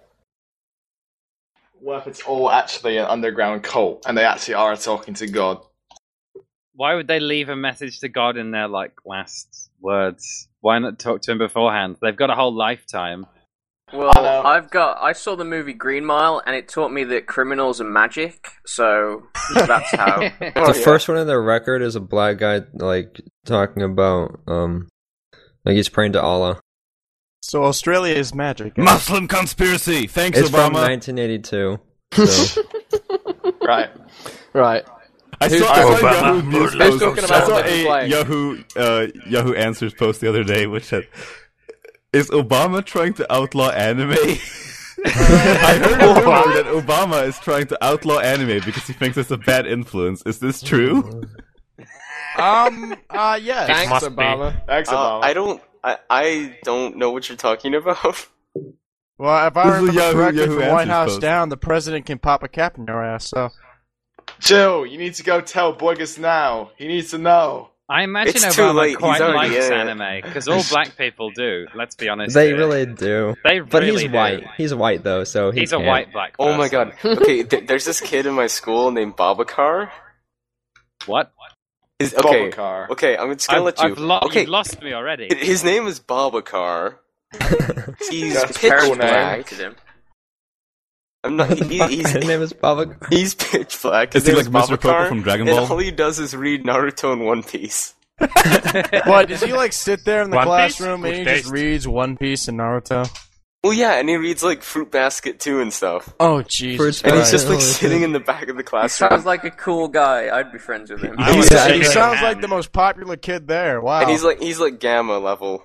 what if it's all actually an underground cult and they actually are talking to God? Why would they leave a message to God in their like last words? Why not talk to him beforehand? They've got a whole lifetime. Well, I saw the movie Green Mile, and it taught me that criminals are magic. So that's how. The first one in their record is a black guy like talking about like he's praying to Allah. So Australia is magic. Muslim conspiracy. Thanks, It's from Obama. 1982. So Right. Right. I Who's saw talking a about- Yahoo news Who's post. talking I about saw what they're a playing? Yahoo Answers post the other day, which said, "Is Obama trying to outlaw anime?" I heard a rumor that Obama is trying to outlaw anime because he thinks it's a bad influence. Is this true? Yes. Thanks, must Obama. Thanks, Obama. I don't know what you're talking about. Well, if I This is remember Yahoo- correctly Yahoo from White Answers House post. down, the president can pop a cap in your ass. So Chill, you need to go tell Boygus now. He needs to know. I imagine It's too Obama late, he's quite already likes in it. anime because all black people do. Let's be honest. They here. really do. They But really he's do. white. He's white though, so He's a can't. white black person. Oh my god. Okay, there's this kid in my school named Babakar. What? Okay, Babakar. okay, I'm just gonna let you. Okay, You've lost me already. his name is Babakar. He's That's pitch cool name. black. Him. I'm not. His name is Baba. He's pitch black. Is His he name like is Mr. Purple Babakar, from Dragon and Ball? all he does is read Naruto and One Piece. what? Does he like sit there in the One Piece? classroom and he Good just taste. reads One Piece and Naruto? Well, yeah, and he reads like Fruit Basket too and stuff. Oh Jesus! And he's Christ. just like sitting in the back of the He classroom. sounds like a cool guy. I'd be friends with him. I would He shake your sounds hand. like the most popular kid there. Wow. And he's like Gamma level.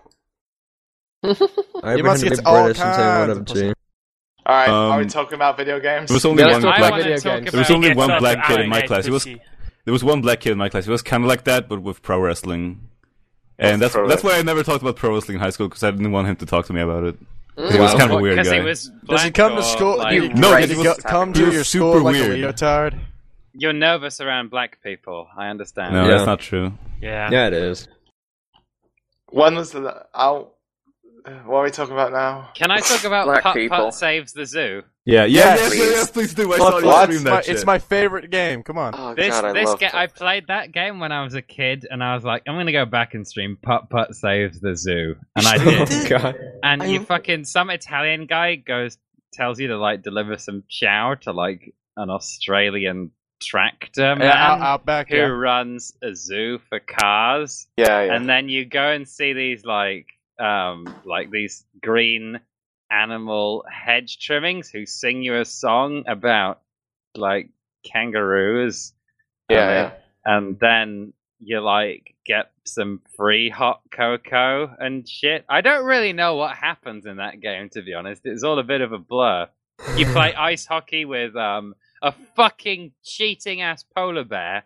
I You must pretend to get be all British and say what kinds up of to. Alright, are we Um, talking about video games? There was only Yeah, one let's talk I black. about want to video talk games. There was about only Gets one up black to kid in my Allied class. PC. There was one black kid in my class. He was kind of like that, but with pro wrestling. And What's pro that's why I never talked about pro wrestling in high school because I didn't want him to talk to me about it. 'Cause he was Wow. kind of a weird Because guy. he was Does black he come to or, school? like, Did he, No, did he he was- come he to was your super school like weird. a leotard? You're nervous around black people. I understand. No, Yeah. that's not true. Yeah. Yeah, it is. When was the what are we talking about now? Can I talk about Black Putt people. Putt Saves the Zoo? Yeah, Yes, yes, please do. I What? saw you What? stream that shit. It's my favorite game. Come on. Oh This god, I love I played that game when I was a kid, and I was like, I'm gonna go back and stream Putt Putt Saves the Zoo, and I did. God. And you fucking some Italian guy tells you to like deliver some chow to like an Australian tractor man out back. who Yeah. runs a zoo for cars. Yeah, yeah. And then you go and see these like these green animal hedge trimmings who sing you a song about like kangaroos. Yeah, And then you like get some free hot cocoa and shit. I don't really know what happens in that game, to be honest. It's all a bit of a blur. You play ice hockey with a fucking cheating ass polar bear.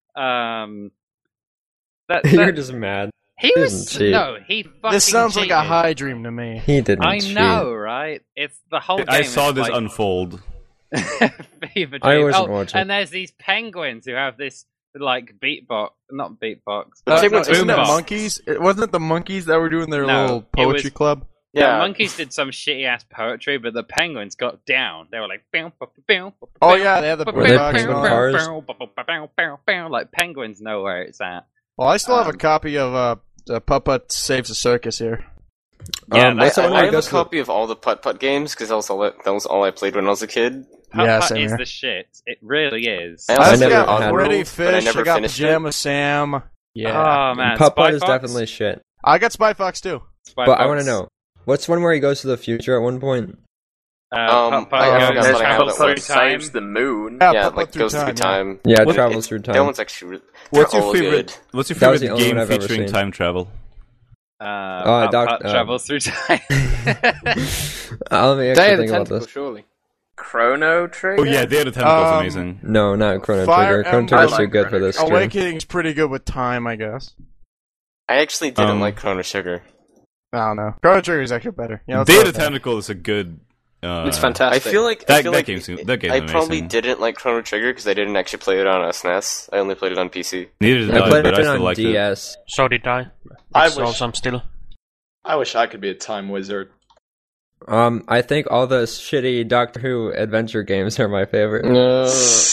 You're just mad. He He was didn't cheat. no, he fucking. This sounds like a cheated. high dream to me. He didn't I cheat. know, right? It's the whole game. I saw is this like unfold. fever I dream. wasn't watching. And there's these penguins who have this like not beatbox. But No, Penguins isn't it boombox. monkeys? It wasn't it the monkeys that were doing their No, little it poetry was- club? The yeah. monkeys did some shitty ass poetry, but the penguins got down. They were like, Oh yeah, they had the Were they boombox penguin going. cars? like penguins know where it's at. Well, I still have a copy of Putt Saves the Circus here. Yeah, what's I the one where he have a goes to the- copy of all the Putt Putt games because that was all I played when I was a kid. Putt Yeah, Putt same is here. the shit. It really is. I I also also never got had Ready Oddworld, but I Fish. I never got finished Pajama Sam. Yeah, Oh man, Putt Putt Spy is Fox? definitely shit. I got Spy Fox too. Spy But I Fox. want to know. What's one where he goes to the future at one point? Putt Putt I goes forgot There's about how travels that through Putt works. time. Saves the Moon. Yeah, Yeah, Putt like Putt goes through through time. time. Yeah, it What- travels through That time. one's actually. What's they're your all favorite? good. What's your That was favorite the only game one I've ever featuring seen. time travel? Putt Doc- Putt travels through time. Let me Day actually of the think about Tentacle, this. surely. Chrono Trigger. Oh yeah, Day of the Tentacle's Um, amazing. No, not Chrono Fire Trigger. Chrono Emblem- Trigger's I too like good for Chrono this stream. Awakening's pretty good with time, I guess. I actually didn't Um, like Chrono Trigger. I don't know. Chrono Trigger is actually better. Yeah, let's Day go of the with that. Tentacle is a good. It's I fantastic. feel like That- I feel that like game's- that game's I probably amazing. didn't like Chrono Trigger because I didn't actually play it on a SNES. I only played it on PC. Neither did I I, played but I it still on liked it. DS. So did I. I It's wish- awesome still. I wish I could be a time wizard. I think all the shitty Doctor Who adventure games are my favorite. No.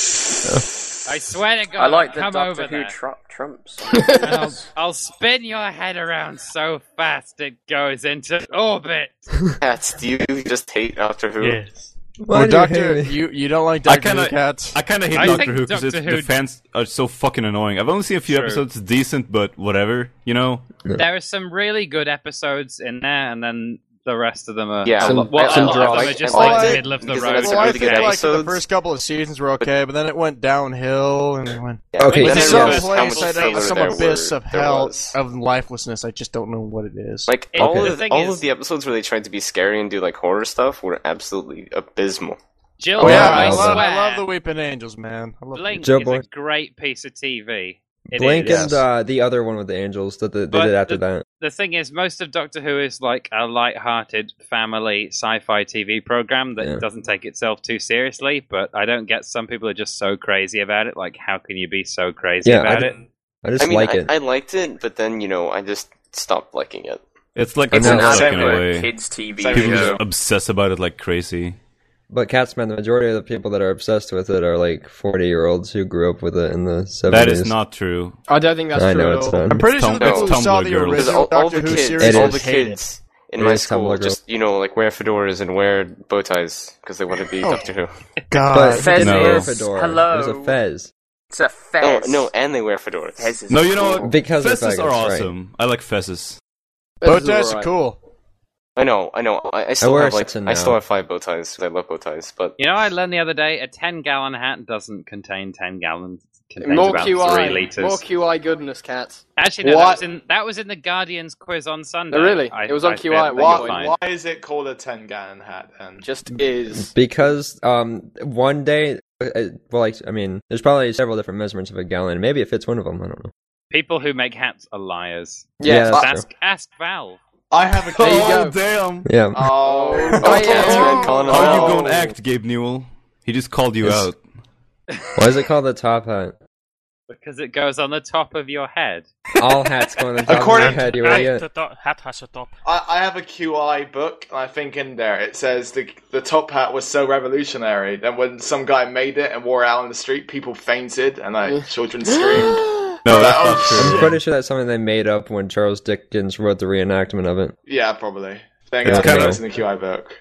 I swear to God, I like the come Doctor over Who there. Trumps. And I'll spin your head around so fast it goes into orbit. Cats, do you just hate Doctor Who? Yes. Why Well, do you Doctor, hate me? you don't like I Doctor kinda- Who cats? I kind of hate I Doctor think Who because Doctor the Who- fans are so fucking annoying. I've only seen a few True. episodes. It's decent, but whatever, you know. There are some really good episodes in there, and then the rest of them are. Yeah. a lot- well, some a lot of them draws. are just Well, like I- middle of the because road. that's Well, I really think good like the episodes. first couple of seasons were okay, but then it went downhill and it went. Yeah, Okay, then I so- Some realized how much place, filler some there abyss were- of there hell, was. of lifelessness. I just don't know what it is. Like Okay. all The of thing all is- of the episodes where they tried to be scary and do like horror stuff were absolutely abysmal. Jill, oh yeah, I I swear, love the Weeping Angels, man. I love Blink Joe is Boy. a great piece of TV. It Blink is. and the other one with the angels that they But did after that. The thing is, most of Doctor Who is like a light-hearted family sci-fi TV program that Yeah. doesn't take itself too seriously. But I don't get some people are just so crazy about it. Like, how can you be so crazy Yeah, about it? I just I mean, like it. I liked it, but then I just stopped liking it. It's like It's a an South Park in a adequate way. kids' TV People show. just obsess about it like crazy. But Catsman, the majority of the people that are obsessed with it are like 40-year-olds who grew up with it in the 70s. That is not true. I don't think that's I true. know at it's all. not. I'm pretty sure Tum- the people it's who saw Tumblr the girls. Because original all Doctor the Who kids, series all is the hated. kids in It my is school Tumblr just like wear fedoras and wear bow ties because they want to be Doctor Who. God, But Fez no. is- Fedora. hello. There's a Fez. It's a Oh fez. no, and they wear fedoras. Fez is No, you know cool. what? Because they're Fezzes are faggots, right. awesome. I like fezzes. Bow This is ties are alright. cool. I know. I still wear have a like Stetson I still now. have 5 bow ties. 'Cause I love bow ties, but You know, I learned the other day a 10-gallon hat doesn't contain 10 gallons. It contains More about QI, 3 liters. more QI goodness, cats. Actually, no, What? that was in the Guardian's quiz on Sunday. Oh, really? It was on feel QI. that Why- you'll find. Why is it called a 10-gallon hat then? Just is. Because one day, there's probably several different measurements of a gallon. Maybe it fits one of them. I don't know. People who make hats are liars. Yeah, that's Ask Valve. I have a There you Oh go. damn! Yeah. Oh, yeah. Calling him How out. you gonna act, Gabe Newell? He just called you Yes. out. Why is it called the top hat? Because it goes on the top of your head. All hats go on the top According- of your head, you Right, idiot. the hat has a top. I have a QI book, and I think in there it says the top hat was so revolutionary that when some guy made it and wore it out on the street, people fainted and like children screamed. No, that's Oh, not I'm true. pretty sure that's something they made up when Charles Dickens wrote the reenactment of it. Yeah, probably. Think It's it's kinda- in the QI book.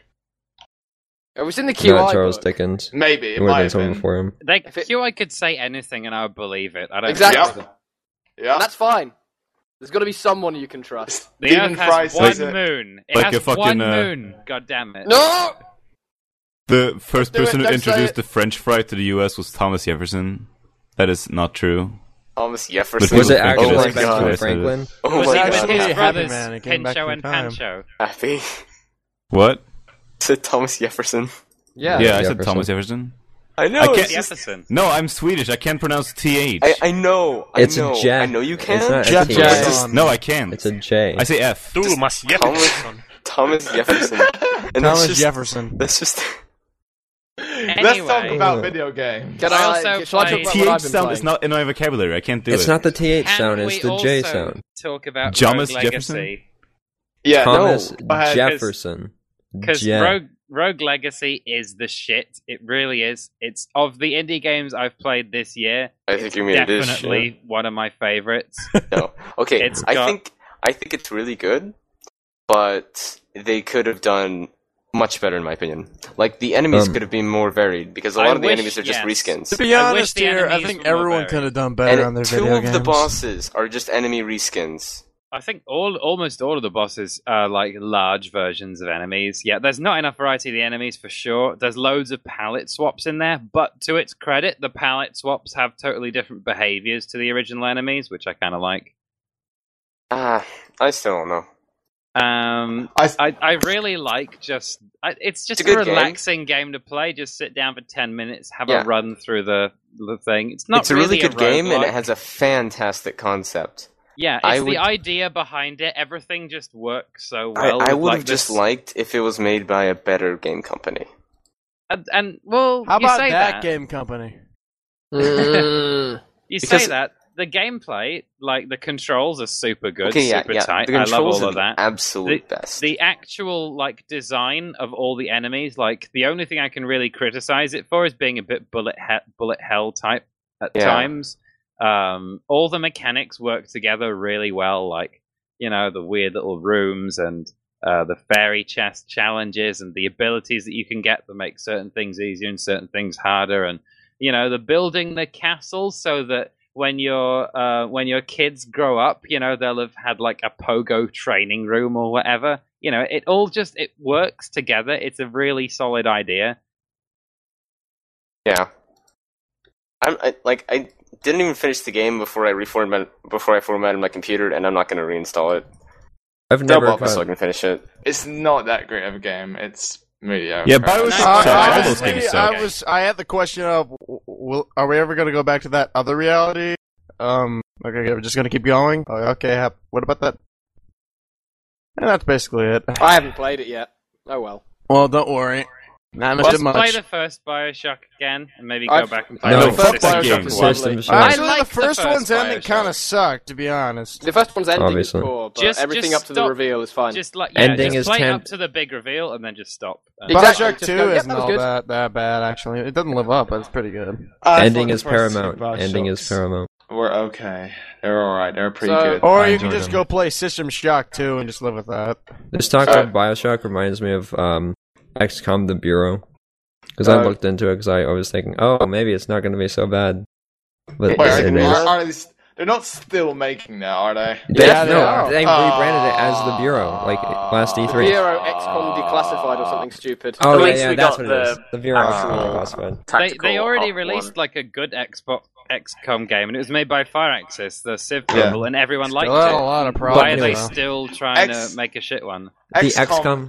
It was in the QI Not Charles book. Dickens. Maybe It it would might have been have someone been. before him. QI could say anything and I would believe it. I don't Exactly. Yep. Yeah. And that's fine. There's got to be someone you can trust. The Stephen Earth Fry has one says it. moon. It Like has a fucking, one moon. God damn it. No! The first Don't do it, person who don't say introduced it. the French fry to the U.S. was Thomas Jefferson. That is not true. Thomas Jefferson. Was it think actually it is. Benjamin Oh my Franklin? Oh Was my he god. with actually his a happy brothers, man. It came back Pincho through and time. Pancho? Happy. What? Said Thomas Jefferson. Yeah. Yeah, I said Jefferson. Thomas Jefferson. I know. I it's can't- just- Jefferson. No, I'm Swedish. I can't pronounce TH. I know. It's I know. a J. I know you can. It's not Jeff a Jefferson. J. No, I can't. It's a J. I say F. Thomas Jefferson. Thomas Jefferson. And Thomas that's just, Jefferson. That's just. Let's talk Anyway. about video games. Can I I also shall I talk played- about what TH I've been sound playing? is not in my vocabulary. I can't do It's it. not the TH Can sound, we it's the J also sound. talk about Thomas Rogue Jefferson? Legacy? Yeah, Thomas no. Go ahead. Jefferson. Because J. Rogue Legacy is the shit. It really is. It's of the indie games I've played this year. I think you mean it is. Definitely one of my favorites. No. Okay. It's I got- think it's really good, but they could have done much better in my opinion. Like the enemies could have been more varied because a lot I of the wish- enemies are just yes. reskins. To be I wish honest the here, I enemies think were more everyone varied. could have done better on And their two video of games. the bosses are just enemy reskins. I think almost all of the bosses are like large versions of enemies. Yeah, there's not enough variety of the enemies for sure. There's loads of palette swaps in there, but to its credit, the palette swaps have totally different behaviors to the original enemies, which I kind of like. I still don't know. I really like it's just It's a a good game. relaxing game to play. Just sit down for 10 minutes, have Yeah. a run through the thing. It's not It's a really good game, and roguelike. it has a fantastic concept. Yeah, I it's would- the idea behind it. Everything just works so well. I with, would like, have just this- liked if it was made by a better game company. and well, How you about say that game company? Mm. You Because- say that the gameplay, like the controls, are super good, Okay, yeah, super yeah. tight. The I love controls all are of that. the absolute best. The actual like design of all the enemies, like the only thing I can really criticize it for is being a bit bullet hell type at Yeah. times. All the mechanics work together really well, like the weird little rooms and the fairy chest challenges and the abilities that you can get that make certain things easier and certain things harder, and the building the castles so that when your kids grow up, they'll have had like a pogo training room or whatever. It all it works together. It's a really solid idea. Yeah. I didn't even finish the game before I formatted my computer, and I'm not going to reinstall it. I've never so I can finish it. It's not that great of a game. It's mediocre. Yeah, BioShock. I had the question of, are we ever going to go back to that other reality? Okay, we're just going to keep going? Oh, okay, what about that? And that's basically it. I haven't played it yet. Oh well. Well, don't worry. Let's play the first BioShock again, and maybe go back and play the first BioShock is lovely. The first one's ending kind of sucked, to be honest. The first one's ending is poor, but everything up to the reveal is fine. Ending is play up to the big reveal, and then just stop. BioShock 2 isn't all that bad, actually. It doesn't live up, but it's pretty good. Ending is paramount. Ending is paramount. We're okay. They're alright. They're pretty good. Or you can just go play System Shock 2 and just live with that. This talk about BioShock reminds me of XCOM The Bureau. Because I looked into it because I was thinking, maybe it's not going to be so bad. But they're not still making that, are they? They rebranded it as The Bureau, like last E3. Bureau XCOM Declassified or something stupid. Oh, yeah, that's what it is. The Bureau Declassified. They already released like a good XCOM game, and it was made by Firaxis, the Civ people, and everyone liked it. A lot of problems. Why are they still trying to make a shit one? The XCOM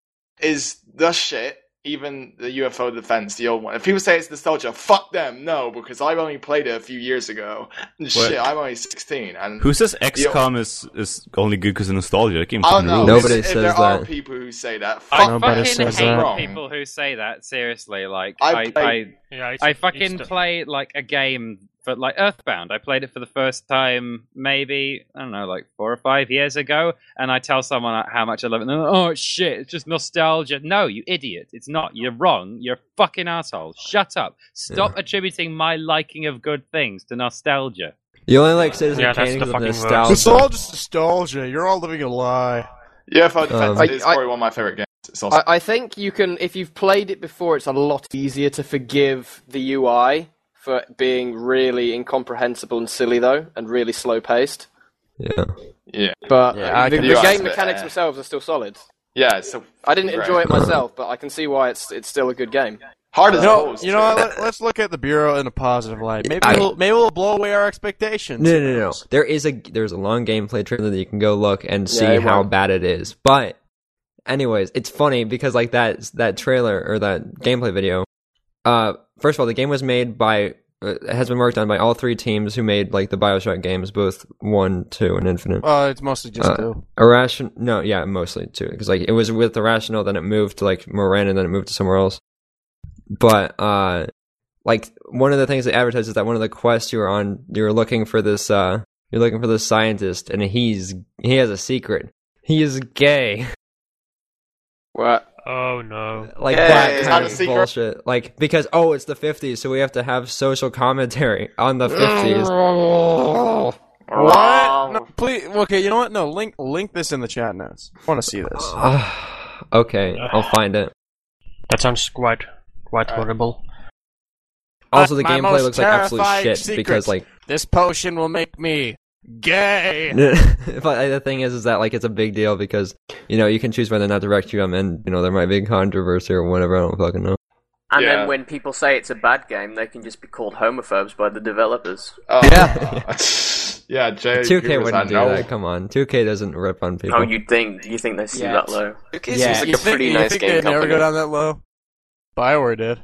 is the shit. Even the UFO Defense, the old one. If people say it's nostalgia, fuck them. No, because I only played it a few years ago. Shit, I'm only 16. And who says XCOM is only good because of nostalgia? That game fucking rules. Nobody says there that. Are people who say that. I fucking hate people who say that. Seriously, like I fucking play like a game. But like Earthbound, I played it for the first time maybe, I don't know, like 4 or 5 years ago, and I tell someone how much I love it, and they're like, oh shit, it's just nostalgia. No, you idiot, it's not. You're wrong. You're a fucking asshole. Shut up. Stop attributing my liking of good things to nostalgia. You only like Citizen Kane because of nostalgia. It's all just nostalgia. You're all living a lie. UFO Defense is probably one of my favorite games. It's awesome. I think you can, if you've played it before, it's a lot easier to forgive the UI for being really incomprehensible and silly, though, and really slow-paced. Yeah. But the game mechanics themselves are still solid. Yeah, so I didn't enjoy it myself, but I can see why it's still a good game. Hard as balls. You know what? Let's look at the Bureau in a positive light. Maybe we'll blow away our expectations. No. There's a long gameplay trailer that you can go look and see how bad it is. But, anyways, it's funny because like that trailer or that gameplay video. First of all, the game was made by has been worked on by all 3 teams who made like the BioShock games, both 1, 2, and Infinite. It's mostly just 2. Mostly 2, because like it was with Irrational, then it moved to like Moran, and then it moved to somewhere else. But like one of the things they advertised is that one of the quests you were looking for this scientist, and he has a secret. He is gay. What? Oh no! Like that kind of bullshit. Like because it's the 50s, so we have to have social commentary on the 50s. What? No, please. Okay, you know what? No, link this in the chat notes. I want to see this. Okay, I'll find it. That sounds quite horrible. Also, the gameplay looks like absolute shit because like this potion will make me gay. But the thing is that like it's a big deal because you can choose whether or not to rec them, and there might be controversy or whatever. I don't fucking know. And then when people say it's a bad game, they can just be called homophobes by the developers. Yeah, Jay. 2K wouldn't do that. Come on, 2K doesn't rip on people. Oh, you think they see that low? 2K seems like a pretty nice game company. Never go down that low. BioWare did.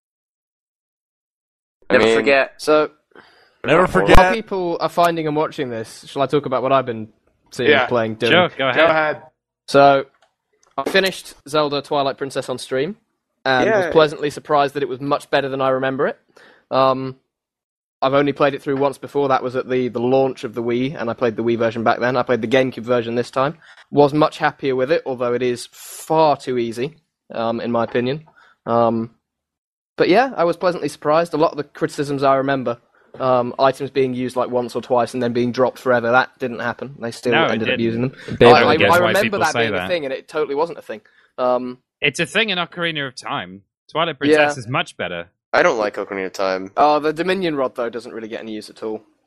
Never forget. So. Never forget. While people are finding and watching this, shall I talk about what I've been seeing, playing, doing? Sure, go ahead. So, I finished Zelda Twilight Princess on stream, and was pleasantly surprised that it was much better than I remember it. I've only played it through once before. That was at the launch of the Wii, and I played the Wii version back then. I played the GameCube version this time. Was much happier with it, although it is far too easy, in my opinion. But yeah, I was pleasantly surprised. A lot of the criticisms I remember. Items being used like once or twice and then being dropped forever. That didn't happen. They still ended up using them. I remember that being a thing, and it totally wasn't a thing. It's a thing in Ocarina of Time. Twilight Princess is much better. I don't like Ocarina of Time. The Dominion Rod, though, doesn't really get any use at all.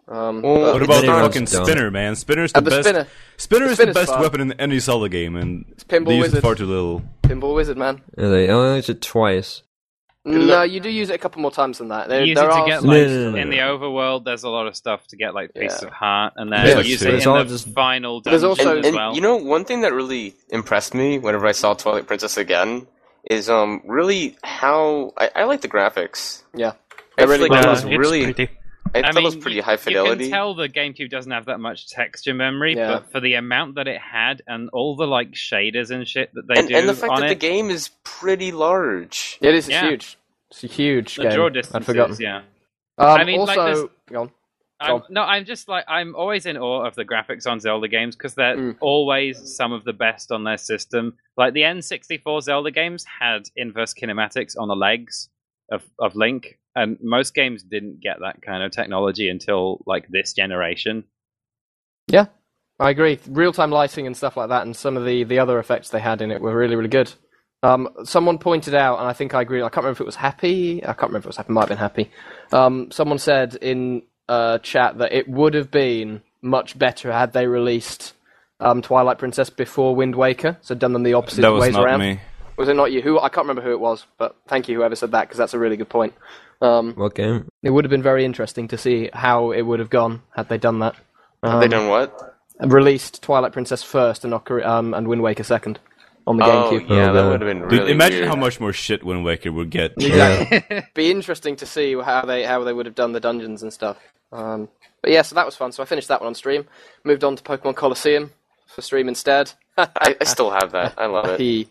What about the fucking spinner, man? Spinner's the best. Spinner is the best weapon in any Zelda game, and they use it far too little. Pinball Wizard, man. Yeah, they only use it twice. No, you do use it a couple more times than that. You use it to get, like, in the overworld, there's a lot of stuff to get, like, Pieces of Heart, and then you use it in the final dungeons as well. You know, one thing that really impressed me whenever I saw Twilight Princess again is really how... I like the graphics. Yeah. I really well, it was really... pretty. I thought it was pretty high fidelity. You can tell the GameCube doesn't have that much texture memory, but for the amount that it had and all the like shaders and shit that they do, and the fact that the game is pretty large. It is huge. It's a huge game. Draw distances, I'd forgotten. Yeah. I mean, also, like I'm just like I'm always in awe of the graphics on Zelda games because they're always some of the best on their system. Like the N64 Zelda games had inverse kinematics on the legs of Link. And most games didn't get that kind of technology until, like, this generation. Yeah, I agree. Real-time lighting and stuff like that, and some of the other effects they had in it were really, really good. Someone pointed out, and I think I agree, I can't remember if it was Happy. I can't remember if it was Happy, it might have been Happy. Someone said in chat that it would have been much better had they released Twilight Princess before Wind Waker, so done them the opposite ways around. That was not me. Was it not you? I can't remember who it was, but thank you whoever said that, because that's a really good point. What game? It would have been very interesting to see how it would have gone had they done that. Had they done what? Released Twilight Princess first and Wind Waker second on the GameCube. Yeah, that would have been really imagine weird. how much more shit Wind Waker would get. Exactly. Be interesting to see how they would have done the dungeons and stuff. But yeah, so that was fun. So I finished that one on stream. Moved on to Pokemon Colosseum for stream instead. I still have that. I love it.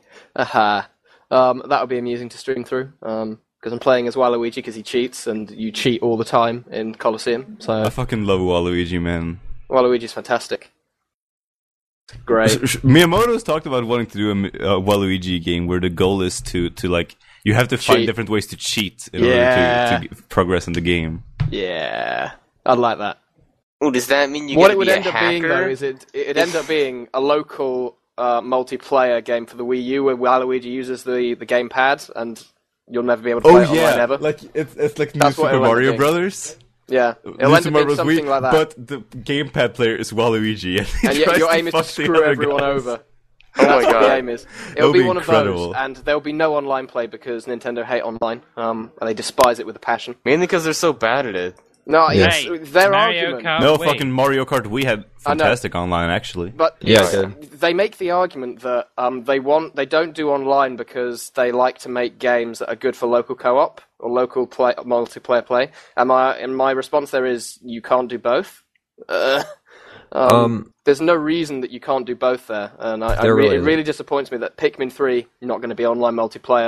That would be amusing to stream through. Because I'm playing as Waluigi because he cheats, and you cheat all the time in Colosseum. So I fucking love Waluigi, man. Waluigi's fantastic. Great. Miyamoto's talked about wanting to do a Waluigi game where the goal is to like you have to find different ways to cheat in order to progress in the game. Yeah, I'd like that. Oh, does that mean you? What it would end up being though is it'd end up being a local multiplayer game for the Wii U where Waluigi uses the gamepad and. You'll never be able to play it online ever. Like it's like New Super Mario Brothers. Yeah, it'll end up being something like that. But the gamepad player is Waluigi, and your aim is to screw everyone over. Oh my god, that's what the aim is. It'll be one incredible. of those, and there'll be no online play because Nintendo hate online, and they despise it with a passion. Mainly because they're so bad at it. No, yes. their argument. Fucking Mario Kart Wii had fantastic online actually. But they make the argument that they don't do online because they like to make games that are good for local co-op or local multiplayer play. And my response there is you can't do both. There's no reason that you can't do both there, and it really disappoints me that Pikmin 3 not going to be online multiplayer.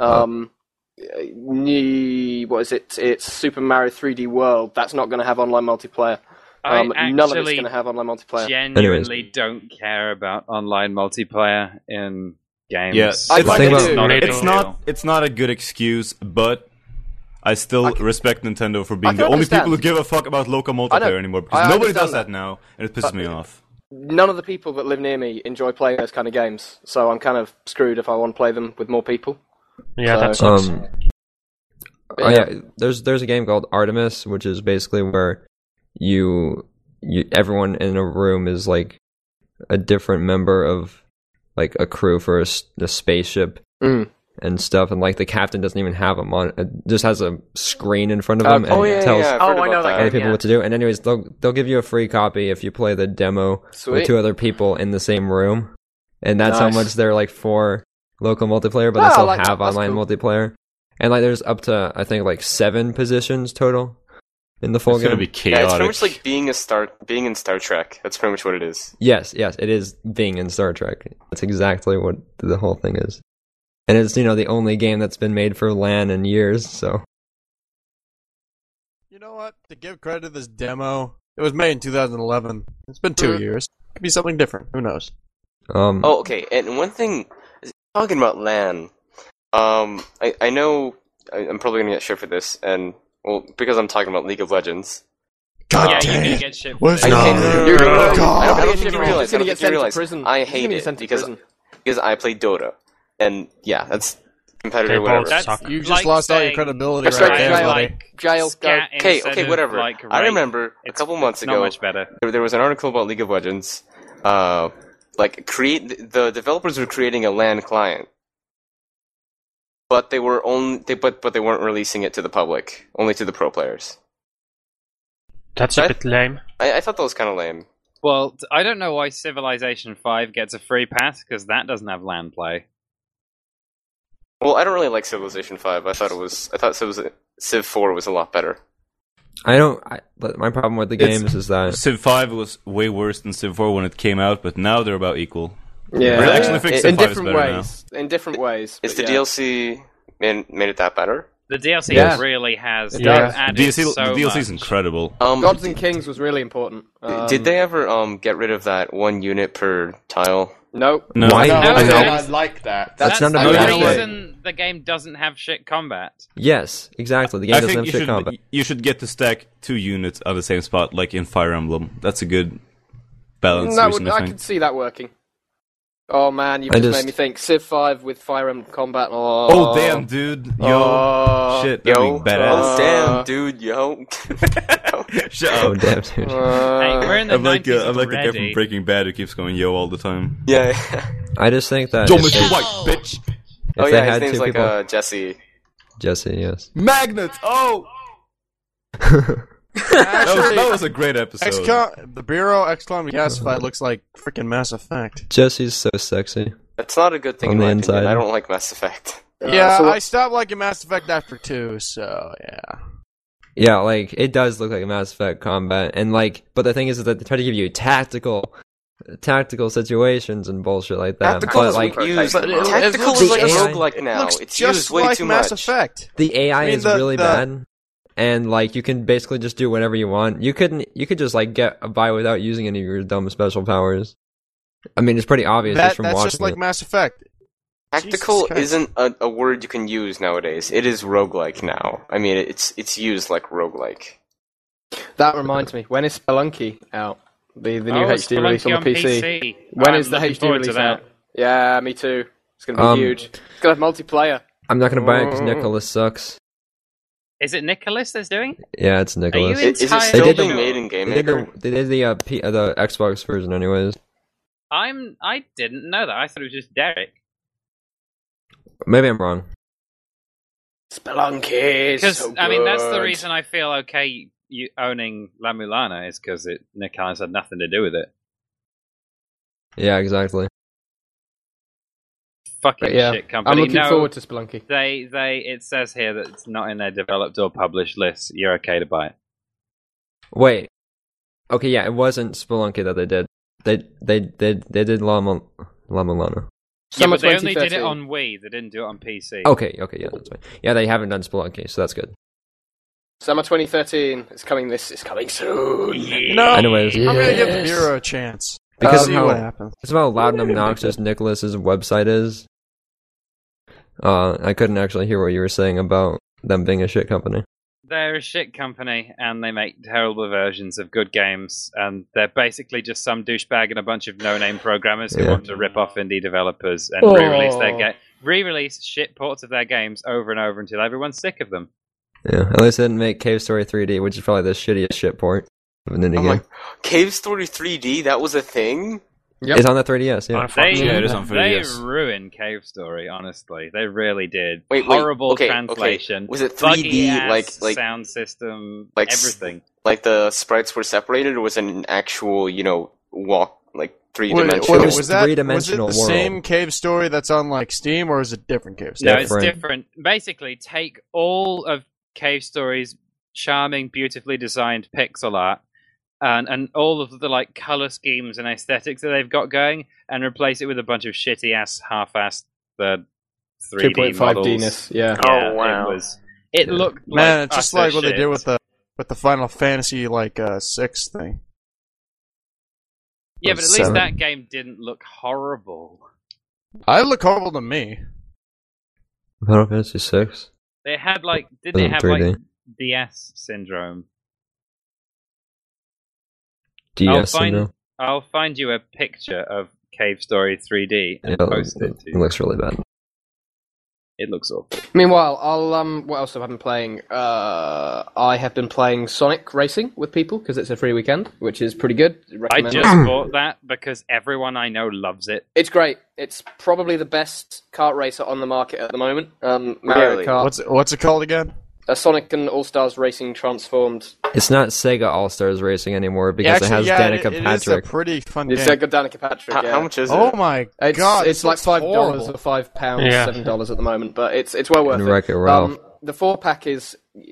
What is it? It's Super Mario 3D World. That's not going to have online multiplayer. None of it's going to have online multiplayer. Genuinely don't care about online multiplayer in games. Yeah, it's not a good excuse, but I still respect Nintendo for being the only people who give a fuck about local multiplayer anymore, because nobody does that now, and it pisses me off. None of the people that live near me enjoy playing those kind of games, so I'm kind of screwed if I want to play them with more people. Yeah, that sucks. There's a game called Artemis, which is basically where you everyone in a room is like a different member of like a crew for a spaceship and stuff, and like the captain doesn't even have just has a screen in front of him and tells other people what to do. And anyways, they'll give you a free copy if you play the demo with 2 other people in the same room, and that's how much they're like for local multiplayer, but they still have online multiplayer. And like there's up to I think like 7 positions total in the full game. It's gonna be chaotic. Yeah, it's pretty much like being in Star Trek. That's pretty much what it is. Yes, it is being in Star Trek. That's exactly what the whole thing is. And it's the only game that's been made for LAN in years, so. You know what? To give credit to this demo, it was made in 2011. It's been 2 years. Could be something different. Who knows? Okay. And one thing, talking about LAN, I know I'm probably gonna get shit for this, and because I'm talking about League of Legends. God damn! You're gonna get shit. What's I don't think you realize. Prison. I hate it because I play Dota, and yeah, that's competitor, whatever. You just lost all your credibility right there, buddy. Jail. Okay, whatever. I remember a couple months ago, much better. There was an article about League of Legends. The developers were creating a LAN client, but they weren't releasing it to the public, only to the pro players. That's a bit lame. I thought that was kind of lame. Well, I don't know why Civilization 5 gets a free pass, because that doesn't have LAN play. Well, I don't really like Civilization 5. I thought Civ 4 was a lot better. But my problem with the games is that Civ 5 was way worse than Civ 4 when it came out, but now they're about equal. Yeah, I actually think Civ 5 is better ways. In different ways. Is the DLC made it that better? The DLC really has added DLC is much. incredible. Gods and Kings was really important. Did they ever get rid of that 1 unit per tile? No. Why? I like that. That's not a the bad reason the game doesn't have shit combat. Yes, exactly. The game doesn't have shit combat. You should get to stack 2 units on the same spot, like in Fire Emblem. That's a good balance. I could see that working. Oh man, you just made me think. Civ 5 with Fire Emblem combat. Oh damn, dude! Yo, shit, that'd be badass. Oh damn, dude, yo. Shut up. Oh damn, dude. Hey, we're in the I'm like 90s the guy already. from Breaking Bad who keeps going yo all the time. Yeah. I just think that. Don't make you white, bitch. Oh yeah, his name's like Jesse. Jesse, yes. Magnet. Oh. That was a great episode. The Bureau XCOM Gasified looks like freaking Mass Effect. Jesse's so sexy. That's not a good thing in my opinion. I don't like Mass Effect. Yeah, I stopped liking Mass Effect after 2, so yeah. Yeah, like, it does look like a Mass Effect combat, and like, but the thing is that they try to give you tactical situations and bullshit like that. Tactical but like, tactical is like roguelike now. It's used way too Mass much. Effect. The AI is really bad. And like you can basically just do whatever you want. You could just like get by without using any of your dumb special powers. I mean, it's pretty obvious just from watching. That's just like Mass Effect. Tactical isn't a word you can use nowadays. It is roguelike now. I mean, it's used like roguelike. That reminds me. When is Spelunky out? The new HD release on the PC. When is the HD release out? Yeah, me too. It's gonna be huge. It's gonna have multiplayer. I'm not gonna buy it because Nicholas sucks. Is it Nicholas that's doing? Yeah, it's Nicholas. Is it still being made in Game Maker? They did the Xbox version, anyways. I didn't know that. I thought it was just Derek. Maybe I'm wrong. Spelunky. Because I mean, that's the reason I feel okay you owning La Mulana is because Nicholas had nothing to do with it. Yeah, exactly. Fucking shit company. I'm looking forward to Spelunky. It says here that it's not in their developed or published list. You're okay to buy it. Wait. Okay, yeah, it wasn't Spelunky that they did. They did La Mulana. Yeah, but they only did it on Wii. They didn't do it on PC. Okay, yeah, that's fine. Yeah, they haven't done Spelunky, so that's good. Summer 2013. It's coming soon. No, anyways, I'm gonna give the Bureau a chance. Because see what happens. It's about how loud and obnoxious Nicholas's website is. I couldn't actually hear what you were saying about them being a shit company. They're a shit company, and they make terrible versions of good games, and they're basically just some douchebag and a bunch of no-name programmers who want to rip off indie developers and re-release shit ports of their games over and over until everyone's sick of them. Yeah, at least they didn't make Cave Story 3D, which is probably the shittiest shit port of an indie game. Cave Story 3D, that was a thing? Yep. It's on the 3DS, yeah. It is on 3DS. They ruined Cave Story, honestly. They really did. Wait, horrible okay, translation. Was it 3D, like sound system, like everything? Like the sprites were separated, or was it an actual, walk, like three-dimensional? Was it three-dimensional the world. same Cave Story that's on like Steam, or is it different Cave Story? No, it's different. Basically, take all of Cave Story's charming, beautifully designed pixel art and all of the like color schemes and aesthetics that they've got going, and replace it with a bunch of shitty ass, half-assed 3D 2.5D-ness. Yeah. Oh wow! It looked man, like it's just like what shit. they did with the Final Fantasy 6 thing. Yeah, but at least that game didn't look horrible. I look horrible to me. Final Fantasy 6. They had didn't they have 3D. like DS syndrome? DS syndrome. I'll find you a picture of Cave Story 3D and post it to you. It looks really bad. It looks awful. Meanwhile, what else have I been playing? I have been playing Sonic Racing with people because it's a free weekend, which is pretty good. I just bought that because everyone I know loves it. It's great. It's probably the best kart racer on the market at the moment. Mario Really? Kart. What's it called again? Sonic and All Stars Racing Transformed. It's not Sega All Stars Racing anymore because it has Danica it Patrick. Is a pretty fun It's game. Sega Danica Patrick. How much is it? Oh my god! It's like $5 horrible. or £5, $7 at the moment, but it's well worth And it. Wreck-It Ralph. The 4-pack is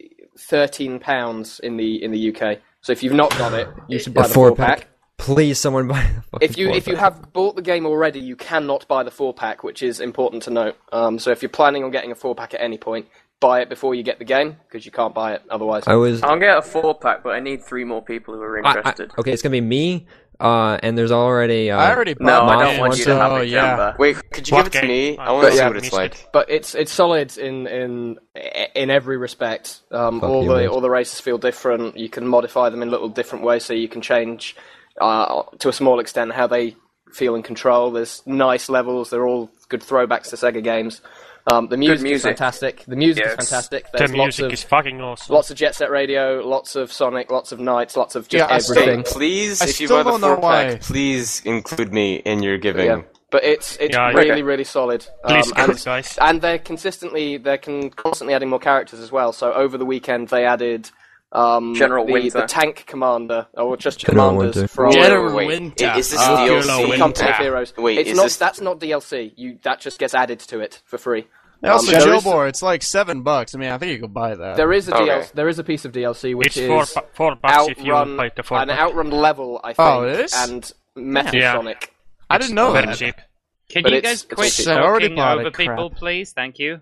£13 in the UK. So if you've not got it, you should buy the 4-pack. Please, someone buy the fucking If you have bought the game already, you cannot buy the 4-pack, which is important to note. So if you're planning on getting a 4-pack at any point, buy it before you get the game, because you can't buy it otherwise. I'll get a 4-pack, but I need 3 more people who are interested. Okay, it's gonna be me, and there's already. I already bought No, I mine. don't want you to have it, Jamba. Wait, could you give it to me? I want to see what it's like. But it's solid in every respect. All the races feel different. You can modify them in little different ways, so you can change to a small extent how they feel in control. There's nice levels. They're all good throwbacks to Sega games. The music is fantastic. The music is fantastic. There's the music is fucking awesome. Lots of Jet Set Radio, lots of Sonic, lots of Knights, lots of just everything. Please, if you buy the 4-pack, please include me in your giving. Yeah. But it's really solid. Please, guys. And they're constantly adding more characters as well. So over the weekend they added General Winter, the tank commander, or just commanders from General Winter. Is this DLC? Company of Heroes. Wait, that's not DLC. That just gets added to it for free. Also, Jillbore, it's like $7. I mean, I think you could buy that. There is a DLC. There is a piece of DLC which is $4 if you buy the 4-pack. an Outrun level, I think, Oh, it is? and Metal Sonic. I didn't know Very that. cheap. Can But you it's- guys quit it's- I already talking bought over it, people, crap. please? Thank you.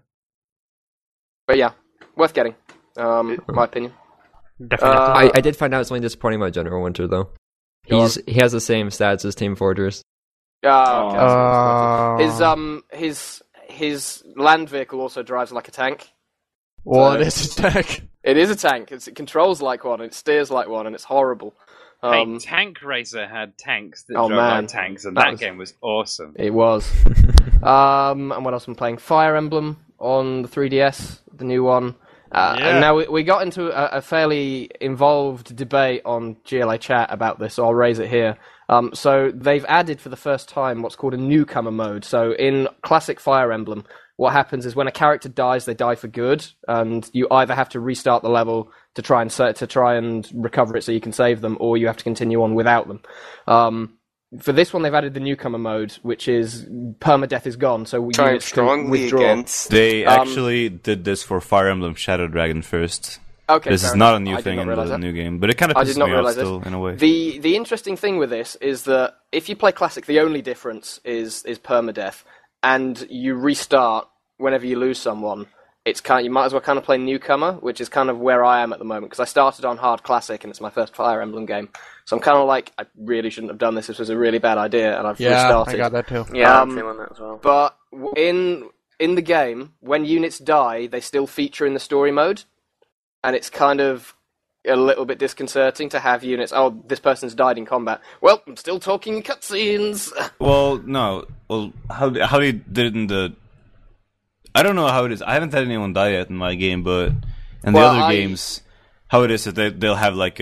But yeah, worth getting. My opinion. Definitely. I did find out something disappointing about General Winter though. He has the same stats as Team Fortress. His land vehicle also drives like a tank. Well, it is a tank. It is a tank. It controls like one, and it steers like one, and it's horrible. Hey, Tank Racer had tanks that drove like tanks, and that game was awesome. It was. And what else am I playing? Fire Emblem on the 3DS, the new one. And now we got into a fairly involved debate on GLA Chat about this, so I'll raise it here. So they've added for the first time what's called a newcomer mode. So in classic Fire Emblem, what happens is when a character dies, they die for good, and you either have to restart the level to try and recover it so you can save them, or you have to continue on without them. For this one, they've added the newcomer mode, which is permadeath is gone, so units can withdraw. They actually did this for Fire Emblem Shadow Dragon first. Okay, this is not a new thing in the new game, but it kind of pisses me off still, in a way. The interesting thing with this is that if you play Classic, the only difference is permadeath, and you restart whenever you lose someone. It's you might as well kind of play newcomer, which is kind of where I am at the moment, because I started on hard Classic, and it's my first Fire Emblem game. So I'm kind of like, I really shouldn't have done this. This was a really bad idea, and I've restarted. I got that too. Yeah, I'm feeling that as well. But in the game, when units die, they still feature in the story mode, and it's kind of a little bit disconcerting to have units. Oh, this person's died in combat. Well, I'm still talking in cutscenes. Well, no. Well, how they did it in the. I don't know how it is. I haven't had anyone die yet in my game, but in the other games, how it is that they'll have like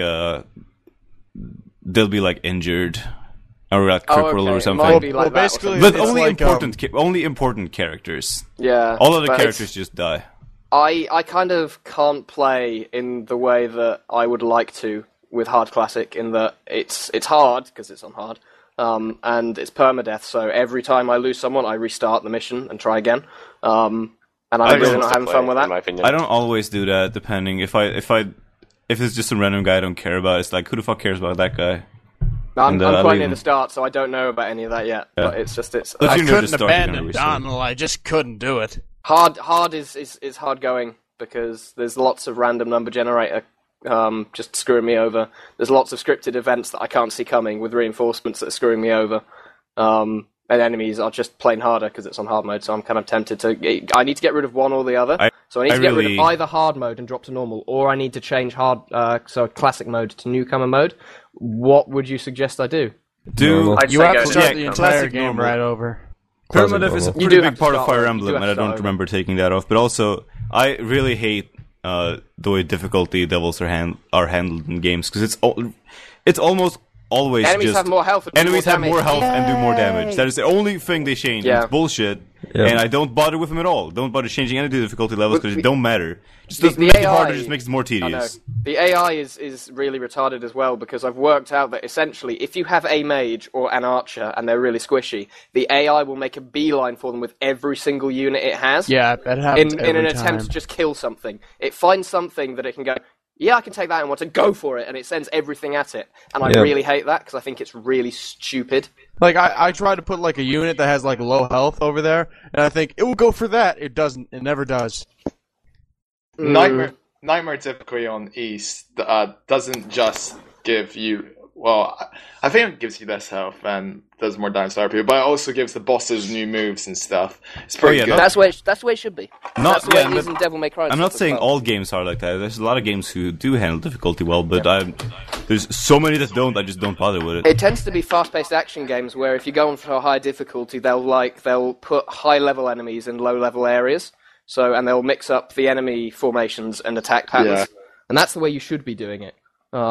they'll be like injured or like crippled or something. It might be like basically, but only only important characters. Yeah. All other characters just die. I kind of can't play in the way that I would like to with hard Classic, in that it's hard because it's on hard. And it's permadeath, so every time I lose someone, I restart the mission and try again. And I'm really not having fun with that. In my opinion. I don't always do that, depending. If it's just a random guy I don't care about, it's like, who the fuck cares about that guy? I'm quite near the start, so I don't know about any of that yet. Yeah. But it's just I couldn't abandon Donald. I just couldn't do it. Hard is hard going because there's lots of random number generator just screwing me over. There's lots of scripted events that I can't see coming with reinforcements that are screwing me over. And enemies are just playing harder because it's on hard mode, so I'm kind of tempted to... I need to get rid of one or the other. So I need to get rid of either hard mode and drop to normal, or I need to change classic mode to newcomer mode. What would you suggest I do? You have to start the entire game right over. Permadeath is a pretty big part of Fire over. Emblem, and I don't remember taking that off. But also, I really hate the way difficulty levels are handled in games, because it's almost always enemies have more health. Enemies have more health and do more damage. That is the only thing they change. Yeah. It's bullshit, and I don't bother with them at all. Don't bother changing any of the difficulty levels because it don't matter. Just make it harder. Just makes it more tedious. The AI is really retarded as well, because I've worked out that essentially, if you have a mage or an archer and they're really squishy, the AI will make a beeline for them with every single unit it has. Yeah, that happens in an attempt to just kill something. It finds something that it can go, yeah, I can take that and want to go for it, and it sends everything at it. And I really hate that, because I think it's really stupid. Like, I try to put, like, a unit that has, like, low health over there, and I think, it will go for that. It doesn't. It never does. Nightmare typically on East doesn't just give you... Well, I think it gives you less health and does more damage to other people, but it also gives the bosses new moves and stuff. It's pretty good. That's the way it should be. That's the way it is in Devil May Cry. I'm not saying all games are like that. There's a lot of games who do handle difficulty well, but there's so many that don't. I just don't bother with it. It tends to be fast-paced action games where if you go on for a high difficulty, they'll put high-level enemies in low-level areas. And they'll mix up the enemy formations and attack patterns, and that's the way you should be doing it.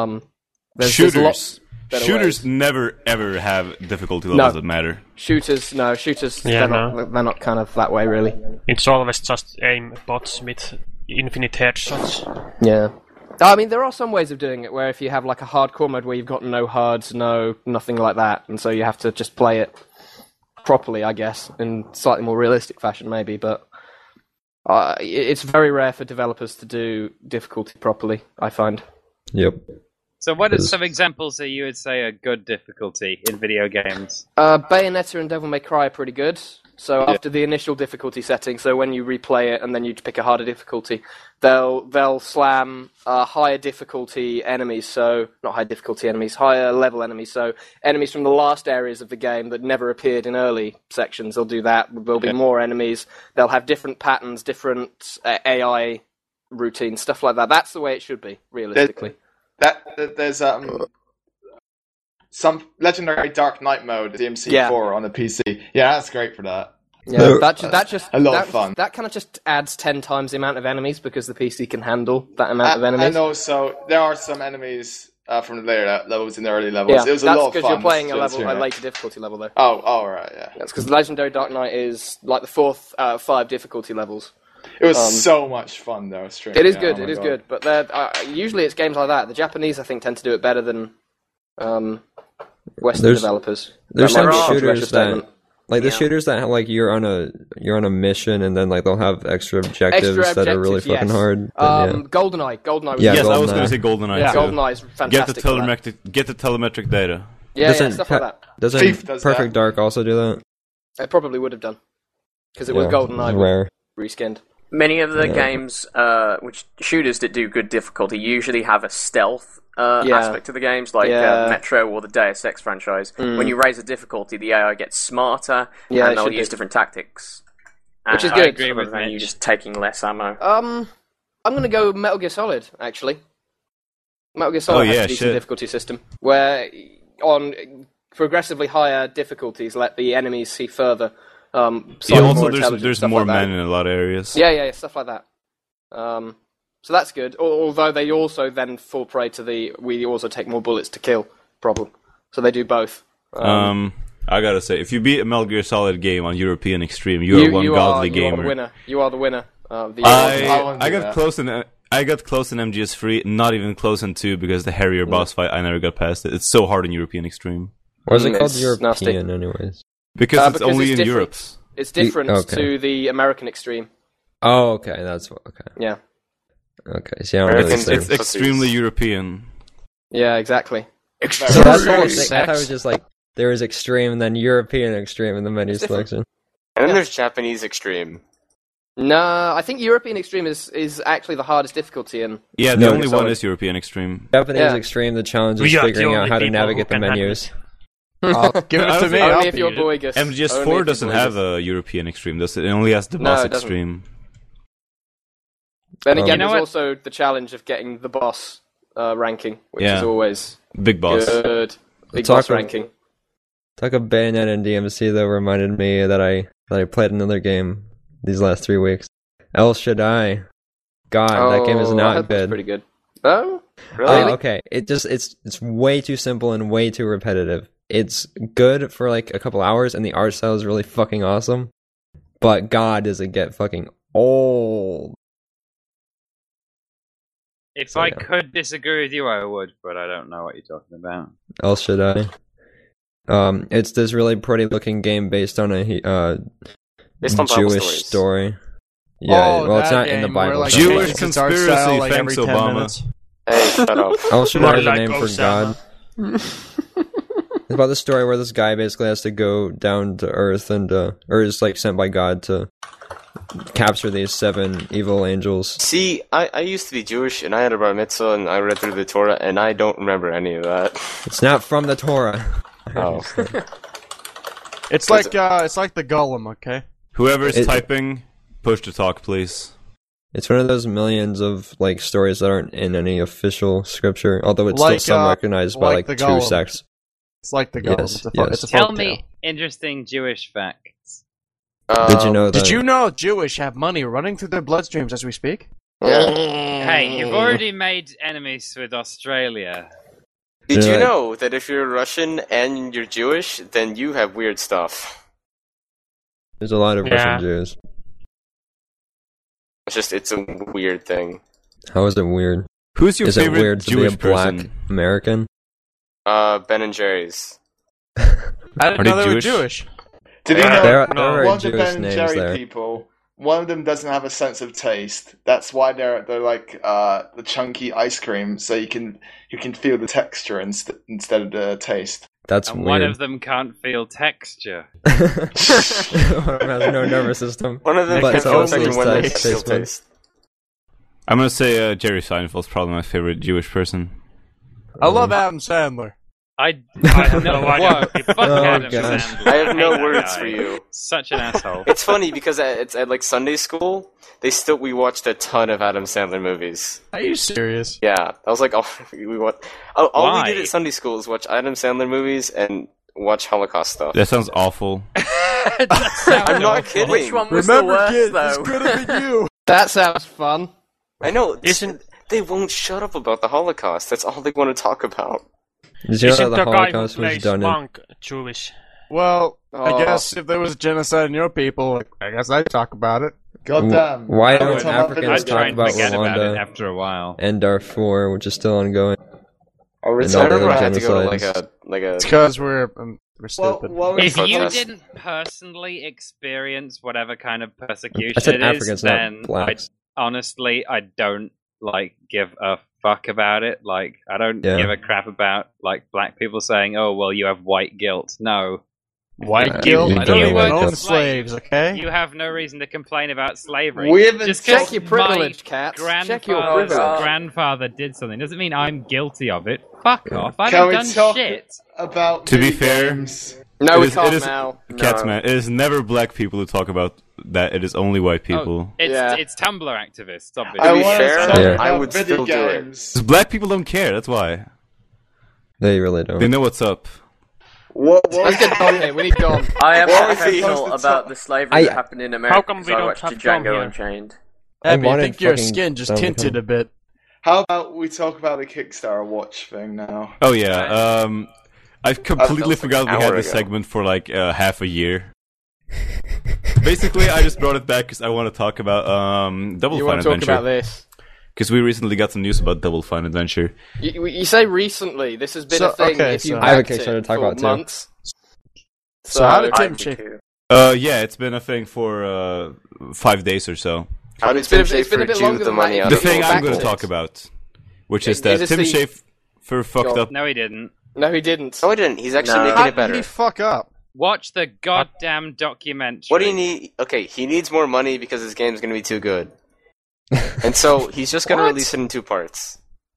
Shooters never ever have difficulty levels that matter. Shooters, they're not kind of that way really. It's always just aim bots with infinite headshots. Yeah. I mean, there are some ways of doing it where if you have like a hardcore mode where you've got no hards, nothing like that, and so you have to just play it properly, I guess, in slightly more realistic fashion maybe, but it's very rare for developers to do difficulty properly, I find. Yep. So what are some examples that you would say are good difficulty in video games? Bayonetta and Devil May Cry are pretty good. So after the initial difficulty setting, so when you replay it and then you pick a harder difficulty, they'll slam higher difficulty enemies, so not high difficulty enemies, higher level enemies, so enemies from the last areas of the game that never appeared in early sections, they'll do that. There'll be more enemies, they'll have different patterns, different AI routines, stuff like that. That's the way it should be, realistically. There's some legendary Dark Knight mode, DMC4 on the PC. Yeah, that's great for that. Yeah, that just a lot of fun. That kind of just adds 10 times the amount of enemies because the PC can handle that amount of enemies. And also, there are some enemies from the later levels in the early levels. It was a lot of fun. That's because you're playing a later difficulty level, though. Oh, right, yeah. That's because Legendary Dark Knight is like the fourth out of 5 difficulty levels. It was so much fun, though. It is good. It is good, but usually it's games like that. The Japanese, I think, tend to do it better than Western developers. There's some shooters that, like the shooters that like you're on a mission and then like they'll have extra objectives that are really fucking hard. GoldenEye was yes, I was going to say GoldenEye. Yeah. GoldenEye's fantastic. Get the telemetric data. Yeah, stuff like that. Doesn't Perfect Dark also do that? It probably would have done because it was GoldenEye rare reskinned. Many of the games, which shooters that do good difficulty, usually have a stealth aspect to the games, like Metro or the Deus Ex franchise. When you raise the difficulty, the AI gets smarter, and they'll use different tactics. Which is good. I agree with you just taking less ammo. I'm going to go Metal Gear Solid, actually. Metal Gear Solid has a decent difficulty system, where on progressively higher difficulties, let the enemies see further. Also, there's more men in a lot of areas. Yeah, stuff like that. So that's good. Although they also then fall prey to we also take more bullets to kill problem. So they do both. I gotta say, if you beat a Metal Gear Solid game on European Extreme, you are one godly gamer. You are the winner. I got close in MGS3, not even close in 2 because the Harrier boss fight, I never got past it. It's so hard in European Extreme. Why is it called European anyways? Because it's only in Europe. It's different to the American Extreme. Oh, okay, that's okay. Yeah. Okay, see, I don't really it's extremely European. Yeah, exactly. So that's the whole thing. I thought it was just like there was Extreme and then European Extreme in the menu selection. And then there's Japanese Extreme. No, I think European Extreme is actually the hardest difficulty in. Yeah, the only one is European Extreme. Japanese Extreme, the challenge is figuring out how to navigate the menus. Give it to me. Only if you're Boigus. MGS4 doesn't have a European Extreme. It only has the boss Extreme. Then again, there's also the challenge of getting the boss ranking, which is always big boss. Good. Big boss ranking. Talk of Bayonet and DMC though reminded me that I played another game these last 3 weeks. El Shaddai. God, that game is not good. Pretty good. Oh, really? Okay. It's way too simple and way too repetitive. It's good for like a couple hours, and the art style is really fucking awesome. But God, does it get fucking old? If I could disagree with you, I would, but I don't know what you're talking about. El Shaddai. It's this really pretty looking game based on a Jewish story. Yeah, well, it's not in the Bible. Like Jewish conspiracy, like thanks Obama. Hey, shut up. El Shaddai is the name for God. It's about the story where this guy basically has to go down to Earth and, or is like sent by God to capture these 7 evil angels. See, I used to be Jewish, and I had a bar mitzvah, and I read through the Torah, and I don't remember any of that. It's not from the Torah. Oh. It's like the Golem, okay? Whoever's typing, push to talk, please. It's one of those millions of like stories that aren't in any official scripture, although it's still some recognized by like 2 sects. It's like the Golem. Yes, it's a Tell me interesting Jewish facts. Did you know that? Did you know Jewish have money running through their bloodstreams as we speak? Hey, you've already made enemies with Australia. Did you know that if you're Russian and you're Jewish, then you have weird stuff? There's a lot of Russian Jews. It's a weird thing. How is it weird? Who's your favorite it weird Jewish to be a black person? American? Ben and Jerry's. I didn't know they were Jewish? Jewish. Did you know There one are of the Jewish Ben and names Jerry there. people? One of them doesn't have a sense of taste. That's why they're like the chunky ice cream, so you can feel the texture instead of the taste. That's and weird. one of them can't feel texture. Has no nervous system. One of them But can it's feel also texture, one taste- they can feel taste buds. taste. I'm gonna say Jerry Seinfeld's probably my favorite Jewish person. I love Adam Sandler. I have no idea. Fuck Oh, Adam gosh. Sandler. I have no hate that words guy. for you. Such an asshole. It's funny because at like Sunday school, we watched a ton of Adam Sandler movies. Are you serious? Yeah, I was like, all Why? we did at Sunday school is watch Adam Sandler movies and watch Holocaust stuff. That sounds awful. I'm not kidding. Which one was Remember, the worst, kid, though? this could have been you. That sounds fun. I know. Isn't- They won't shut up about the Holocaust. That's all they want to talk about. Did you know Isn't that the the guy who Holocaust was plays done in... Monk Jewish? Well, Oh. I guess if there was genocide in your people, I guess I'd talk about it. Goddamn! Why I don't talk about Africans videos. I'd try talk and about forget about it Rwanda after a while. and Darfur, which is still ongoing? I'll And I all the remember I other had to go to genocides. like a. It's because we're stupid. If you protest. didn't personally experience whatever kind of persecution I said it is, Africans, not then blacks. honestly, I don't give a fuck about it. Like, I don't Yeah. give a crap about like black people saying, "Oh, well, you have white guilt." No, White guilt. you I don't don't have even white own guilt. slaves, okay? you have no reason to complain about slavery. We haven't Just checked 'cause Check your privilege, my Kat. Check your grandfather's privilege. grandfather did something doesn't mean I'm guilty of it. Fuck off! I Can haven't we done talk shit. about To be video fair- games? No, It we is- can't it is- now. Catsman, it is never black people who talk about that. It is only white people. It's Tumblr activists, obviously. To be wanna fair, talk Yeah. I about would video still do it. games. 'Cause black people don't care. That's why They really don't. they know what's up. Let's get Dom here. We need Dom. I am What was the- professional what's the about top- the slavery that I- happened in America How come because we I don't watched have Dom Django here? Unchained. Abby, I wanted think your fucking skin just Dom to tinted come. a bit. How about we talk about the Kickstarter watch thing now? Oh yeah. I completely like forgot an we had hour this ago. segment for like half a year. Basically, I just brought it back because I want to talk about Double You Fine want to talk Adventure. about this? Because we recently got some news about Double Fine Adventure. You say recently. This has been So- a thing. okay, if you so- I have a backed Kickstarter to it talk for about, too. months. So how did I Tim do Schafer? too. Yeah, it's been a thing for 5 days or so. How did It's been Tim a bit Schafer longer Jew the than money that. out The of thing it? I'm going to backwards. talk about, which is Is that this Tim the- Schafer fucked up. No, he didn't. No, he didn't. No, he didn't. He's actually No. making How it better. did he fuck up? Watch the goddamn documentary. What do you need? Okay, he needs more money because his game's going to be too good. And so he's just going to What? release it in 2 parts.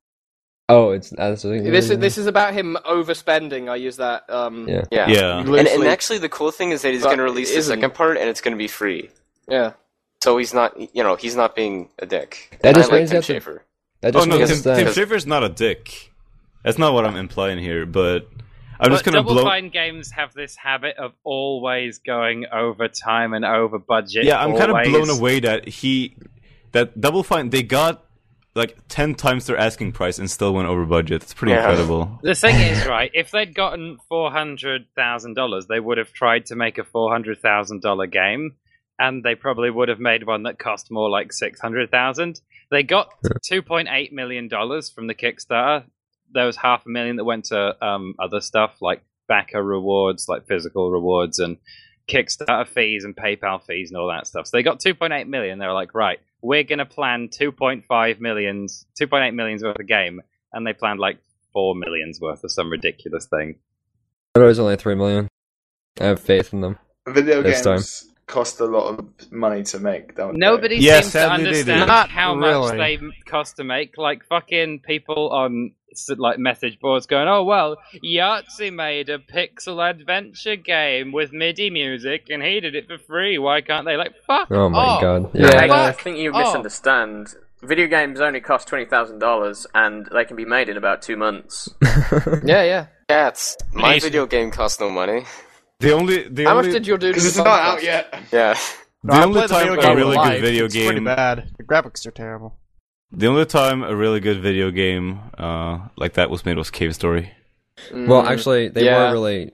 Oh, it's absolutely. This is about him overspending. I use that. Yeah. Yeah. Yeah. And loosely. actually the cool thing is that he's But going to release it the isn't. second part and it's going to be free. Yeah. So he's not, he's not being a dick. That And just I like means Tim that the- Schafer. That Oh just no, means Tim that. Schafer's not a dick. That's not what I'm implying here. But I'm just gonna Double Fine games have this habit of always going over time and over budget. Yeah, I'm kind of blown away that Double Fine, they got like 10 times their asking price and still went over budget. It's pretty incredible. The thing is, right, if they'd gotten $400,000, they would have tried to make a $400,000 game, and they probably would have made one that cost more like $600,000. They got $2.8 million from the Kickstarter. There was $500,000 that went to other stuff like backer rewards, like physical rewards, and Kickstarter fees and PayPal fees and all that stuff. So they got $2.8 million. They were like, right, we're going to plan $2.8 million's worth of game, and they planned like $4 million's worth of some ridiculous thing. It was only $3 million. I have faith in them. Video games cost a lot of money to make, don't Nobody they? seems to understand how much they cost to make. Like fucking people on like message boards going, "Oh well, Yahtzee made a pixel adventure game with MIDI music, and he did it for free. Why can't they?" Like, fuck. Oh my god! Yeah, I think you misunderstand. Video games only cost $20,000, and they can be made in about 2 months. Yeah. My video game costs no money. How much did your dude? Because it's not out yet. Yeah. The only time a really good video game. It's pretty bad. The graphics are terrible. The only time a really good video game like that was made was Cave Story. Well, actually, they were really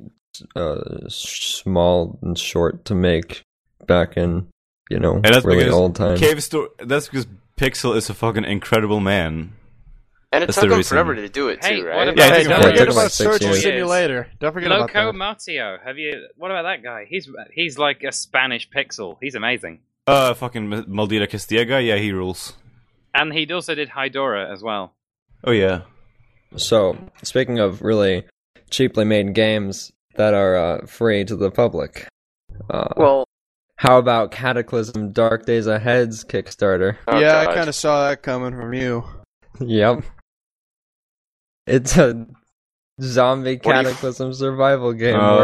small and short to make back in, and that's really because old times. Cave Story. That's because Pixel is a fucking incredible man. And it took them forever to do it too, right? Don't forget about Surgeon Simulator. Don't forget about Loco that. Mateo. What about that guy? He's like a Spanish Pixel. He's amazing. Fucking Maldita Castilla guy. Yeah, he rules. And he also did Hydora as well. Oh yeah. So, speaking of really cheaply made games that are free to the public, how about Cataclysm Dark Days Ahead's Kickstarter? Yeah, I kind of saw that coming from you. Yep. It's a zombie Cataclysm survival game where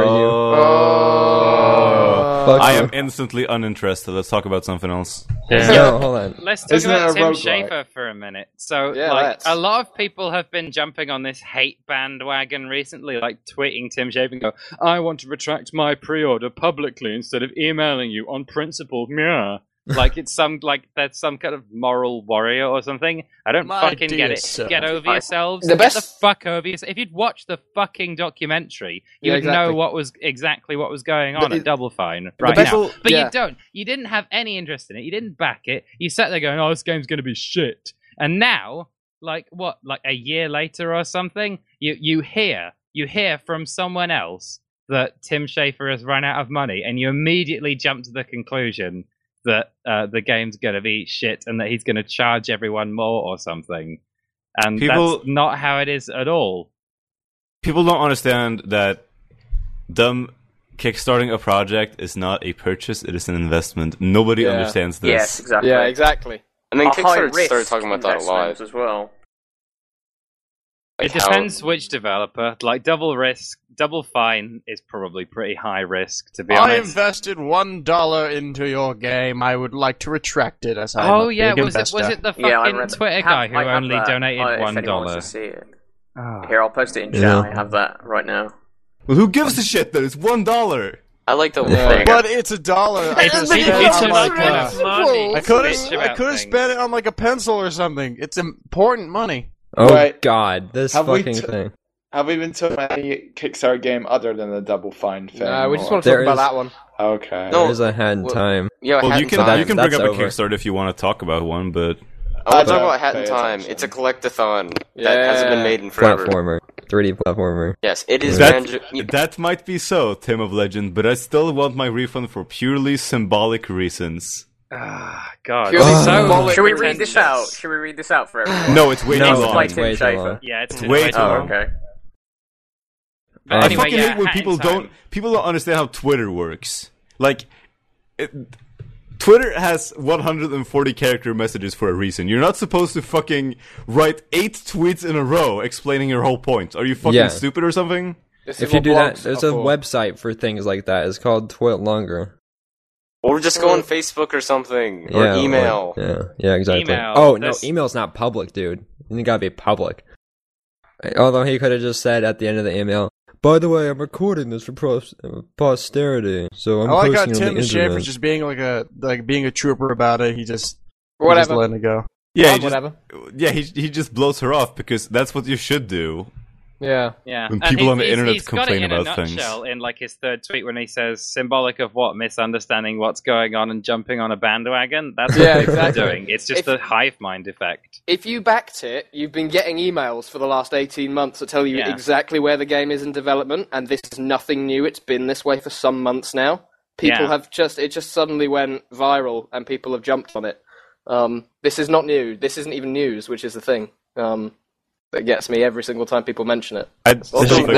I am instantly uninterested. Let's talk about something else. Yeah. No, hold on. Let's talk about Tim Schafer for a minute. So, a lot of people have been jumping on this hate bandwagon recently, like tweeting Tim Schafer and go, "I want to retract my pre-order publicly instead of emailing you on principle." Meow. Like there's some kind of moral warrior or something. I don't fucking get it. Sir. Get over yourselves. Get the fuck over yourselves. If you'd watched the fucking documentary, you would know what was going on at Double Fine right now. But you don't. You didn't have any interest in it. You didn't back it. You sat there going, "Oh, this game's going to be shit." And now, like a year later or something, you hear from someone else that Tim Schafer has run out of money, and you immediately jump to the conclusion that the game's going to be shit and that he's going to charge everyone more or something. And that's not how it is at all. People don't understand that them kickstarting a project is not a purchase, it is an investment. Nobody understands this. Yes, exactly. Yeah, exactly. And then Kickstarter started talking about that a lot. As well. It depends which developer. Like Double Fine is probably pretty high risk, to be honest. I invested $1 into your game. I would like to retract it as I was it the fucking Twitter guy who only donated $1? See it. Here, I'll post it in chat. I have that right now. Well, who gives a shit that it's $1? I like Double Fine. But it's $1. I could have spent it on like a pencil or something. It's important money. Oh god, this fucking thing. Have we been talking about any Kickstarter game other than the Double Fine thing? No, we just want to talk about that one. Okay. There is a Hat in Time. Yeah, well, you can bring up over. a Kickstarter if you want to talk about one, but... I want to talk about Hat in Time. It's a collectathon that hasn't been made in forever. Platformer. 3D platformer. Yes, it is. That might be so, Tim of Legend, but I still want my refund for purely symbolic reasons. God. Should we read this out? Should we read this out for everyone? No, it's way too long. Way too long. Yeah, it's way too long. Okay. I fucking hate when people don't understand how Twitter works. Like, Twitter has 140 character messages for a reason. You're not supposed to fucking write 8 tweets in a row explaining your whole point. Are you fucking stupid or something? If you do that, there's a website for things like that. It's called Twit Longer. Or just go on Facebook or something. Or email. Yeah, exactly. No, email's not public, dude. It gotta be public. Although he could have just said at the end of the email, by the way, I'm recording this for posterity, so I'm I like how posting on Tim the internet. Schafer's just being being a trooper about it. He's just Whatever. letting it go. Yeah, whatever. He just blows her off because that's what you should do. Yeah. Yeah. When people on the internet he's complain got it in about a things. nutshell in like his third tweet when he says symbolic of what, misunderstanding what's going on and jumping on a bandwagon. That's what people exactly. are doing. It's just the hive mind effect. If you backed it, you've been getting emails for the last 18 months that tell you exactly where the game is in development, and this is nothing new. It's been this way for some months now. People have it just suddenly went viral, and people have jumped on it. This is not new. This isn't even news, which is the thing. That gets me every single time people mention it. I still think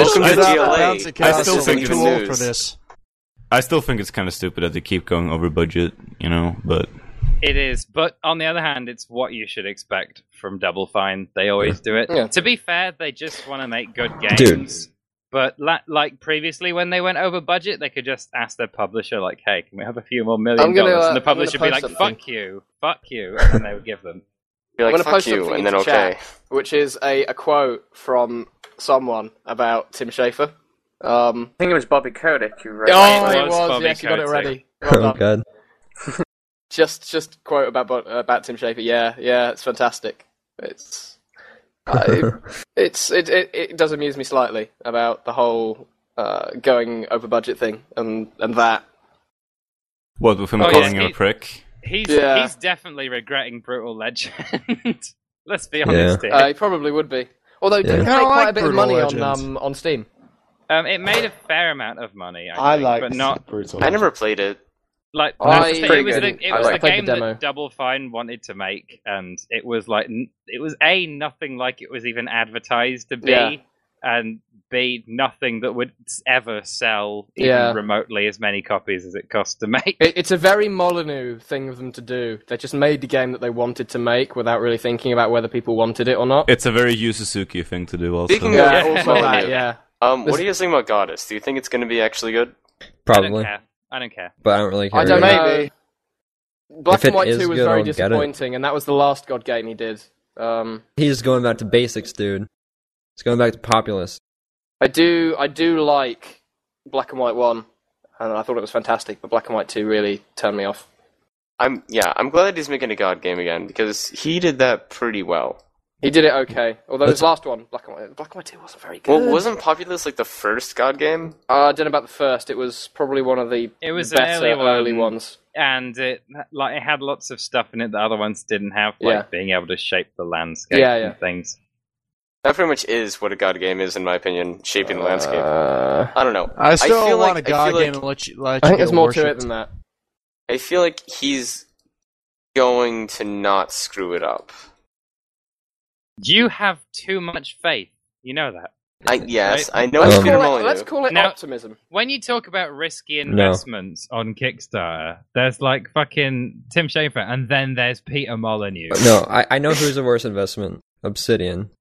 this. I still think it's kind of stupid that they keep going over budget, but... It is, but on the other hand, it's what you should expect from Double Fine. They always do it. Yeah. To be fair, they just want to make good games. Dude. But like previously, when they went over budget, they could just ask their publisher, like, hey, can we have a few more $1 million? And the publisher would be like, fuck you, and then they would give them. Be like, I'm fuck you, and then okay. Chat, which is a quote from someone about Tim Schafer. I think it was Bobby Kotick who wrote it was. Bobby Yes, you got it already. Well God. Just quote about Tim Schafer. Yeah, it's fantastic. It does amuse me slightly about the whole going over budget thing and that. What, with him calling you a prick? He's definitely regretting Brutal Legend. Let's be honest here. He probably would be. Although didn't make quite a bit of money on Steam. It made a fair amount of money, I think, like but not. Brutal. I never played it. Like it was the game that Double Fine wanted to make, and it was nothing like it was even advertised to be, and B, nothing that would ever sell even remotely as many copies as it cost to make. It's a very Molyneux thing of them to do. They just made the game that they wanted to make without really thinking about whether people wanted it or not. It's a very Yu Suzuki thing to do also. Speaking of Molyneux, yeah. What do you guys think about Goddess? Do you think it's going to be actually good? Probably. I don't care. But I don't really care. I don't know. Maybe. Black and White 2 was very disappointing, and that was the last God game he did. He's going back to basics, dude. He's going back to Populous. I do like Black and White 1, and I thought it was fantastic, but Black and White 2 really turned me off. I'm glad that he's making a God game again, because he did that pretty well. He did it okay, although his last one, Black and White 2 wasn't very good. Well, wasn't Populous like the first God game? I don't know about the first. It was probably one of the better early ones. And it had lots of stuff in it that other ones didn't have, like being able to shape the landscape and things. That pretty much is what a God game is, in my opinion, shaping the landscape. I don't know. I still want a God game to let you I think there's more to it than that. I feel like he's going to not screw it up. You have too much faith. You know that. Yes, right? I know. Let's call it optimism. When you talk about risky investments on Kickstarter, there's like fucking Tim Schafer, and then there's Peter Molyneux. No, I know who's a worse investment. Obsidian.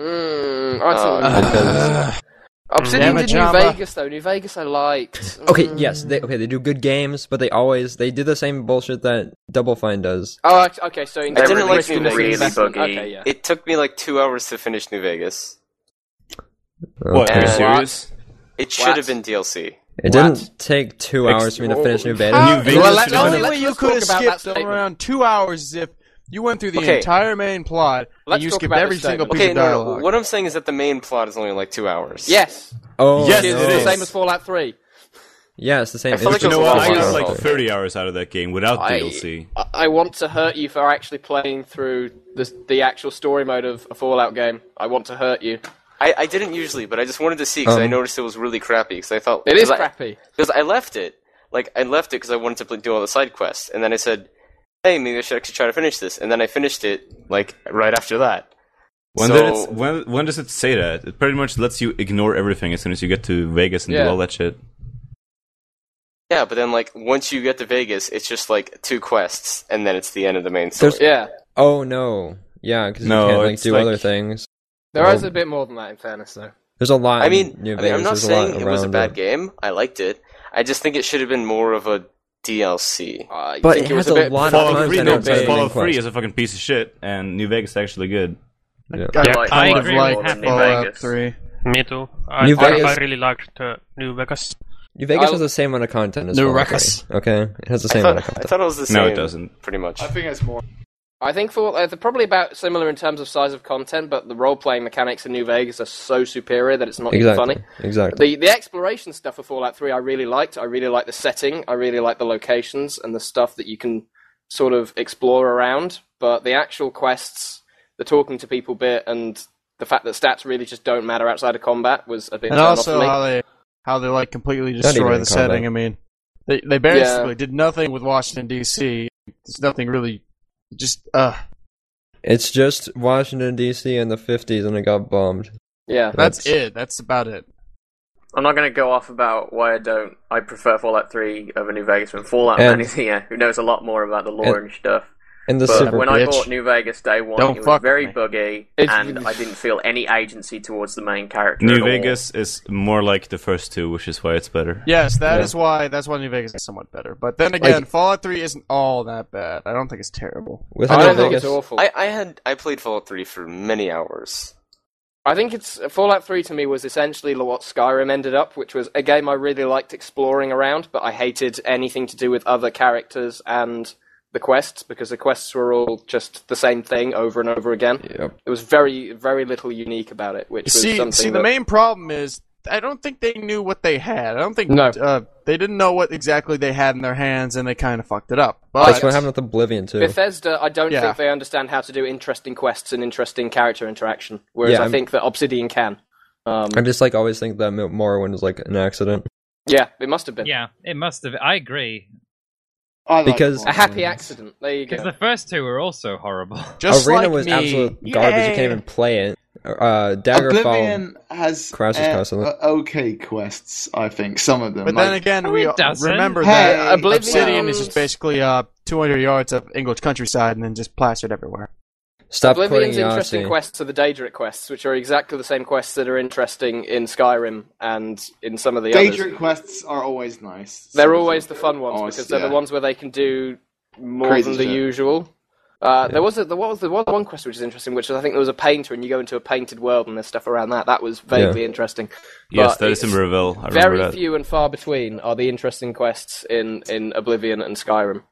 Obsidian did New Vegas though. New Vegas I liked. Okay, yes, they do good games, but they do the same bullshit that Double Fine does. Oh, okay. So I didn't like New Vegas. Okay, yeah. It took me like 2 hours to finish New Vegas. What? Are you serious? It should have been DLC. It didn't take 2 hours for me to finish New Vegas. The only way you could have skipped around 2 hours is if you went through the entire main plot and you skipped every single piece of dialogue. No. What I'm saying is that the main plot is only like 2 hours. Yes. Oh, yes, it's the same as Fallout 3. Yeah, it's the same. I feel like you know what? I got like 30 hours out of that game without DLC. I want to hurt you for actually playing through the actual story mode of a Fallout game. I want to hurt you. I didn't usually, but I just wanted to see because I noticed it was really crappy. Because I thought it is crappy. Because I left it. I left it because I wanted to do all the side quests, and then I said, "Hey, maybe I should actually try to finish this." And then I finished it right after that. When does it say that? It pretty much lets you ignore everything as soon as you get to Vegas and do all that shit. Yeah, but then once you get to Vegas, it's just 2 quests, and then it's the end of the main story. Oh no. Yeah, because you can't do other things. There is a bit more than that, in fairness, though. There's a lot. I'm not saying it was a bad game. I liked it. I just think it should have been more of a DLC. But it has a lot of content. Fallout 3 is a fucking piece of shit, and New Vegas is actually good. I agree with Fallout 3. Me too. I really liked New Vegas. New Vegas has the same amount of content as New Fallout Vegas. 3. Okay, it has the same amount of content. I thought it was the same. No, it doesn't. Pretty much. I think it's more. I think they're probably about similar in terms of size of content, but the role-playing mechanics in New Vegas are so superior that it's not even funny. Exactly. The exploration stuff of Fallout 3 I really liked. I really liked the setting. I really liked the locations and the stuff that you can sort of explore around. But the actual quests, the talking to people bit, and the fact that stats really just don't matter outside of combat was a bit. And also how they like completely destroy the setting. I mean, they basically did nothing with Washington D.C. There's nothing really. It's just Washington D.C. in the 50s, and it got bombed. Yeah, that's it. That's about it. I'm not going to go off about why I prefer Fallout 3 over New Vegas when Fallout Mania, who knows a lot more about the lore and stuff. But when I bought New Vegas day one, it was very buggy, and I didn't feel any agency towards the main character. New Vegas is more like the first two, which is why it's better. Yes, that's why New Vegas is somewhat better. But then again, Fallout 3 isn't all that bad. I don't think it's terrible. I don't think it's awful. I played Fallout 3 for many hours. I think Fallout 3 to me was essentially what Skyrim ended up, which was a game I really liked exploring around, but I hated anything to do with other characters and the quests, because the quests were all just the same thing over and over again. Yep. There was very, very little unique about it, which was something the main problem is, I don't think they knew what they had. I don't think they didn't know what exactly they had in their hands, and they kind of fucked it up. But that's what happened with Oblivion, too. Bethesda, I don't think they understand how to do interesting quests and interesting character interaction, whereas I think that Obsidian can. I just always think that Morrowind was an accident. Yeah, it must have been. Yeah, it must have. I agree. Because a happy accident. There you go. Because the first two were also horrible. Arena was absolute garbage. You can't even play it. Oblivion has crashes constantly. Okay quests, I think. Some of them. But then again, we remember that Obsidian is just basically 200 yards of English countryside and then just plastered everywhere. Oblivion's interesting quests are the Daedric quests, which are exactly the same quests that are interesting in Skyrim and in some of the others. Daedric quests are always nice. They're always the fun ones, because they're the ones where they can do more than the usual. There was one quest which is interesting, which is, I think there was a painter, and you go into a painted world, and there's stuff around that. That was vaguely interesting. Yes, that is in Revel. Very few and far between are the interesting quests in Oblivion and Skyrim.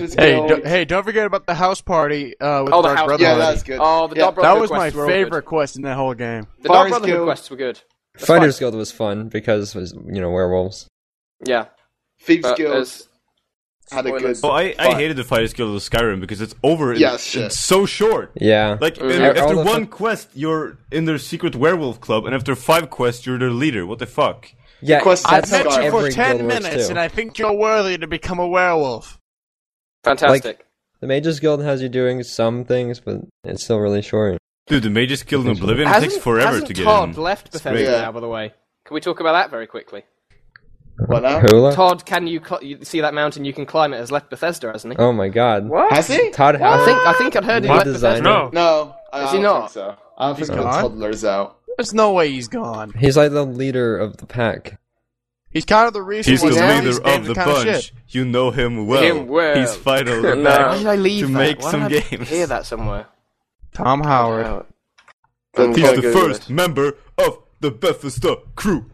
Don't forget about the house party with Dark Brotherhood. Yeah, that's good. Oh, the Dark Brotherhood that was my favorite quest in that whole game. The Dark Brotherhood quests were good. Fighters Guild was fun because it was, werewolves. Yeah. Thieves Guild had a good. Oh, I hated the Fighters Guild of Skyrim because it's over. It's so short. Yeah. After one quest, you're in their secret werewolf club, and after 5 quests, you're their leader. What the fuck? Yeah, I've met you for 10 minutes, and I think you're worthy to become a werewolf. Fantastic. The Mages Guild has you doing some things, but it's still really short. Dude, the Mages Guild in Oblivion takes forever to get in. Todd left Bethesda now, by the way. Can we talk about that very quickly? What now? Todd, can you see that mountain? You can climb it. Has left Bethesda, hasn't he? Oh my god! What? Has he? Todd, I think I'd heard he left Bethesda. No, is he not? Think so. I don't think the toddler's out. There's no way he's gone. He's like the leader of the pack. He's kind of the reason. He's the leader of the bunch. You know him well. He's vital Why did I leave to make some games. Hear that somewhere? Tom Howard. He's the first member of the Bethesda crew.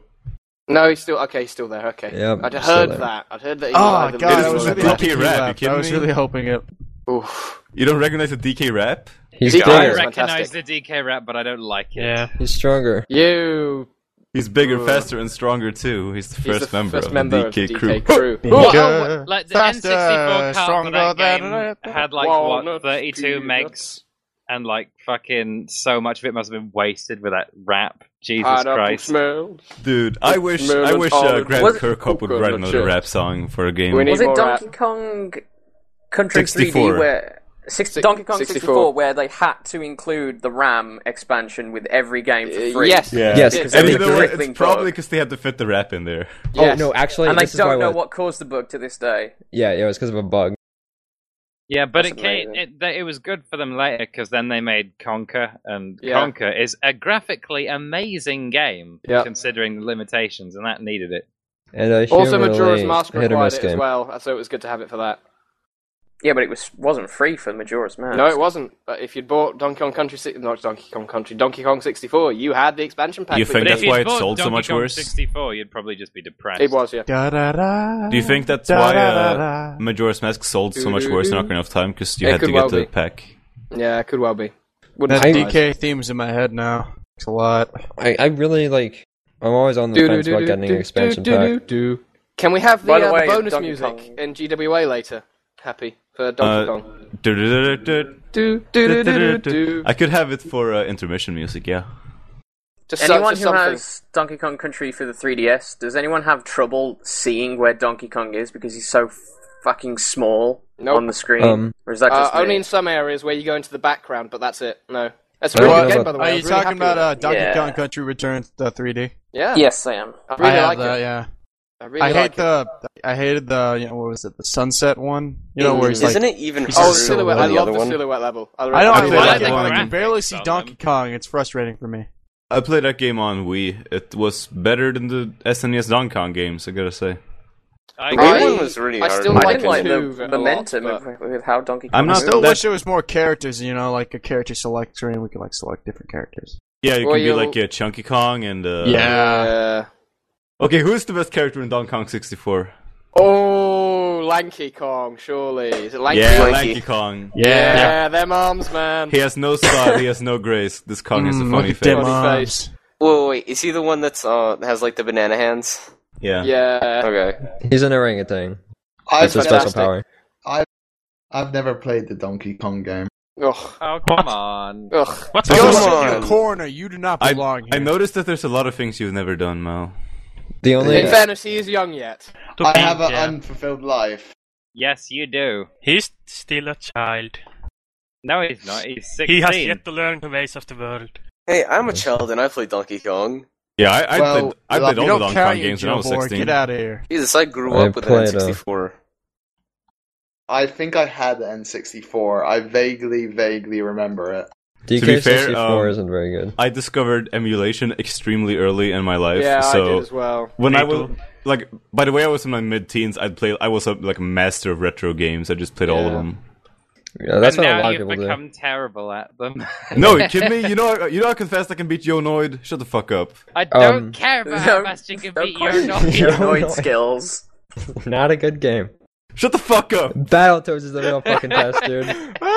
No, he's still there. Okay, yep, I'd heard that. I'd heard that. Oh god, I was really DK Rap. I was really hoping it. Oof. You don't recognize the DK Rap? I recognize the DK Rap, but I don't like it. Yeah, he's stronger. He's bigger, faster, and stronger too. He's the first member of the DK crew. Like the N64 card for that game had 32 megs, and fucking so much of it must have been wasted with that rap. Jesus Christ, dude! I wish Grant Kirkhope would write another rap song for a game. Was it Donkey Kong Country 3D where? Donkey Kong 64, where they had to include the RAM expansion with every game for free. Yes. And you know what? It's probably because they had to fit the rap in there. Yes. Oh, no, actually... And they don't know what caused the bug to this day. Yeah, it was because of a bug. Yeah, but it was good for them later, because then they made Conker, and Conker is a graphically amazing game, considering the limitations, and that needed it. And also, Majora's Mask required it as well, so it was good to have it for that. Yeah, but it wasn't free for Majora's Mask. No, it wasn't. But if you'd bought Donkey Kong Country, not Donkey Kong Country, Donkey Kong 64, you had the expansion pack. You think that's why it sold so much Kong worse? 64, you'd probably just be depressed. It was, yeah. Do you think that's why Majora's Mask sold so much worse in Ocarina of Time? Because you had to get the pack. Yeah, it could well be. That DK theme's in my head now. It's a lot. I really like. I'm always on the fence about getting an expansion pack. Can we have By the way, bonus Donkey music Kong. in GWA later? Happy for Donkey Kong. I could have it for intermission music, yeah. Anyone who has Donkey Kong Country for the 3DS, does anyone have trouble seeing where Donkey Kong is because he's so fucking small on the screen? Or is that just only me? in some areas where you go into the background, but that's it. No. That's a really good game, by the way. Are you talking about Donkey Kong Country Returns 3D? Yeah. Yes, I am. I really have like that, it. yeah. I hated the what was it, the sunset one? You know, where he's Isn't like, it even Oh, Silhouette. I the love other the one? Silhouette level. I played don't that like it. game I on- can barely see Donkey Kong. It's frustrating for me. I played that game on Wii. It was better than the SNES Donkey Kong games, I gotta say. The game one was really hard. I still I like didn't like two the a lot, momentum but- with how Donkey Kong. I'm not I still that- wish there was more characters. You know, like a character select screen. We could like select different characters. Yeah, you Well, can be you- like Chunky Kong and... Yeah. Okay, who's the best character in Donkey Kong 64? Oh, Lanky Kong, surely. Is it Lanky? Yeah, Lanky Kong. Yeah, them arms, man. He has no style, he has no grace. This Kong has a funny look at them face. arms. Wait, is he the one that's has like the banana hands? Yeah. Yeah. Okay. He's an orangutan. I've That's a special power. I've never played the Donkey Kong game. Ugh. Oh, come on. Ugh. What's Go Come sit in on. your corner. You do not belong I here. noticed that there's a lot of things you've never done, Mal. The only In fairness, he is young yet. I have an unfulfilled life. Yes, you do. He's still a child. No, he's not. He's 16. He has yet to learn the ways of the world. Hey, I'm a child and I played Donkey Kong. Yeah, I played you all the don't Donkey count, Kong you games when I was Joe Boy. 16. Get out of here. Jesus, I grew I up with an played, N64. I think I had the N64. I vaguely remember it. To be fair, DK64 isn't very good. I discovered emulation extremely early in my life. Yeah, so I did as well. When I was like, by the way, I was in my mid-teens. I was a master of retro games. I just played all of them. Yeah, that's and what a now lot of you've people do. become terrible at them. No, you kidding me? You know, I confessed I can beat Yonoid. Shut the fuck up. I don't care about how fast you can beat your Noid skills. Not a good game. Shut the fuck up. Battletoads is the real fucking test, dude.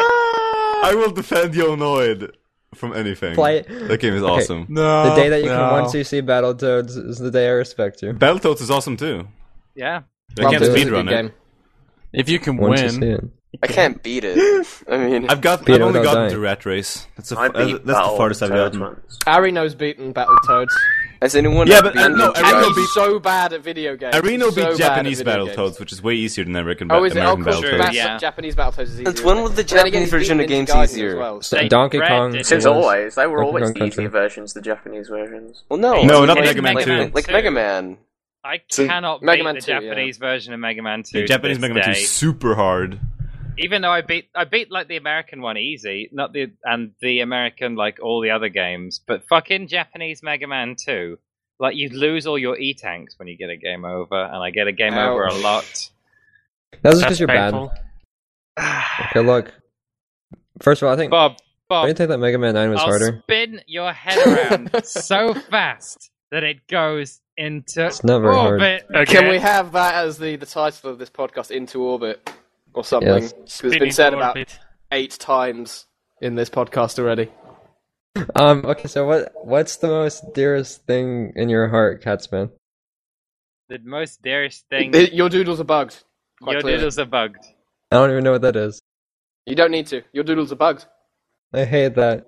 I will defend Yonoid from anything. Play it. That game is Okay. awesome. The day that you can 1cc Battletoads is the day I respect you. Battletoads is awesome too. Yeah. I can't speedrun it. If you can Once you see win. it. I can't beat it. I mean, I've Beat it only without gotten dying. to Rat Race. That's I beat the farthest I've Battletoads gotten. once. Ari knows beaten Battletoads. has anyone? Yeah, ever but beaten no, Ninja Arino Gaiden? beat- So bad at video games. Arino So bad beat at Japanese video Battletoads, games. which is way easier than American Oh, is it? Oh, American cool. Battletoads. Yeah. Japanese Battletoads is easier. Since when was the But then again, Japanese version of beaten games Ninja Gaiden easier? as well. So They Donkey read Kong. it. Since was always, they were Donkey always Kong the Country. easy versions, the Japanese versions. Well, no, No, like not Mega Mega Man 2. Like Mega Man. I So- cannot Mega beat Man the 2, yeah. Japanese version of Mega Man 2. The Japanese to Mega this Man 2 day. is super hard. Even though I beat like the American one easy, not the American like all the other games, but fucking Japanese Mega Man 2. Like you lose all your E-tanks when you get a game over, and I get a game over a lot. That's just because you're bad. painful. Okay, look. First of all, I think. Bob, I didn't think that Mega Man 9 was I'll harder. spin your head around so fast that it goes into It's not very hard. orbit. Can we have that as the title of this podcast, Into Orbit, or something? Yes. Because it's been said about 8 times in this podcast already. Okay, so what's the most dearest thing in your heart, Catsman? The most dearest thing. Your doodles are bugged. Quite Your clearly. doodles are bugged. I don't even know what that is. You don't need to. Your doodles are bugged. I hate that.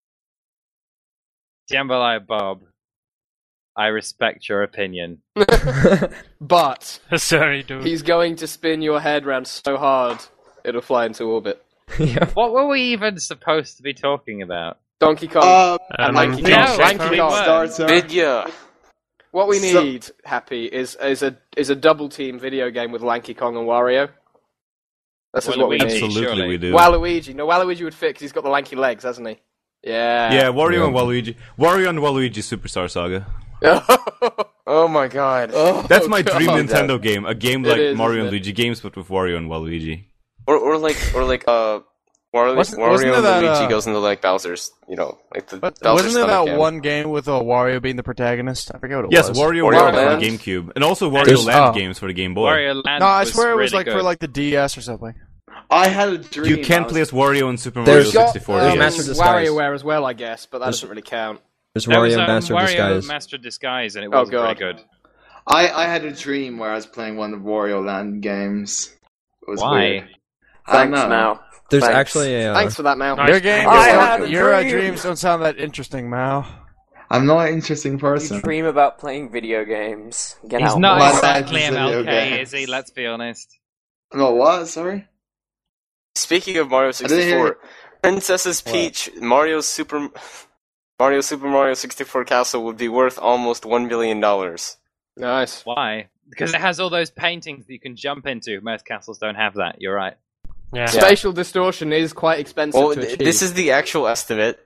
Jambalaya Bob, I respect your opinion. But Sorry, dude. he's going to spin your head round so hard it'll fly into orbit. What were we even supposed to be talking about? Donkey Kong and Lanky no, Kong. Lanky we Kong. weren't. Vidya. What we need, Happy, is a double team video game with Lanky Kong and Wario. That's just what we need. Absolutely, we do. Waluigi. No, Waluigi would fit because he's got the lanky legs, hasn't he? Yeah. Yeah, Wario and Waluigi. Wario and Waluigi Superstar Saga. Oh my god. That's my God. dream Nintendo game. A game It like is, Mario and isn't it? Luigi games, but with Wario and Waluigi. Or like Wario and that, Luigi goes into like Bowser's, like the Bowser's wasn't there that game. one game with Wario being the protagonist? I forget what it yes, was. Wario Land for the GameCube, and also Wario Land games for the Game Boy. Wario Land No, I swear it was really like good. for like the DS or something. I had a dream. You can't play as Wario in Super There's Mario got, 64. there's DS. Master Disguise. WarioWare as well, I guess, but that doesn't really count. There's There was, Wario Master Wario Disguise. Master Disguise, and it wasn't very good. I had a dream where I was playing one of the Wario Land games. It was Why? weird. Thanks, I don't know. Mao. There's Thanks. actually a... Thanks for that, Mal. Your game, your dreams don't sound that interesting, Mao. I'm not an interesting You person. dream about playing video games. Get He's out. not My exactly life is video MLK, games. is he? Let's be honest. No, what? Sorry? Speaking of Mario didn't hear 64, Princess Peach, Mario Super Mario 64 Castle would be worth almost $1 billion. Nice. Why? Because it has all those paintings that you can jump into. Most castles don't have that. You're right. Yeah. Spatial distortion is quite expensive Well, to achieve. this is the actual estimate.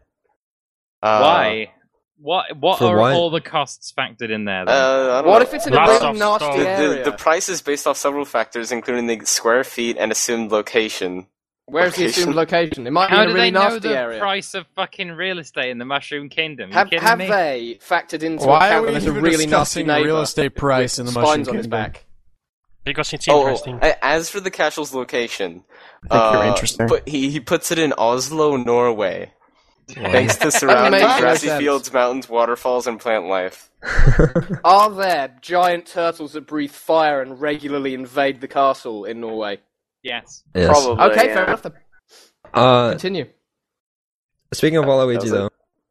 Why? What For are what? all the costs factored in there? Then? I don't What know. if it's in a Lots really of nasty stuff. area? The price is based off several factors, including the square feet and assumed location. Where's the assumed location? It might be How in do a really they know nasty the area. price of fucking real estate in the Mushroom Kingdom? You Have kidding me? they factored into Why are account we that there's a even really nasty discussing neighbor real estate price in the with Mushroom spines on his Kingdom? back? Because it's interesting. As for the castle's location, I think you're interesting. But he puts it in Oslo, Norway. Thanks to surrounding makes no grassy sense. fields, mountains, waterfalls, and plant life. Are there giant turtles that breathe fire and regularly invade the castle in Norway? Yes. Yes. Probably. Okay, yeah. fair enough. Then. Continue. Speaking of Waluigi, though,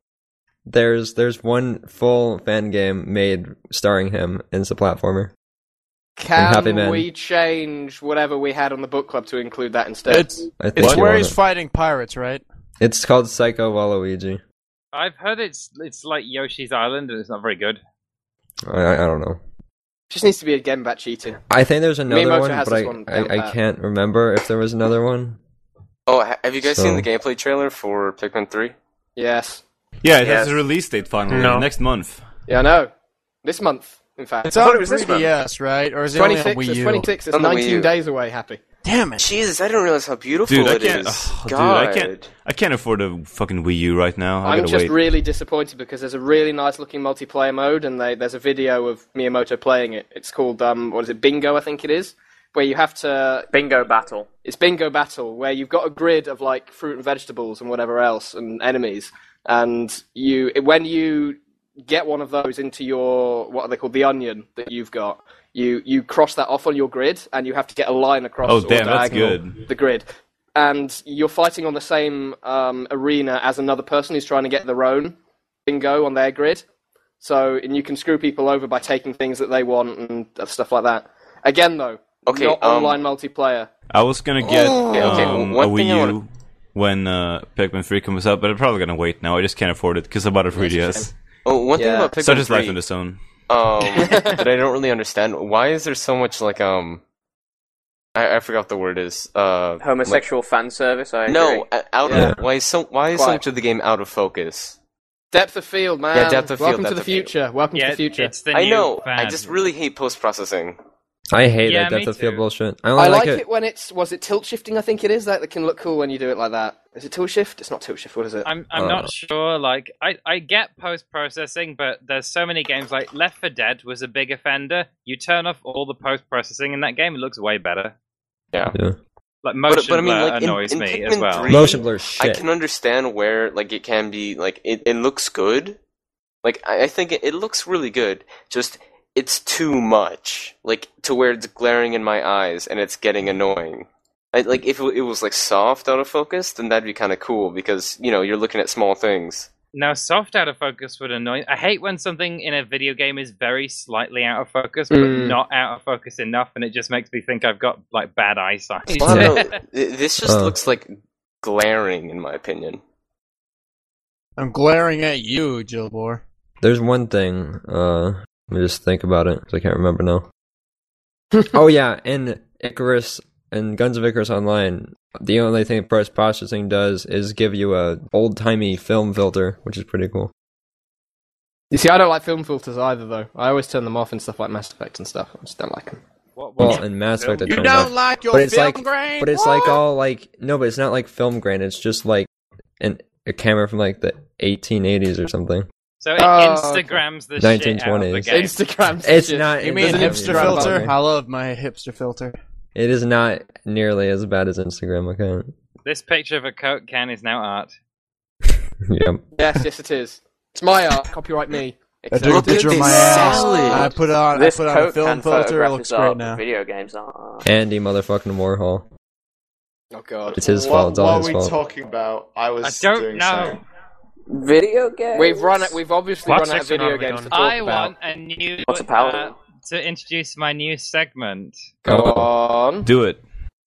there's one full fan game made starring him, and it's a platformer. Happy Can Man. we change whatever we had on the book club to include that instead? It's I think it's you where want he's it. fighting pirates, right? It's called Psycho Waluigi. I've heard it's like Yoshi's Island, and it's not very good. I don't know. Just needs to be again about cheating. I think there's another Miyamoto one, has but this one down I pat. can't remember if there was another one. Oh, have you guys So- seen the gameplay trailer for Pikmin 3? Yes. Yeah, it Yes. has a release date finally No. next month. Yeah, I know. This month, in fact. It's I thought on it was this 3DS, right? Or is it only on 26. Wii It's U? 26. It's On the Wii 19 U. days away. Happy. Damn it! Jesus, I didn't realize how beautiful Dude, I it can't. is. Dude, God. I can't afford a fucking Wii U right now. I I'm gotta just wait. really disappointed because there's a really nice looking multiplayer mode and there's a video of Miyamoto playing it. It's called, what is it, Bingo, I think it is, where you have to... Bingo battle. It's Bingo Battle, where you've got a grid of like fruit and vegetables and whatever else and enemies, and when you get one of those into your, what are they called, the onion that you've got, you cross that off on your grid, and you have to get a line across Oh, or damn, that's diagonal good. the grid. And you're fighting on the same arena as another person who's trying to get their own bingo on their grid. So, and you can screw people over by taking things that they want and stuff like that. Again, though, Okay, not online multiplayer. I was gonna get Okay, a one thing I Wii U when Pikmin 3 comes out, but I'm probably gonna wait now. I just can't afford it because I bought it for That's a 3DS. shame. Oh, one thing Yeah. about Pikmin Such is 3 life in the zone. that I don't really understand. Why is there so much like I forgot what the word is. Homosexual fan service. I agree. No, Yeah. why is so Quite. much of the game out of focus? Depth of field, man. Yeah, depth of field, Welcome to depth the of field. future. Welcome to the future. It's the I new know. fad. I just really hate post processing. I hate Yeah, that me depth of field too. bullshit. I I only like like it when it's, was it tilt shifting, I think it is, that can look cool when you do it like that. Is it tilt shift? It's not tilt shift, what is it? I'm not sure. Like, I get post processing, but there's so many games like Left 4 Dead was a big offender. You turn off all the post processing in that game, it looks way better. Yeah. Like motion But I mean, blur like, in annoys me Pikmin as well. 3, Motion blur I shit. can understand where like it can be like it looks good. Like I think it looks really good. Just it's too much. Like to where it's glaring in my eyes and it's getting annoying. Like if it was like soft out of focus, then that'd be kind of cool because you're looking at small things. Now, soft out of focus would annoy. I hate when something in a video game is very slightly out of focus, but not out of focus enough, and it just makes me think I've got like bad eyesight. I don't know. This just looks like glaring, in my opinion. I'm glaring at you, Gilbor. There's one thing. Let me just think about it because I can't remember now. Oh yeah, in Icarus and Guns of Icarus Online, the only thing post processing does is give you a old timey film filter, which is pretty cool. You see, I don't like film filters either, though. I always turn them off in stuff like Mass Effect and stuff. I just don't like them. Well, in Mass Effect, you don't like your film grain? But it's like all like no, but it's not like film grain. It's just like a camera from like the 1880s or something. So it Instagrams the shit out of the game. Instagrams. It's not. You mean hipster filter? I love my hipster filter. It is not nearly as bad as Instagram account. This picture of a Coke can is now art. Yep. Yes, it is. It's my art. Copyright me. I took a picture of my ass. I put on a Coke film can filter. It looks great now. Video games are. Andy motherfucking Warhol. Oh god. It's his fault. It's all his fault. What are we talking about? I don't know. Video games. We've obviously run out of video games to talk about. I want a new. What's a paladin? To introduce my new segment. Go on. Do it.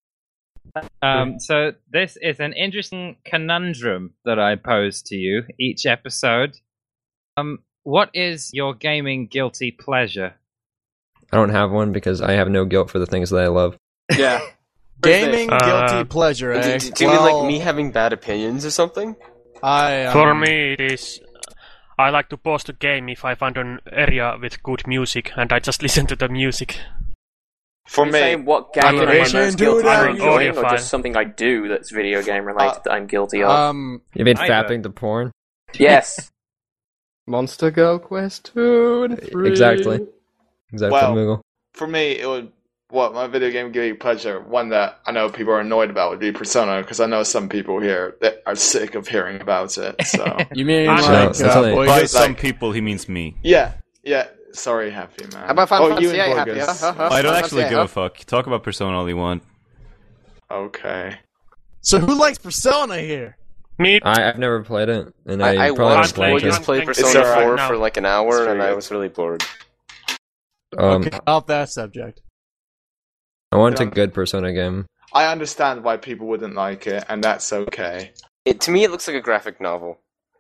So this is an interesting conundrum that I pose to you each episode. What is your gaming guilty pleasure? I don't have one because I have no guilt for the things that I love. Yeah. Gaming guilty pleasure, eh? Do you mean like me having bad opinions or something? For me, it is. I like to pause the game if I find an area with good music, and I just listen to the music. For me, saying what game am I most guilty of enjoying, or just something I do that's video game related that I'm guilty of? You mean fapping to porn? Yes. Monster Girl Quest 2 and 3. Exactly, well, Moogle. For me, it would. My video game guilty pleasure, one that I know people are annoyed about, would be Persona, because I know some people here that are sick of hearing about it. So you mean by some people he means me? Yeah. Sorry, Happy Man. How about Final Fantasy 8, Happy? I don't actually give a fuck. Talk about Persona all you want. Okay. So who likes Persona here? Me. I've never played it, and I once probably just played Persona 4 for like an hour, and I was really bored. Okay, off that subject. I want a good Persona game. I understand why people wouldn't like it, and that's okay. To me, it looks like a graphic novel.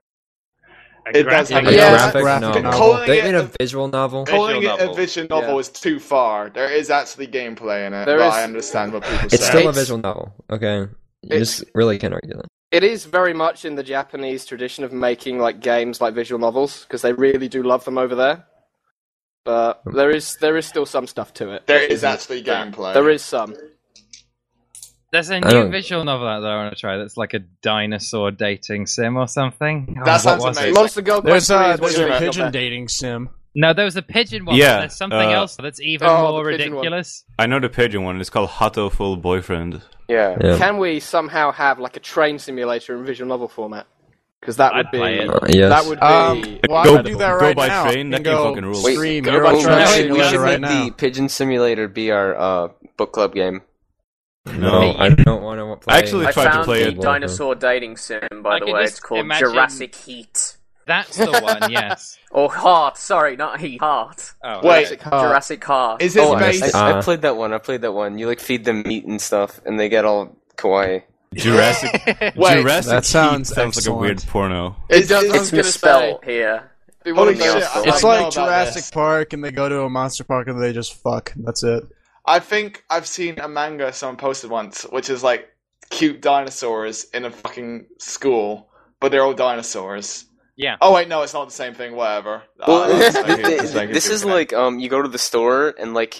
It does have a graphic novel. They made a visual novel. Calling it a visual novel is too far. There is actually gameplay in it, but I understand what people say. It's still a visual novel, okay? You just really can't argue that. It is very much in the Japanese tradition of making like games like visual novels, because they really do love them over there. But there is still some stuff to it. There is actually gameplay. There is some. There's a new visual novel out there I want to try that's like a dinosaur dating sim or something. That sounds amazing. Monster Girl Quest 3 there's a pigeon dating sim. No, there was a pigeon one, but there's something else that's even more ridiculous. I know the pigeon one. It's called Hato Full Boyfriend. Yeah. Can we somehow have like a train simulator in visual novel format? Because that would be... yes. That would be... Why do that right now? Go by train, that can fucking rule. Wait, we should make the Pigeon Simulator be our book club game. No, I don't want to play. I actually tried to play it. Dinosaur dating sim, by the way. It's called Jurassic Heat. That's the one, yes. Or Heart, sorry, not Heat, Heart. Oh, wait, Jurassic Heart. Is it based? I played that one. You like feed them meat and stuff, and they get all kawaii. Jurassic that sounds like a weird porno. It's misspelled here. Holy shit, it's like Jurassic Park, and they go to a monster park, and they just fuck. That's it. I think I've seen a manga someone posted once, which is like cute dinosaurs in a fucking school, but they're all dinosaurs. Yeah. Oh wait, no, it's not the same thing. Whatever. Well, this is like you go to the store and like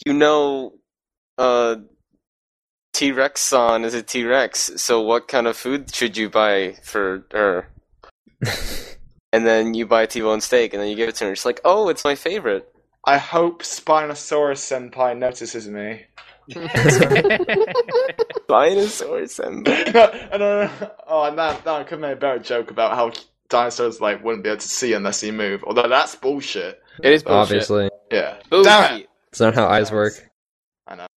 T-Rex-san is a T-Rex, so what kind of food should you buy for her? And then you buy T-bone steak, and then you give it to her. She's like, "Oh, it's my favorite." I hope Spinosaurus Senpai notices me. Spinosaurus Senpai. No. Oh, now I could make a better joke about how dinosaurs wouldn't be able to see unless you move. Although that's bullshit. It is bullshit. Obviously. Yeah. Damn it. It's not how eyes work. I know.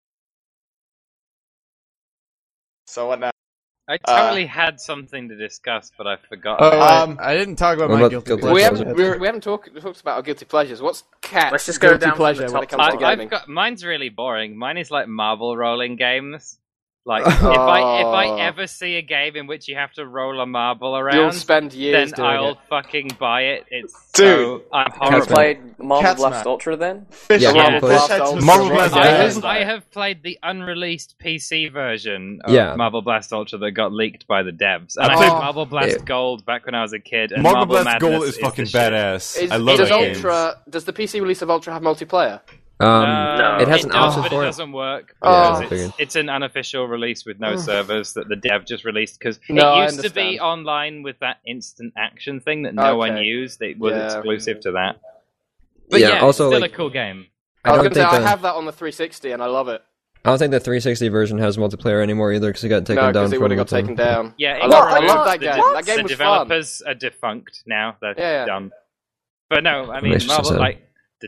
So what now? I totally had something to discuss, but I forgot. I didn't talk about my guilty pleasure. We haven't talked about our guilty pleasures. What's Cat's Let's just go guilty down pleasure when it comes to gaming? Mine's really boring. Mine is like marble rolling games. Like, if I ever see a game in which you have to roll a marble around, you'll spend years then doing I'll it. fucking buy it. It's Dude, I'm Have you horrible. played Marvel Blast Ultra then? Yeah, Marvel Blast. I have played the unreleased PC version of Yeah. Marble Blast Ultra that got leaked by the devs. And I played Marble Blast Gold back when I was a kid. And Marble Marble Blast Madness Gold is fucking the shit. badass. I love does that game. Does the PC release of Ultra have multiplayer? It has an option but for it it. doesn't work Yeah, because it's an unofficial release with no servers that the dev just released. Because No, it used to be online with that instant action thing that no one used. It was exclusive to that. But Yeah, also, it's still like, a cool game. I was don't going to say, think I have that on the 360 and I love it. I don't think the 360 version has multiplayer anymore either because it got taken No, down. because it would have got taken down. Yeah, I love that game. That game the was developers are defunct now. They're done. But no, I mean, Makes Marvel, sense. like... I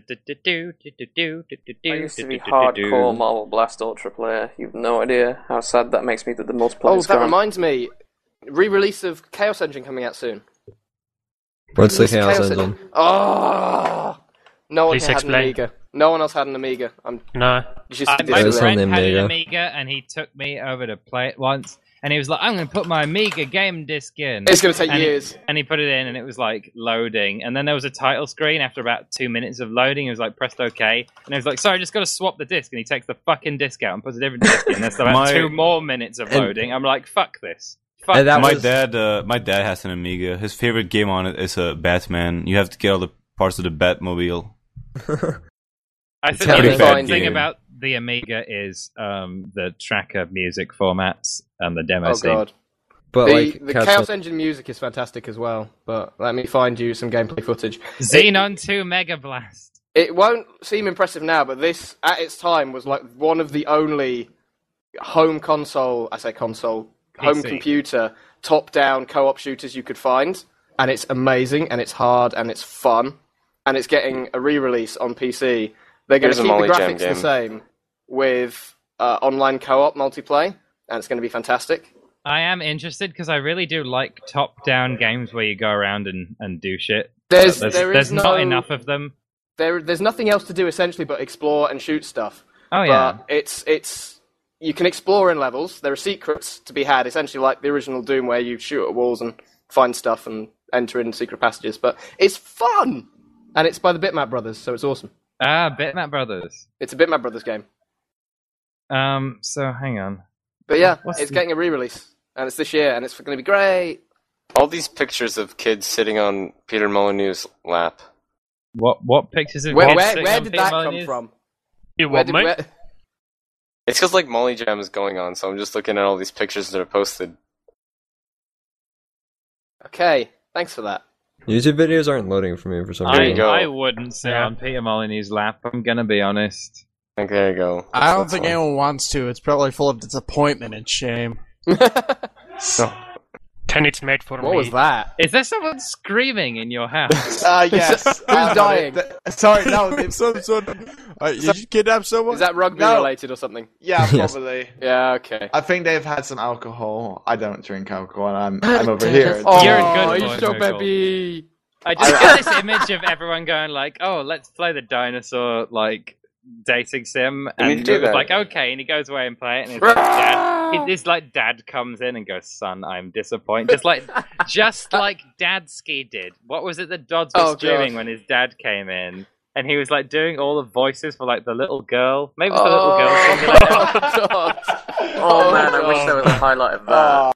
used to be hardcore Marvel Blast Ultra player. You've no idea how sad that makes me that the multiplayer Oh, is that gone. reminds me. Re-release of Chaos Engine coming out soon. What's the Chaos Engine? Oh! No one Please had an explain. Amiga. No one else had an Amiga. No. My It friend on the had an Amiga. Amiga, and he took me over to play it once, and he was like, I'm going to put my Amiga game disc in. It's going to take And years. and he put it in, and it was like loading, and then there was a title screen after about 2 minutes of loading. It was like, pressed OK, and it was like, sorry, I just got to swap the disc, and he takes the fucking disc out and puts a different disc in. There's about 2 more minutes of loading. I'm like, fuck this. Fuck And that my was- dad has an Amiga. His favorite game on it is Batman. You have to get all the parts of the Batmobile. I It's think a the pretty bad fun thing game. about the Amiga is the tracker music formats and the demo Oh scene. god. But The Chaos Engine music is fantastic as well, but let me find you some gameplay footage. Xenon 2 Mega Blast. It won't seem impressive now, but this, at its time, was like one of the only home console, home PC. computer, top-down co-op shooters you could find, and it's amazing, and it's hard, and it's fun, and it's getting a re-release on PC. They're going Here's to a keep the Molly Jam graphics the game. same with online co-op multiplayer, and it's going to be fantastic. I am interested because I really do like top-down games where you go around and do shit. There's There's not enough of them. There's nothing else to do essentially but explore and shoot stuff. Oh yeah. But it's you can explore in levels. There are secrets to be had, essentially like the original Doom, where you shoot at walls and find stuff and enter in secret passages. But it's fun, and it's by the Bitmap Brothers, so it's awesome. Bitmap Brothers. It's a Bitmap Brothers game. So hang on. But yeah, What's it's the- getting a re-release, and it's this year, and it's going to be great. All these pictures of kids sitting on Peter Molyneux's lap. What pictures of Where kids sitting did on Peter that come Molyneux's? from? You Where what, did, mate? where, It's because like Molly Jam is going on, so I'm just looking at all these pictures that are posted. okay, thanks for that. YouTube videos aren't loading for me for some There you reason. go. I wouldn't sit on Peter Molyneux's lap. I'm gonna be honest. Okay, there you go. I don't That's think all. anyone wants to. It's probably full of disappointment and shame. Then it's made for What me. was that? Is there someone screaming in your house? Yes. Who's dying? Sorry, no. Some sort of, did you kidnap someone? Is that rugby No. related or something? Yeah, Yes. probably. Yeah, okay. I think they've had some alcohol. I don't drink alcohol, and I'm over here. Oh, You're a good you boy, so Michael. baby. I just get this image of everyone going like, "Oh, let's play the dinosaur like dating sim," We need and to do it was that. like, "Okay," and he goes away and play it, and it's like, dad, this like dad comes in and goes, "Son, I'm disappointed," just like Dadsky did. What was it that Dodds was Oh, streaming God. when his dad came in? And he was like doing all the voices for like the little girl. Maybe it's the little girl. Something like that. God. Oh man, I wish there was a highlight of that.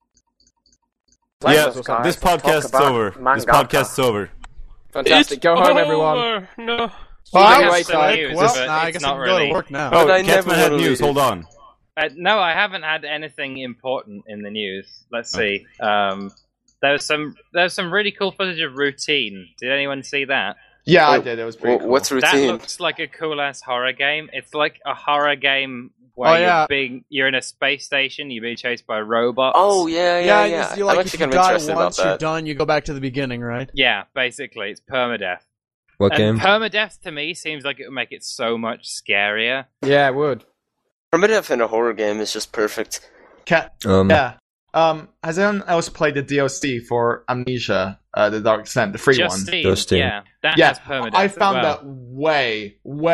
Yeah, Let's, guys, this talk podcast's about over. This mangaka. podcast's over. Fantastic. Go home, everyone. No. Well, See you I later. have some news, well, but nah, I it's guess not I can go really. to work now. Oh, But I never Catsman had wanna news. leave. Hold on. No, I haven't had anything important in the news. Let's see. There's some really cool footage of Routine. Did anyone see that? Yeah, I Wait, did. It was pretty cool. What's That routine? looks like a cool ass horror game. It's like a horror game where you're in a space station, you're being chased by robots. Oh yeah. Yeah, you I'm like actually if you kind of die interested about once, you're that. done, you go back to the beginning, right? Yeah, basically, it's permadeath. What And game? permadeath to me seems like it would make it so much scarier. Yeah, it would. Primitive in a horror game is just perfect. Yeah. Has anyone else played the DLC for Amnesia, the Dark Descent, the free one? Justine, yeah, that Yeah, has permadeath. I as found well. that way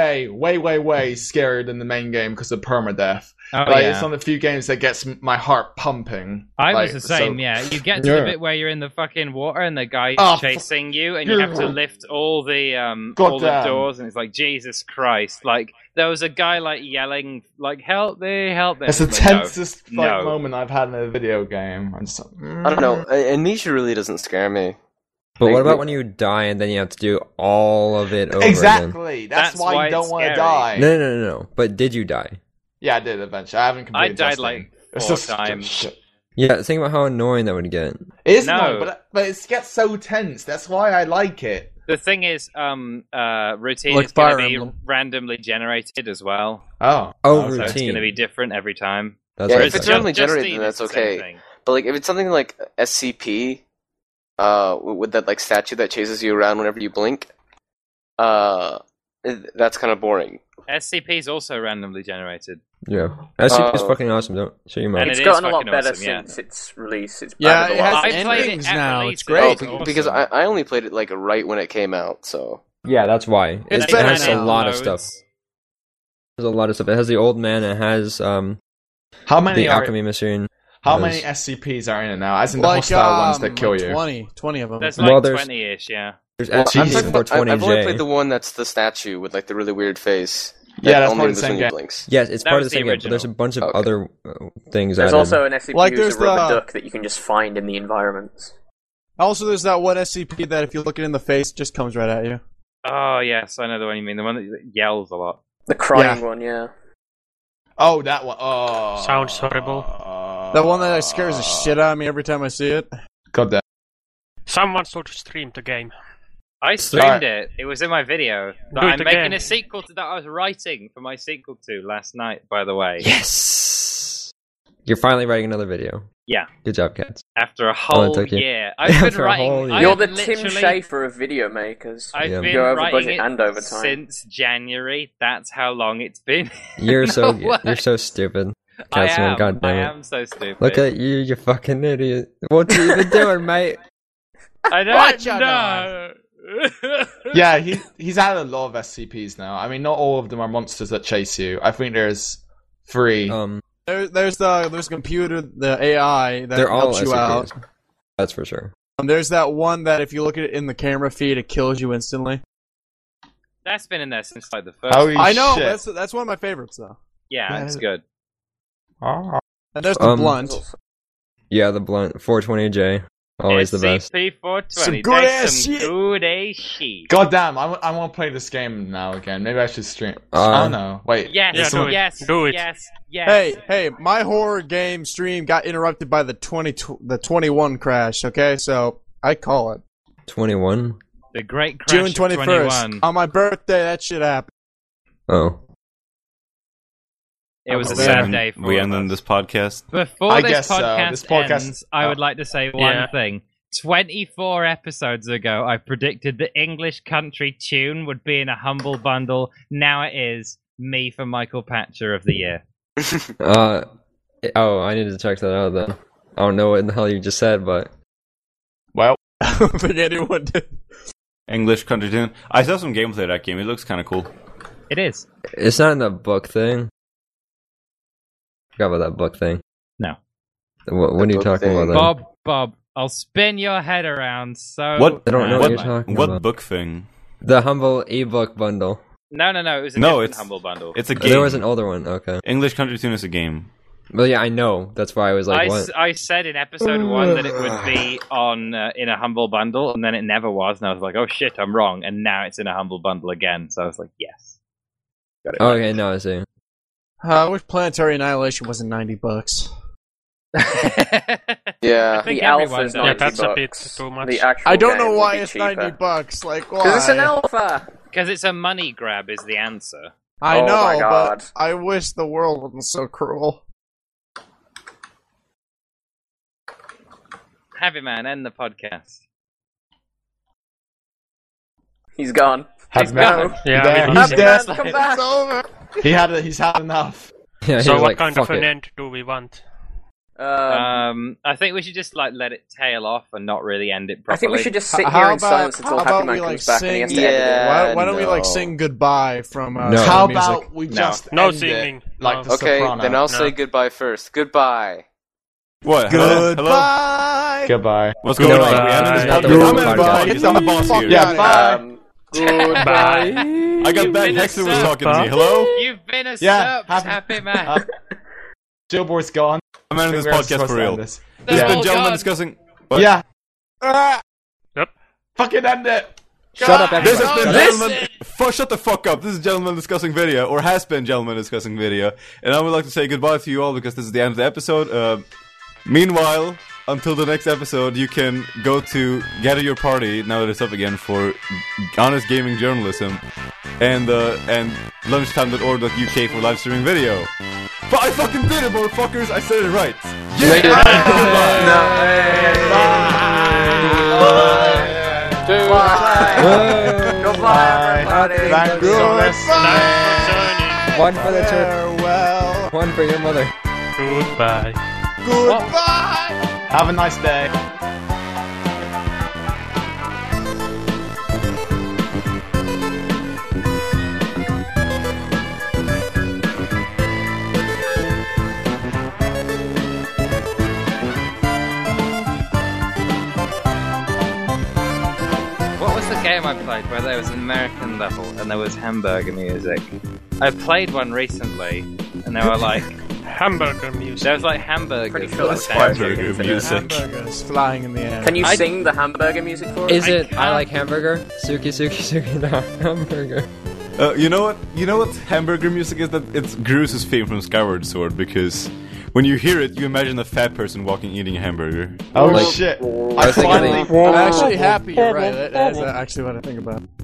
scarier than the main game because of permadeath. Oh, Like, yeah. it's one of the few games that gets my heart pumping. I Like, was the same, so- yeah. You get to the bit where you're in the fucking water and the guy's Oh, chasing you, and you have to lift all the Goddamn. doors, and it's like Jesus Christ! Like there was a guy like yelling, like "Help me, help me!" It's the I'm like, no, tensest no. moment I've had in a video game. I don't know. Amnesia really doesn't scare me. But what about when you die and then you have to do all of it over again? Exactly. That's why you don't want to die. No. But did you die? Yeah, I did eventually. I haven't completed I died testing. like 4 times. Yeah, think about how annoying that would get. It is annoying, but it gets so tense. That's why I like it. The thing is, routine Like is going to Fire be Emblem. randomly generated as well. Oh, So routine. it's going to be different every time. That's Yeah, what if I it's said. randomly Just generated, Steam then is that's the same okay. thing. But like, if it's something like SCP, with that like statue that chases you around whenever you blink, that's kind of boring. SCP is also randomly generated. Yeah. SCP is fucking awesome, don't show you And mine. It's it gotten is a lot fucking better awesome, yeah. since its release. It's Yeah, added a it has lot. I played it endings at now. release, It's great. awesome. Because I only played it like right when it came out, so Yeah, that's why. It's It better has a now. lot of stuff. There's a lot of stuff. It has the old man, it has how many the are? alchemy machine. How It many has- SCPs are in it now? As in the Like, hostile ones that kill like you. 20 of them. There's Well, like there's- 20-ish, yeah. There's I'm talking about, I've only SCP-420J. played the one that's the statue with like the really weird face. Yeah, that's only part of the moves same when you game. blinks. Yes, it's That part of was the same the game, but there's a original. bunch of Okay. other things There's added. also an SCP Like, who's there's a rubber the- duck that you can just find in the environments. Also, there's that one SCP that if you look it in the face, just comes right at you. Oh, yes, I know the one you mean. The one that yells a lot. The crying Yeah. one, yeah. Oh, that one. Oh, Sounds horrible. That one that scares the shit out of me every time I see it. God damn. Someone should stream the game. I streamed it. It was in my video. That Do it I'm making again. a sequel to that I was writing for my sequel to last night, by the way. Yes! You're finally writing another video. Yeah. Good job, cats. After a How long whole it took you? year. I've been After a writing... whole year. I You're have the Tim literally- Schafer of video makers. I've Yeah. been Go over writing budget it and over time. since January. That's how long it's been. You're so No you're so stupid. I Catsman, am. God damn I it. am so stupid. Look at you, you fucking idiot. What you even doing, mate? I What don't you know. Yeah, he's added a lot of SCPs now. I mean, not all of them are monsters that chase you. I think there's 3. There's the computer, the AI that They're all helps you out. SCPs. That's for sure. There's that one that if you look at it in the camera feed, it kills you instantly. That's been in there since like the first. Holy I know, shit. that's one of my favorites though. Yeah, it's good. Oh. And there's the blunt. Yeah, the blunt 420J. Always the best. SCP-420. Some good That's ass some shit. good ass shit. God damn, I want to play this game now again. Maybe I should stream. I don't know. Wait. Yes, Yeah, do it. yes, Do it. yes, yes. Hey, my horror game stream got interrupted by the 21 crash, okay? So, I call it. 21? The Great Crash June of 21st. 21. On my birthday, that shit happened. Oh. It was a Oh, sad man. day for We all end of on us. this podcast. Before I this guess so. podcast, This podcast- ends, I would like to say one thing. 24 episodes ago, I predicted the English country tune would be in a humble bundle. Now it is me for Michael Patcher of the year. Oh, I need to check that out then. I don't know what in the hell you just said, but... Well, I don't think anyone did. English country tune. I saw some gameplay of that game. It looks kind of cool. It is. It's not in the book thing. Forgot about that book thing. No. What are you book talking thing. about then? Bob, I'll spin your head around so... What? I don't know what you're What, talking what about. book thing? The humble ebook bundle. No, it was a No, different it's humble bundle. It's a Oh, game. there was an older one, okay. English country tune is a game. Well, yeah, I know. That's why I was like, what? I said in episode 1 that it would be on in a humble bundle, and then it never was, and I was like, oh shit, I'm wrong, and now it's in a humble bundle again, so I was like, yes. Got it. Oh, okay, now I see. I wish Planetary Annihilation wasn't $90. Yeah. I think The everyone alpha's does. Yeah, $90. that's a bit too much. The actual I don't game know will why be it's cheaper. $90. Like, why? Because it's an alpha. Because it's a money grab is the answer. I Oh know, my God. but I wish the world wasn't so cruel. Heavy Man, end the podcast. He's gone. He's gone. Yeah, There, we he's must- dead. Come back. It's over. He's had enough. Yeah, So he was what like, kind of fuck an it. end do we want? I think we should just like let it tail off and not really end it properly. I think we should just sit How here in about- silence how until about Happy Man we, like, comes back and he has sing- to edit it. Yeah. Why don't we like no. sing goodbye from No. How the music? about we just No end singing. it like No. the Okay, Sopranos? then I'll No. say goodbye first. Goodbye. What? Hello? Goodbye. Goodbye. What's going on? Goodbye. We ended this Not the podcast. real I'm podcast. everybody. It's not the boss here. Yeah, bye. Goodbye. I got back. You've been a Hexer was sub. talking to me. Hello? You've been a Yeah, sub, Happy Man. Jillboard's gone. I'm ending this We're podcast supposed for to real. end This this. has been all gentlemen gone. discussing. What? Yeah. Ah. Yep. Fucking end it! Shut up, everybody. This has been gentlemen. Shut the fuck up. This is Gentlemen Discussing Video, or has been Gentlemen Discussing Video, and I would like to say goodbye to you all because this is the end of the episode. Meanwhile, until the next episode, you can go to Gather Your Party now that it's up again for honest gaming journalism, and lunchtime.org.uk for live streaming video. But I fucking did it, motherfuckers! I said it right. Yeah. Goodbye, everybody. Thank you for listening. One for the church. One for your mother. Goodbye. Goodbye. Have a nice day. Game I played where there was an American level and there was hamburger music. I played one recently and they were like hamburger music. There was like hamburgers. Pretty sure that's hamburger music. Hamburgers flying in the air. Can you sing the hamburger music for us? Is it I like hamburger? Suki the hamburger. You know what? You know what hamburger music is? That it's Gru's theme from Skyward Sword, because when you hear it, you imagine a fat person walking eating a hamburger. Oh shit! I was thinking I'm actually happy you're right. That is actually what I think about.